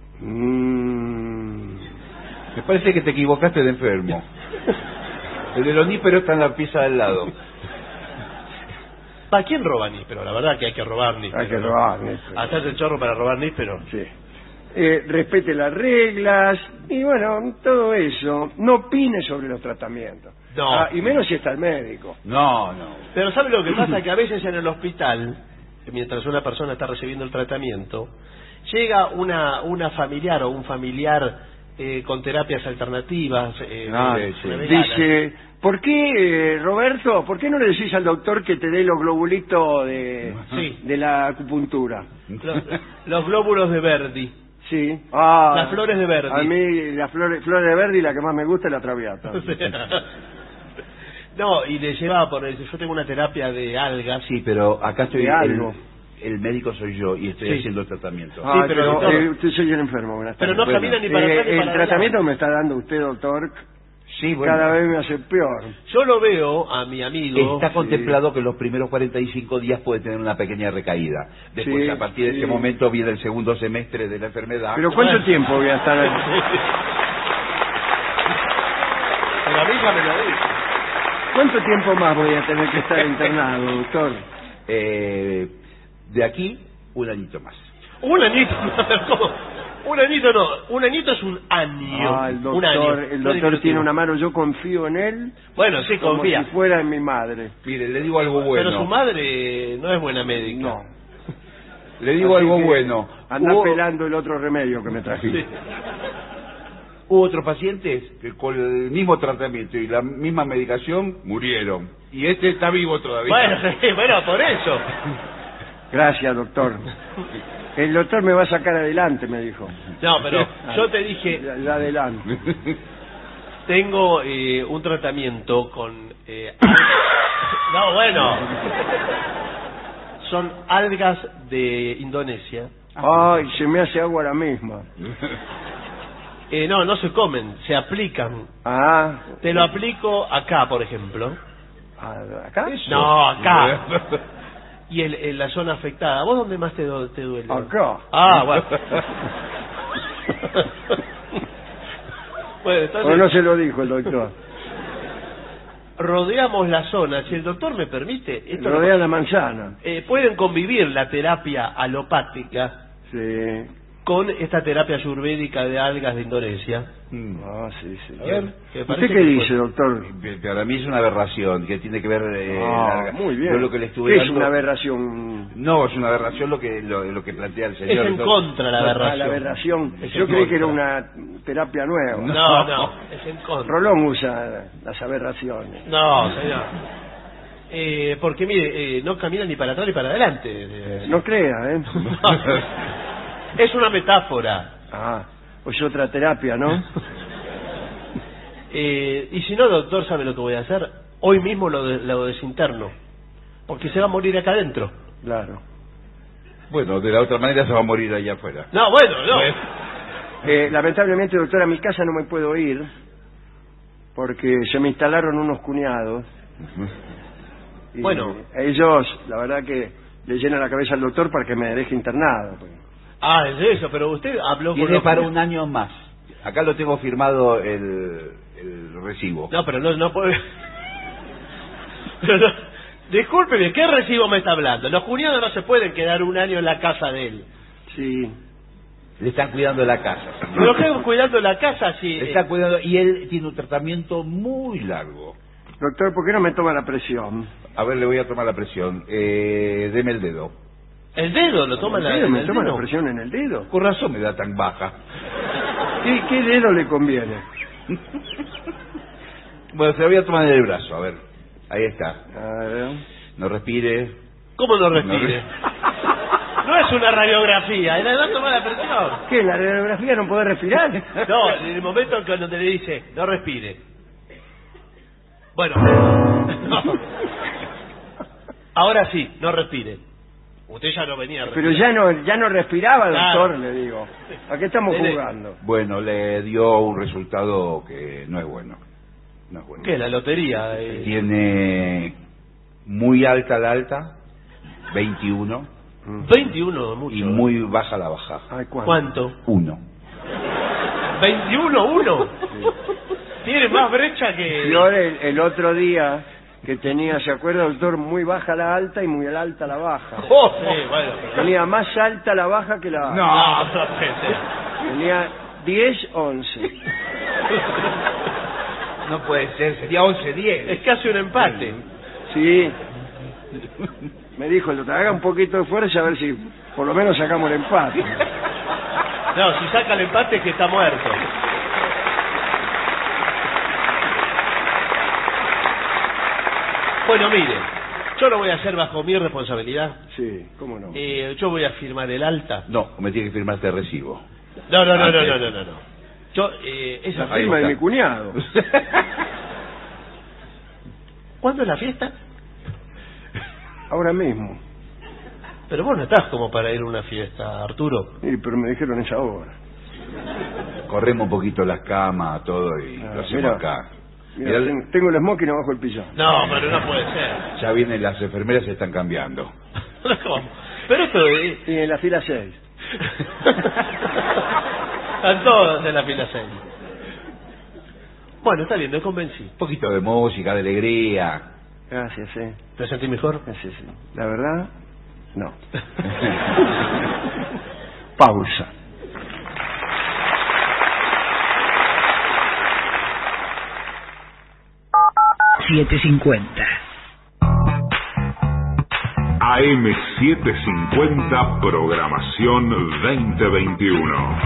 S2: Mm,
S3: Me parece que te equivocaste de enfermo. El de los nísperos está en la pieza del lado.
S4: ¿Para quién roba níspero? La verdad que hay que robar níspero.
S2: hay que
S4: ¿no?
S2: robar. níspero.
S4: Hacerse el chorro para robar níspero.
S2: Sí. Eh, respete las reglas y bueno, todo eso. No opine sobre los tratamientos.
S4: No.
S2: Ah, y menos si está el médico.
S3: No, no.
S4: Pero ¿sabe lo que pasa? Que a veces en el hospital, mientras una persona está recibiendo el tratamiento, llega una, una familiar o un familiar eh, con terapias alternativas. Eh,
S2: Ah,
S4: eh,
S2: sí.
S4: veganas.
S2: Dice, ¿por qué, eh, Roberto, por qué no le decís al doctor que te dé los globulitos de,
S4: Sí.
S2: de la acupuntura?
S4: Los, los glóbulos de Verdi.
S2: Sí. Ah,
S4: Las flores de Verdi.
S2: A mí las flores, flores de Verdi la que más me gusta es la traviata.
S4: No, y le llevaba por eso. Yo tengo una terapia de algas.
S3: Sí, pero acá estoy...
S2: De
S3: El,
S2: algo.
S3: el médico soy yo y estoy
S4: Sí.
S3: haciendo el tratamiento.
S2: Ah,
S4: Sí, pero,
S2: pero
S4: doctor-
S2: eh, usted soy el enfermo. Buenas
S4: Pero
S2: tardes.
S4: no camina ni para
S2: Eh,
S4: atrás ni
S2: el
S4: para
S2: tratamiento
S4: adelante.
S2: que me está dando usted, doctor,
S3: Sí, bueno.
S2: cada vez me hace peor.
S4: Yo lo veo a mi amigo.
S3: Está contemplado que los primeros cuarenta y cinco días puede tener una pequeña recaída. Después,
S2: Sí,
S3: a partir de
S2: sí.
S3: ese momento, viene el segundo semestre de la enfermedad.
S2: Pero ¿cuánto
S4: Bueno.
S2: tiempo voy a estar aquí?
S4: Pero a mí ya me lo dijo.
S2: ¿Cuánto tiempo más voy a tener que estar internado, doctor?
S3: Eh, de aquí, un añito más.
S4: Un añito. ¿Cómo? Un añito no. Un añito es un año.
S2: Ah, el
S4: un año.
S2: doctor, el
S4: No
S2: doctor
S4: diminutivo.
S2: tiene una mano, yo confío en él
S4: Bueno, sí,
S2: como
S4: confía.
S2: si fuera en mi madre.
S3: Mire, le digo algo bueno.
S4: Pero su madre no es buena médica.
S2: No.
S3: Le digo
S2: Así
S3: algo
S2: que
S3: bueno.
S2: Anda
S3: Hubo,
S2: pelando el otro remedio que me trajiste.
S4: Sí.
S3: hubo otros pacientes que con el mismo tratamiento y la misma medicación murieron. Y este está vivo todavía.
S4: Bueno, sí, bueno, por eso.
S2: Gracias, doctor. El doctor me va a sacar adelante, me dijo.
S4: No, pero yo te dije,
S2: Ya, ya adelante.
S4: tengo eh, un tratamiento con... Eh, No, bueno. Son algas de Indonesia.
S2: Ay, se me hace agua la misma.
S4: Eh, no, no se comen, se aplican.
S2: Ah.
S4: Te lo aplico acá, por ejemplo.
S2: ¿Acá?
S4: No, acá. Y el, en la zona afectada. ¿Vos dónde más te, du- te duele?
S2: Acá.
S4: Ah, bueno. Bueno, entonces...
S2: O no se lo dijo el doctor.
S4: Rodeamos la zona. Si el doctor me permite... Esto
S2: Rodea
S4: lo-
S2: la manzana.
S4: Eh, pueden convivir la terapia alopática
S2: Sí.
S4: con esta terapia ayurvédica de algas de Indonesia.
S2: Ah, sí, sí.
S3: A ver,
S4: Que
S2: ¿Usted
S4: parece
S2: qué
S4: que
S2: dice,
S4: fue-
S2: doctor?
S3: Para mí es una aberración que tiene que ver... Eh,
S2: Ah,
S3: larga.
S2: muy bien.
S3: Yo lo que le estuve
S2: ¿Qué es
S3: dando-
S2: una aberración?
S3: No, es una aberración lo que lo, lo que plantea el señor.
S4: Es en
S3: Entonces-
S4: contra la
S2: Ah,
S4: aberración.
S2: la aberración.
S4: Es
S2: Yo
S4: en
S2: creí que era
S4: contra.
S2: una terapia nueva.
S4: No, no, es en contra.
S2: Rolón usa las aberraciones.
S4: No, señor. Eh, porque mire, eh, no camina ni para atrás ni para adelante. Eh,
S2: No crea, ¿eh?
S4: Es una metáfora.
S2: Ah, pues otra terapia, ¿no?
S4: Eh, y si no, doctor, ¿sabe lo que voy a hacer? Hoy mismo lo, de- lo desinterno. Porque se va a morir acá adentro.
S2: Claro.
S3: Bueno, de la otra manera se va a morir allá afuera.
S4: No, bueno, no.
S2: Eh, lamentablemente, doctor, a mi casa no me puedo ir porque se me instalaron unos cuñados. Y
S4: Bueno.
S2: ellos, la verdad que le llenan la cabeza al doctor para que me deje internado.
S4: Ah, es eso, pero usted habló con
S3: Tiene
S4: los-
S3: para un año más. Acá lo tengo firmado el, el recibo.
S4: No, pero no, no puede... Pero no- Discúlpeme, ¿qué recibo me está hablando? Los cuñados no se pueden quedar un año en la casa de él.
S2: Sí.
S3: Le están cuidando la casa.
S4: Pero qué cuidando la casa si...
S3: Le están cuidando y él tiene un tratamiento muy largo.
S2: Doctor, ¿por qué no me toma la presión?
S3: A ver, le voy a tomar la presión. Eh, deme el dedo.
S4: ¿El dedo lo toma
S2: ¿El
S4: la,
S2: dedo? ¿Me
S4: el
S2: toma
S4: dedo?
S2: la presión en el dedo?
S3: Con razón me da tan baja.
S2: ¿Qué, qué dedo le conviene?
S3: Bueno, se lo voy a tomar en el brazo, a ver. Ahí está.
S2: A ver.
S3: No respire.
S4: ¿Cómo no respire? No es una radiografía, le va a tomar la presión.
S2: ¿Qué, la radiografía no puede respirar?
S4: No, en el momento en que donde le dice, no respire. Bueno. Ahora sí, no respire. Usted ya no venía a respirar.
S2: Pero ya no, ya no respiraba, doctor,
S4: Claro.
S2: le digo. ¿A qué estamos
S4: Dele.
S2: jugando?
S3: Bueno, le dio un resultado que no es bueno. No es bueno.
S4: ¿Qué? La lotería. eh.
S3: Tiene muy alta la alta, veintiuno,
S4: veintiuno, mucho.
S3: y muy baja la baja,
S2: Ay, ¿cuánto?
S4: ¿Cuánto?
S3: uno.
S4: ¿veintiuno, uno? Tiene más brecha que...
S2: Y ahora el, el otro día que tenía, ¿se acuerda, doctor? Muy baja la alta y muy alta la baja.
S4: Oh, sí, bueno, pero...
S2: Tenía más alta la baja que la...
S4: No, no puede ser.
S2: Tenía diez, once.
S3: No puede ser, sería once diez.
S4: Es casi un empate.
S2: Sí. Me dijo el doctor, haga un poquito de fuerza a ver si por lo menos sacamos el empate.
S4: No, si saca el empate es que está muerto. Bueno, mire, yo lo voy a hacer bajo mi responsabilidad.
S2: Sí, cómo no.
S4: Eh, yo voy a firmar el alta.
S3: No, me tiene que firmar este recibo.
S4: No, no, no, no,
S3: Antes.
S4: no, no, no, no. Yo, eh, esa
S2: La firma de mi cuñado.
S4: ¿Cuándo es la fiesta?
S2: Ahora mismo.
S4: Pero vos no estás como para ir a una fiesta, Arturo.
S2: Sí, pero me dijeron esa hora.
S3: Corremos un poquito las camas, todo, y
S2: Ah,
S3: lo hacemos
S2: mira.
S3: acá.
S2: Mira,
S3: Mirá,
S2: ten- tengo el smoking abajo del pijama.
S4: No, pero no puede ser.
S3: ya vienen las enfermeras, se están cambiando.
S4: ¿Cómo? Pero esto... eh,
S2: Y en la fila seis.
S4: Están todos en la fila seis. Bueno, está bien, me convencí.
S3: Un poquito de música, de alegría.
S2: Gracias, sí.
S4: ¿Te sentís mejor?
S2: Gracias, sí. La verdad, no. Pausa.
S5: setecientos cincuenta.
S1: A M setecientos cincuenta, programación veinte veintiuno.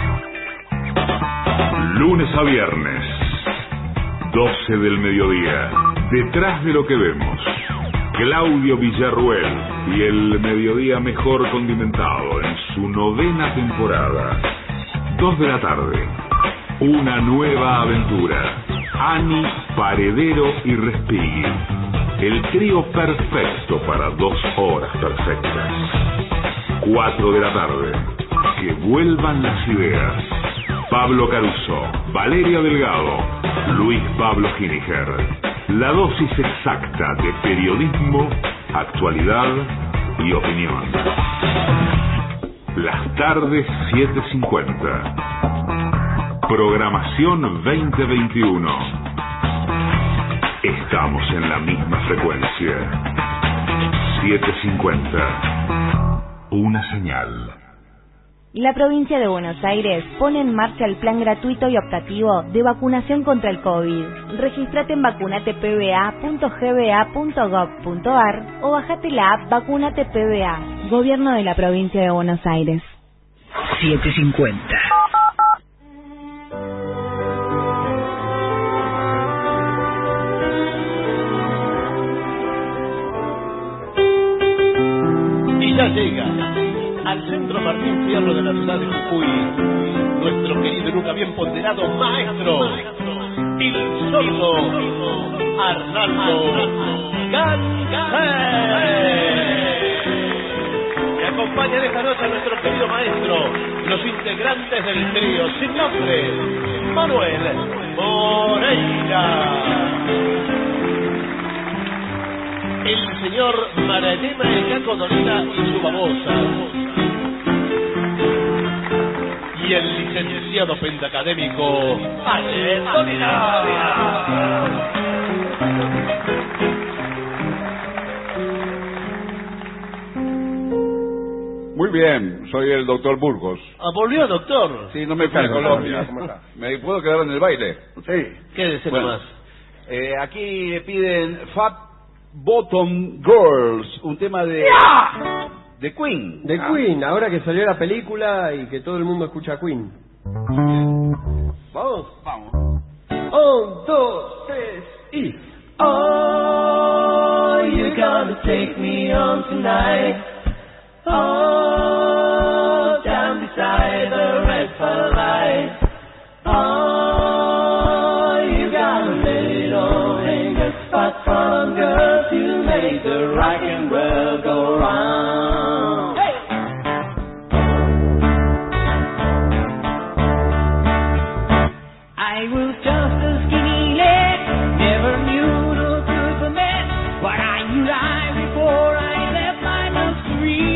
S1: Lunes a viernes, doce del mediodía. Detrás de lo que vemos, Claudio Villarruel y el mediodía mejor condimentado en su novena temporada. Dos de la tarde, una nueva aventura. Ani, Paredero y Respighi. El trío perfecto para dos horas perfectas. Cuatro de la tarde. Que vuelvan las ideas. Pablo Caruso, Valeria Delgado, Luis Pablo Giniger. La dosis exacta de periodismo, actualidad y opinión. Las tardes siete cincuenta. Programación veinte veintiuno. Estamos en la misma frecuencia. siete cincuenta. Una señal.
S13: La provincia de Buenos Aires pone en marcha el plan gratuito y optativo de vacunación contra el COVID. Regístrate en vacunate p b a punto g b a punto gov punto a r o bajate la app Vacunate P B A. Gobierno de la provincia de Buenos Aires.
S5: siete cincuenta.
S4: Y ya llega al centro Martín Fierro de la ciudad de Jujuy nuestro querido y nunca bien ponderado maestro, el sordo Arnaldo Ganser. Me acompañan esta noche a nuestro querido maestro, los integrantes del trío sin nombre, Manuel Moreira, el señor Maradema El Caco Dolina y su babosa, y el licenciado pentacadémico Ale Dolina.
S14: Muy bien, soy el doctor Burgos.
S4: Ah, ¿volvió, doctor?
S14: Sí, no me fui a Colombia. ¿Me puedo quedar en el baile?
S2: Sí.
S4: Quédese
S14: Bueno,
S4: nomás.
S14: eh, aquí le piden Fat Bottom Girls, un tema de... de Queen.
S2: De Queen, ahora que salió la película y que todo el mundo escucha a Queen. ¿Vamos?
S14: Vamos.
S2: Un, dos, tres y...
S8: Oh, you're gonna take me on tonight. Oh, down beside the red light. Oh, you gotta let it all hang a spot from girls to make the rock and roll go round. Hey! I was just a skinny lad, never knew no good for men, but I knew life before I left my nursery.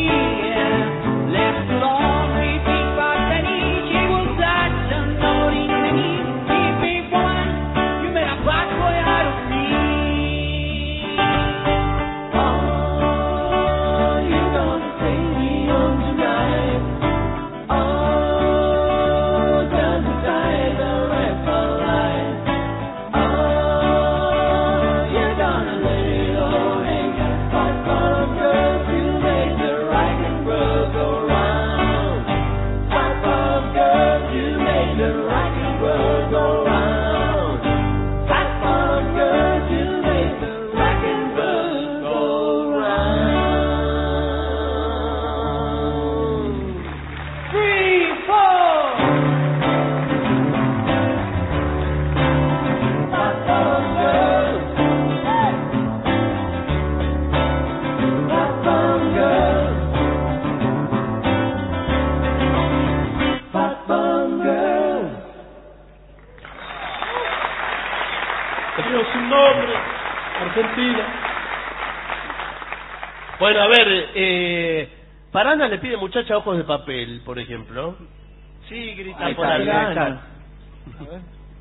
S8: Left along with Big Box and she was such a naughty lady. Big, big woman, you made a bad boy out of me. Oh, you're gonna take me home tonight. Oh, down beside the red light. Oh, you're gonna let it all hang out. Hot bottom girls, you make the rock and roll go round. Hot bottom girls, you make the rock and roll go round. Hot bottom girls, you make the rock and roll go round. Three, four. Hot bottom girls. Hot bottom girls. Hot bottom girls.
S4: Trío sin nombre, Argentina. Bueno, a ver, eh, Parana le pide muchacha ojos de papel, por ejemplo. Sí, grita
S2: Ahí
S4: por
S2: está,
S4: ahí.
S2: ahí está.
S4: A ver.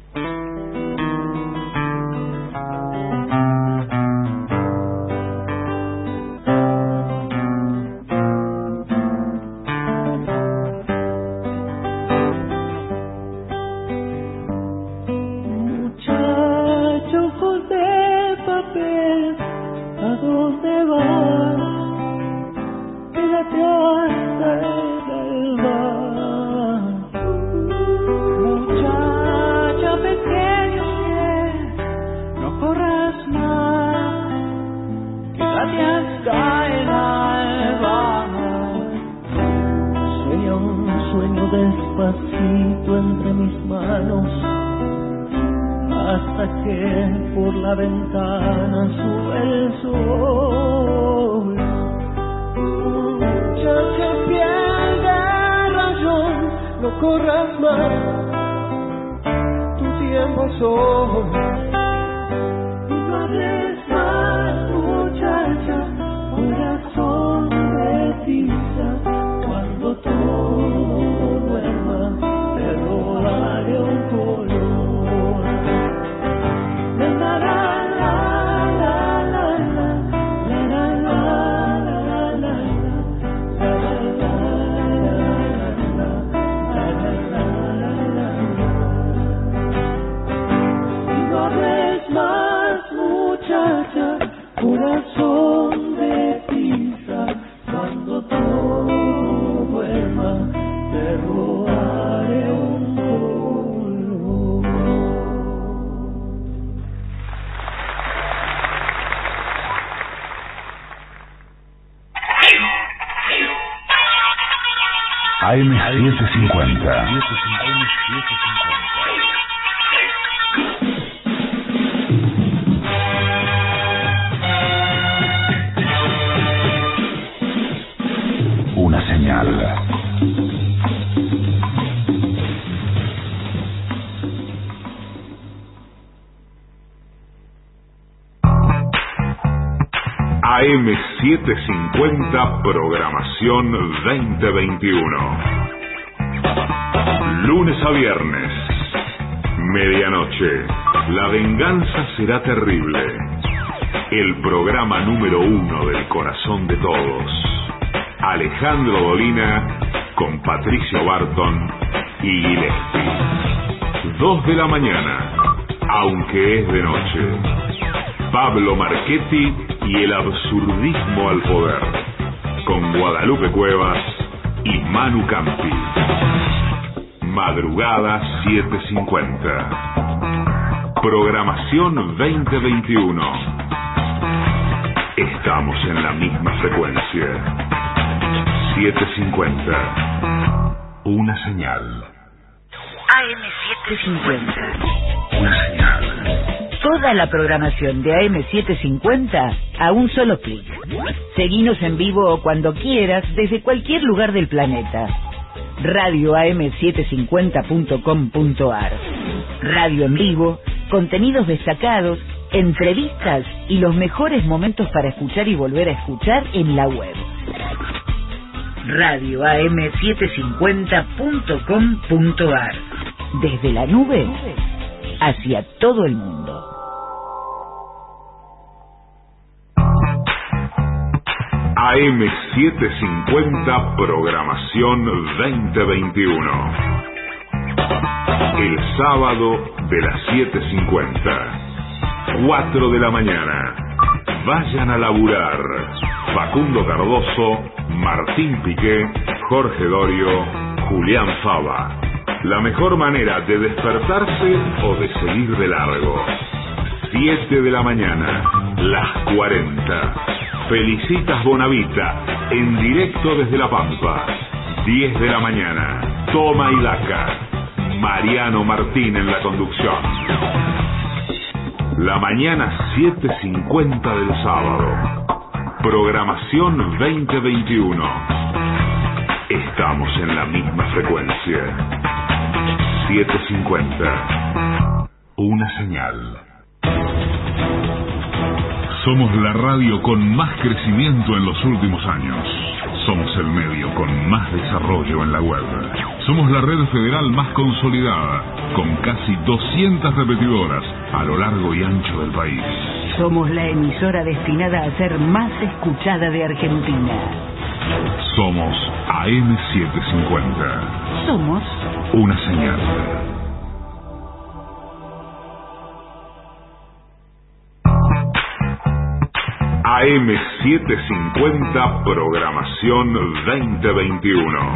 S8: Muchacho ojos de papel, ¿a dónde vas? Quédate hasta el alba. Muchacha pequeña, no corras más. Quédate hasta el alba. Sueña un sueño despacito entre mis manos.
S15: hasta que por la ventana sube el sol. Muchacha piel de rayón, no corras más, tu tiempo es hoy. Y no hables más, muchacha, corazón de tiza, cuando todo duerma te robaré un color. La la la la la la la la la la la corazón de tiza, cuando todo duerma te robaré un polvo.
S1: A M setecientos cincuenta. Una señal. A M setecientos cincuenta, programación veinte veintiuno. Lunes a viernes, medianoche, la venganza será terrible. El programa número uno del corazón de todos. Alejandro Dolina con Patricio Barton y Gillespie. Dos de la mañana, aunque es de noche. Pablo Marchetti y el absurdismo al poder, con Guadalupe Cuevas y Manu Campi. Madrugada siete cincuenta. Programación veinte veintiuno. Estamos en la misma frecuencia. siete cincuenta. Una señal.
S5: A M setecientos cincuenta.
S1: Una señal.
S5: Toda la programación de A M setecientos cincuenta a un solo clic. Seguinos en vivo o cuando quieras desde cualquier lugar del planeta. radio a m setecientos cincuenta punto com punto a r. Radio en vivo, contenidos destacados, entrevistas y los mejores momentos para escuchar y volver a escuchar en la web. radio a m setecientos cincuenta punto com punto a r. Desde la nube hacia todo el mundo.
S1: A M setecientos cincuenta, programación veinte veintiuno. El sábado de las siete cincuenta. cuatro de la mañana. Vayan a laburar. Facundo Cardoso, Martín Piqué, Jorge Dorio, Julián Fava. La mejor manera de despertarse o de seguir de largo. siete de la mañana, las cuarenta. Felicitas Bonavita, en directo desde La Pampa. diez de la mañana, Toma y Daca. Mariano Martín en la conducción. La mañana siete cincuenta del sábado. Programación veinte veintiuno. Estamos en la misma frecuencia. siete cincuenta. Una señal. Somos la radio con más crecimiento en los últimos años. Somos el medio con más desarrollo en la web. Somos la red federal más consolidada, con casi doscientas repetidoras a lo largo y ancho del país.
S5: Somos la emisora destinada a ser más escuchada de Argentina.
S1: Somos A M setecientos cincuenta.
S5: Somos
S1: una señal. A M setecientos cincuenta, programación veinte veintiuno.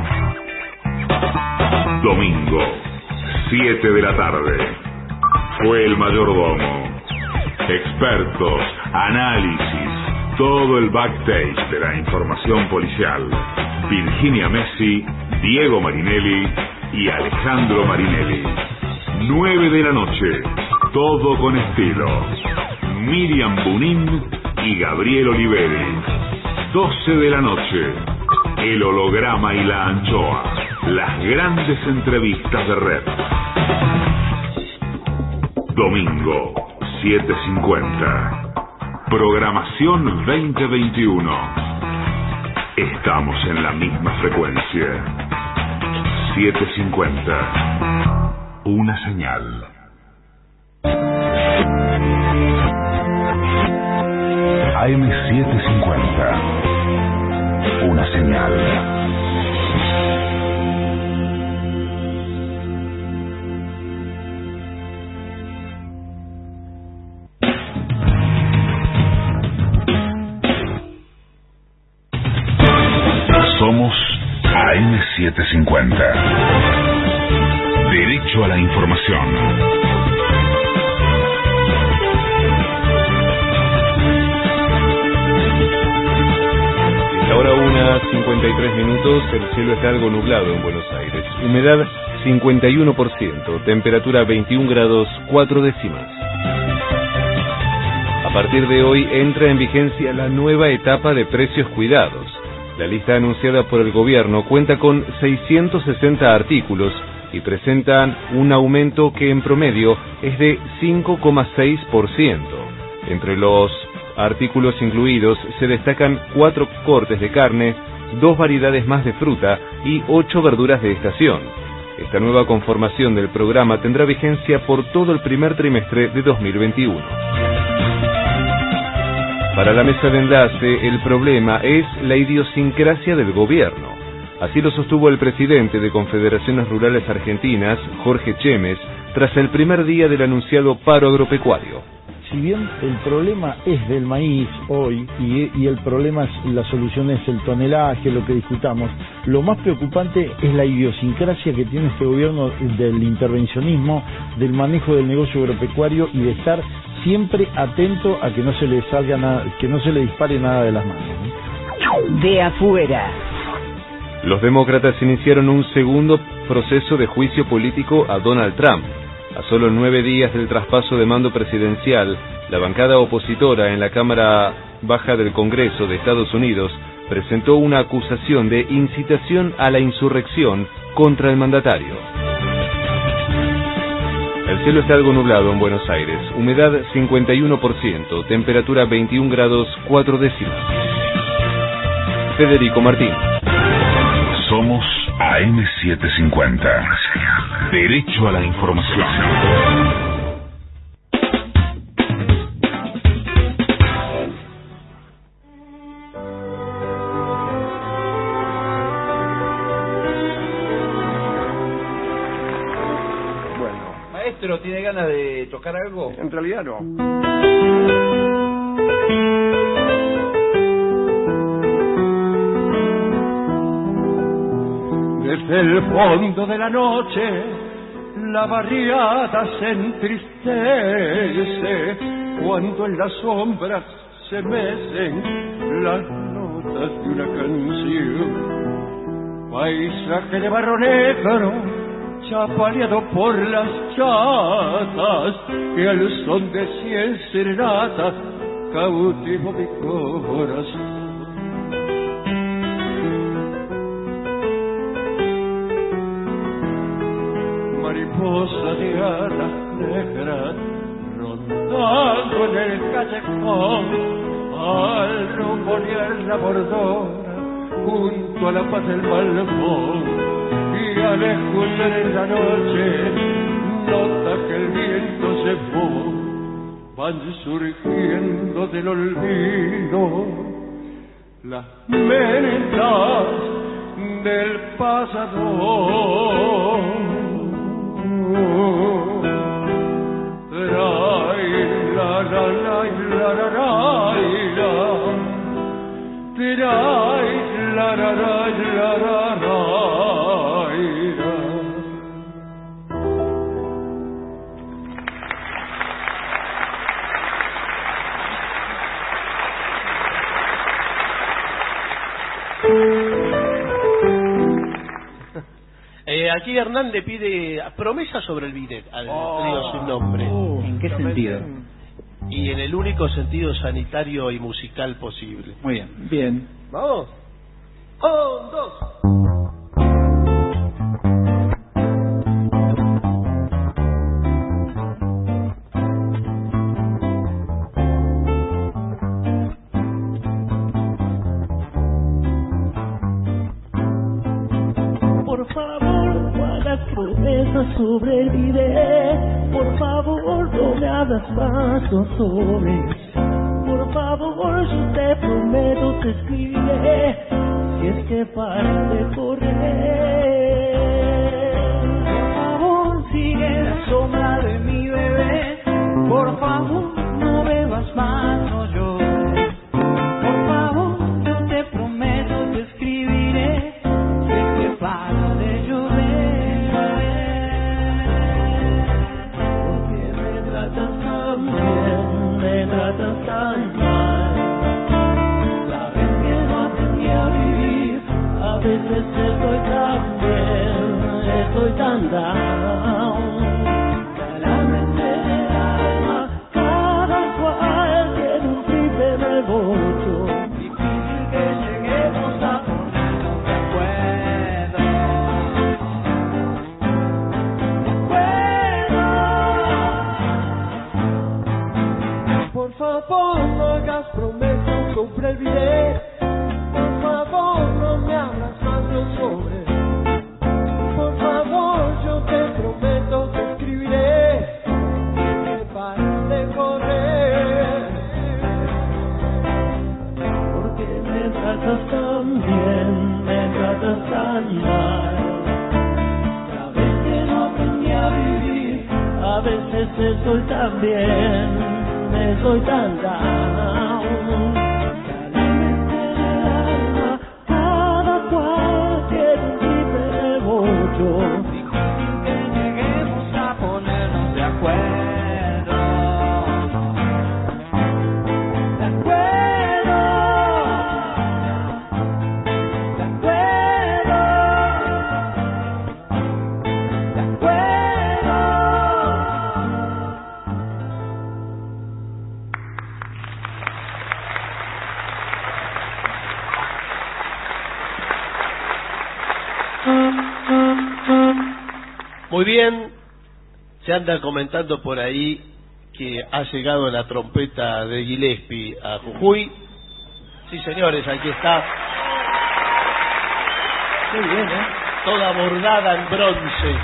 S1: Domingo, siete de la tarde. Fue el mayordomo. Expertos, análisis, todo el backstage de la información policial. Virginia Messi, Diego Marinelli y Alejandro Marinelli. nueve de la noche. Todo con estilo. Miriam Bunín y Gabriel Oliveri. doce de la noche. El holograma y la anchoa. Las grandes entrevistas de Red. Domingo, siete cincuenta. Programación veinte veintiuno. Estamos en la misma frecuencia. siete cincuenta. Una señal. A M setecientos cincuenta. Una señal. Somos A M setecientos cincuenta. Derecho a la información.
S10: Ahora una cincuenta y tres minutos, el cielo está algo nublado en Buenos Aires. Humedad cincuenta y uno por ciento, temperatura veintiún grados cuatro décimas. A partir de hoy entra en vigencia la nueva etapa de precios cuidados. La lista anunciada por el gobierno cuenta con seiscientos sesenta artículos y presentan un aumento que en promedio es de cinco coma seis por ciento. Entre los artículos incluidos se destacan cuatro cortes de carne, dos variedades más de fruta y ocho verduras de estación. Esta nueva conformación del programa tendrá vigencia por todo el primer trimestre de dos mil veintiuno. Para la mesa de enlace, el problema es la idiosincrasia del gobierno. Así lo sostuvo el presidente de Confederaciones Rurales Argentinas, Jorge Chemes, tras el primer día del anunciado paro agropecuario.
S16: Si bien el problema es del maíz hoy y, y el problema, es, la solución es el tonelaje, lo que discutamos, lo más preocupante es la idiosincrasia que tiene este gobierno del intervencionismo, del manejo del negocio agropecuario y de estar siempre atento a que no se le salga nada, que no se le dispare nada de las manos, ¿no?
S5: De afuera.
S10: Los demócratas iniciaron un segundo proceso de juicio político a Donald Trump. A solo nueve días del traspaso de mando presidencial, la bancada opositora en la Cámara Baja del Congreso de Estados Unidos presentó una acusación de incitación a la insurrección contra el mandatario. El cielo está algo nublado en Buenos Aires, humedad cincuenta y uno por ciento, temperatura veintiún grados cuatro décimas. Federico Martín.
S1: Somos A M setecientos cincuenta. Derecho a la información.
S3: Maestro, ¿tiene ganas de tocar algo?
S2: En realidad no.
S15: Desde el fondo de la noche la barriada se entristece cuando en las sombras se mecen las notas de una canción. Paisaje de barro negro chapaleado por las chatas que al son de cien serenatas cautivo mi corazón. Mariposa de alas negras rondando en el callejón al rumbonear la bordona junto a la paz del balcón. Y al escuchar en la noche nota que el viento se fue, van surgiendo del olvido las mentas del pasado. Trai la la la la la la trai la la la la la la.
S4: Eh, Eh, aquí Hernán le pide promesa sobre el bidet al
S3: Oh.
S4: trío sin nombre.
S17: ¿En qué sentido?
S4: Y en el único sentido sanitario y musical posible.
S17: Muy bien. Bien.
S4: Vamos. Un, dos.
S18: Por favor, no hagas promesas sobre el bidet. Por favor, no me hagas pasos sobre. Por favor, yo te prometo, te escribiré. Si es que paras de correr. Por favor, sigue la sombra de mi bebé. Por favor, no bebas más, no llores. Por favor, yo te prometo, te escribiré. Si es que para de llover. Porque me tratas tan bien, me tratas tan mal. Sabes que no aprendí a vivir. A veces estoy tan bien, estoy tan down. La mente del alma, cada cual tiene un triple en el bocho. Difícil que lleguemos a ponernos de acuerdo. De acuerdo. Por favor, no hagas promesas sobre el bidet. Por favor, no me abras más los sobres. Por favor, yo te prometo que escribiré. Que pares de correr. Porque me tratas tan bien, me tratas tan mal. Sabes que no aprendí a vivir. A veces estoy tan bien, estoy tan down. Cada cual tiene un triple en el bocho. Difícil que lleguemos a ponernos de acuerdo. De acuerdo. De acuerdo. De acuerdo.
S4: Muy bien, se anda comentando por ahí que ha llegado la trompeta de Gillespie a Jujuy. Sí, señores, aquí está.
S17: Qué bien, ¿eh?
S4: Toda bordada en bronce.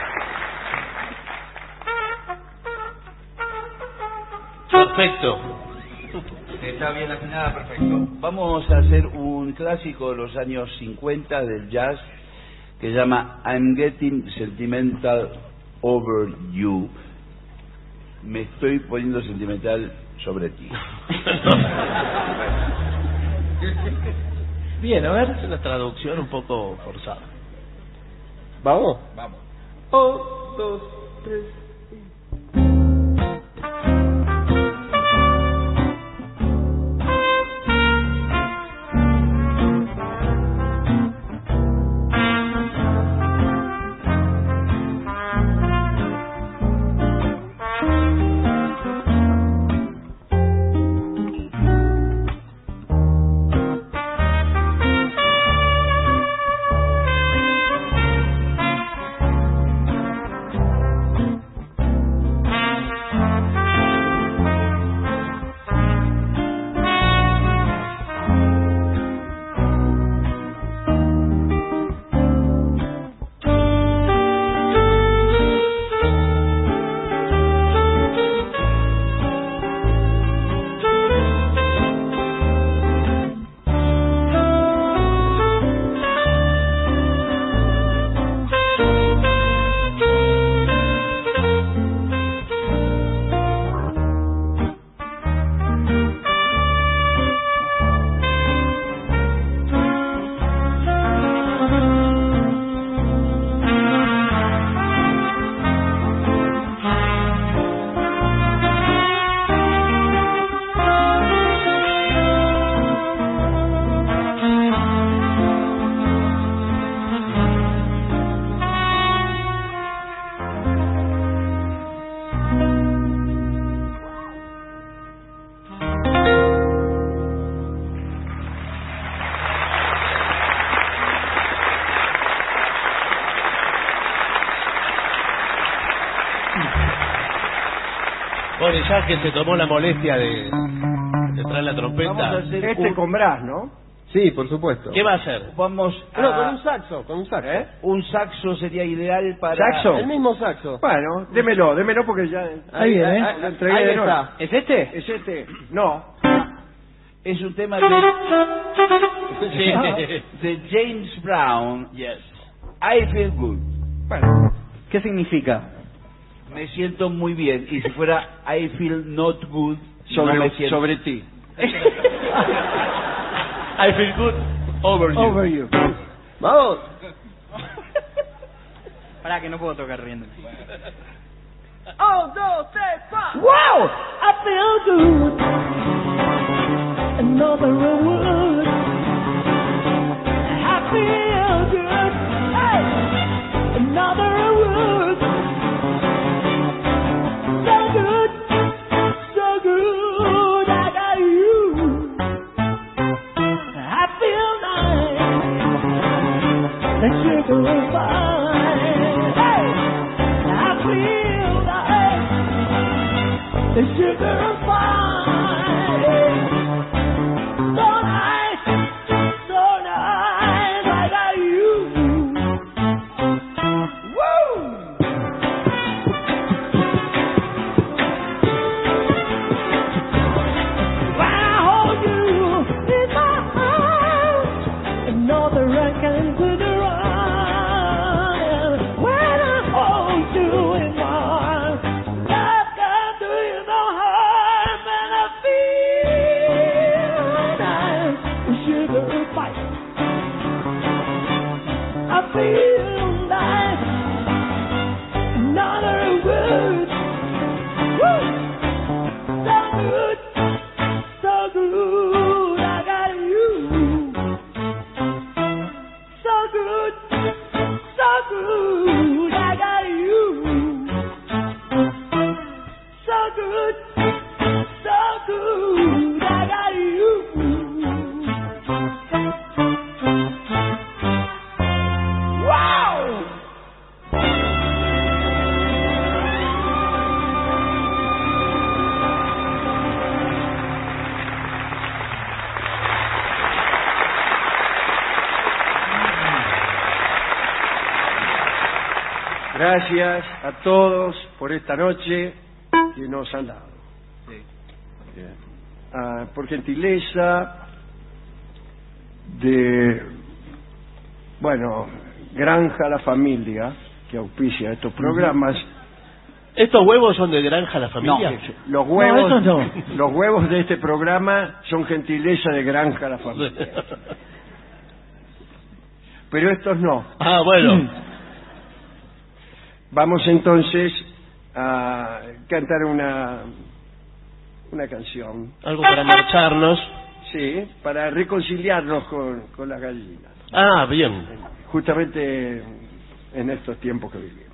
S4: Perfecto.
S3: Está bien afinada, perfecto. Vamos a hacer un clásico de los años cincuenta del jazz que se llama I'm Getting Sentimental Over You. Me estoy poniendo sentimental sobre ti.
S4: Bien, a ver. Es una traducción un poco forzada.
S2: ¿Vamos?
S3: Vamos.
S2: Un, dos, tres.
S4: ya que se tomó la molestia de, de traer la trompeta.
S3: Vamos a hacer
S2: Este
S3: un-
S2: con Brás, ¿no?
S19: Sí, por supuesto.
S4: ¿Qué va a hacer?
S3: Vamos a...
S19: No, con un saxo, con un saxo.
S2: ¿Eh?
S3: Un saxo sería ideal para...
S2: ¿Saxo?
S19: El mismo saxo.
S2: Bueno, démelo, démelo porque ya...
S16: Ahí viene, ¿eh?
S2: lo entregué
S19: Ahí
S2: de nuevo.
S19: está.
S2: ¿Es este? ¿Es este? No.
S3: Es un tema de, de James Brown.
S4: Yes.
S3: I feel good.
S2: Bueno,
S17: ¿Qué significa?
S3: Me siento muy bien. Y si fuera I feel not good,
S2: sobre,
S3: no me siento...
S2: sobre ti.
S4: I feel good over you.
S2: Over you.
S19: ¡Vamos!
S17: Pará que no puedo tocar riendo.
S18: Oh, dos, tres, cuatro. Wow! I feel good. Another word. I feel good. Hey! Another word. So good. So good. I got you. I feel nice. The sugar is fine. Hey! I feel nice. The sugar is fine. So nice. So nice. I got you. Woo! When I hold you in my arms, another I can put around. When I hold you in my arms, that can do you no harm, and I feel nice. The sugar spice. I feel nice. Another word. Woo! So good. So good, I got you. So good, so good, I got you. So good, so good, I got you. Wow!
S2: Gracias a todos por esta noche que nos han dado. Bien. Ah, por gentileza de, bueno, Granja La Familia, que auspicia estos programas.
S4: ¿Estos huevos son de Granja La Familia?
S2: No, los huevos,
S16: No, esos no.
S2: los huevos de este programa son gentileza de Granja La Familia. Pero estos no.
S4: Ah, bueno.
S2: Vamos entonces a cantar una una canción.
S4: Algo para marcharnos.
S2: Sí, para reconciliarnos con, con las gallinas.
S4: Ah, bien.
S2: Justamente en estos tiempos que vivimos.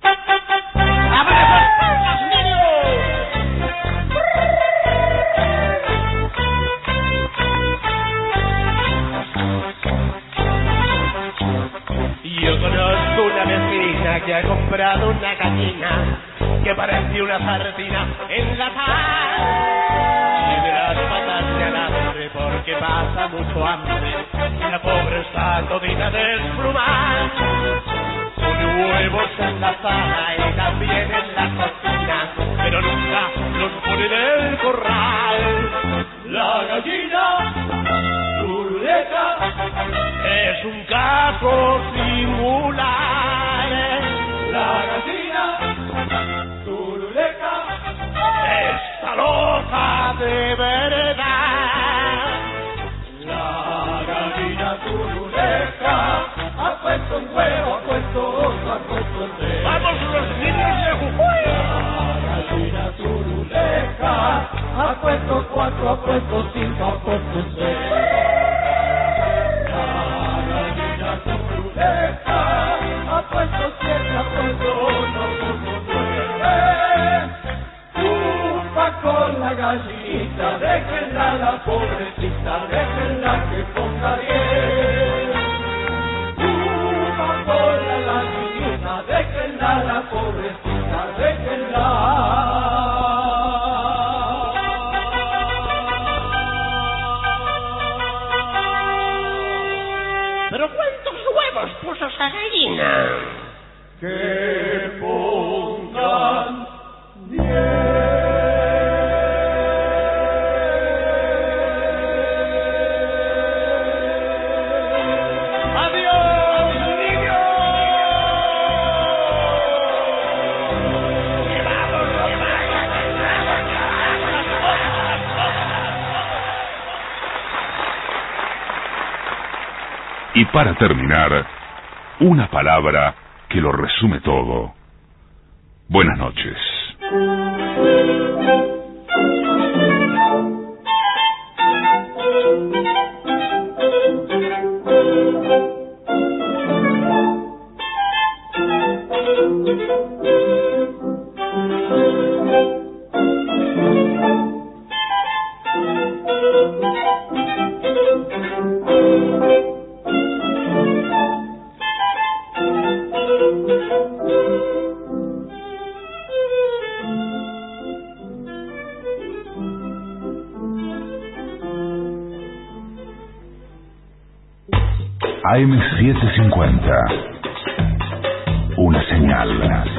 S4: Yo conozco una vecina que ha comprado una gallina que parece una sardina en la paz. Y verás matarse al hambre porque pasa mucho hambre. La pobre está todita desplumada. Pone huevos en la sala y también en la cocina, pero nunca los pone en el corral. La gallina turuleca es un caso singular. La gallina turuleca está loca de verdad. La gallina turuleca ha puesto un huevo, ha puesto otro, ha puesto tres. ¡Vamos los niños de Jujuy! La gallina turuleca ha puesto cuatro, ha puesto cinco, ha puesto seis. Ha puesto siete, ha puesto uno, ha puesto nueve. Chupa con la gallinita, déjenla la pobrecita, déjenla que ponga diez. Chupa con la gallinita, déjenla la pobrecita, déjenla.
S18: Pero ¿cuántos huevos puso esa gallina? Que pongan
S1: Y para terminar, una palabra que lo resume todo. Buenas noches. A M setecientos cincuenta. Una señal.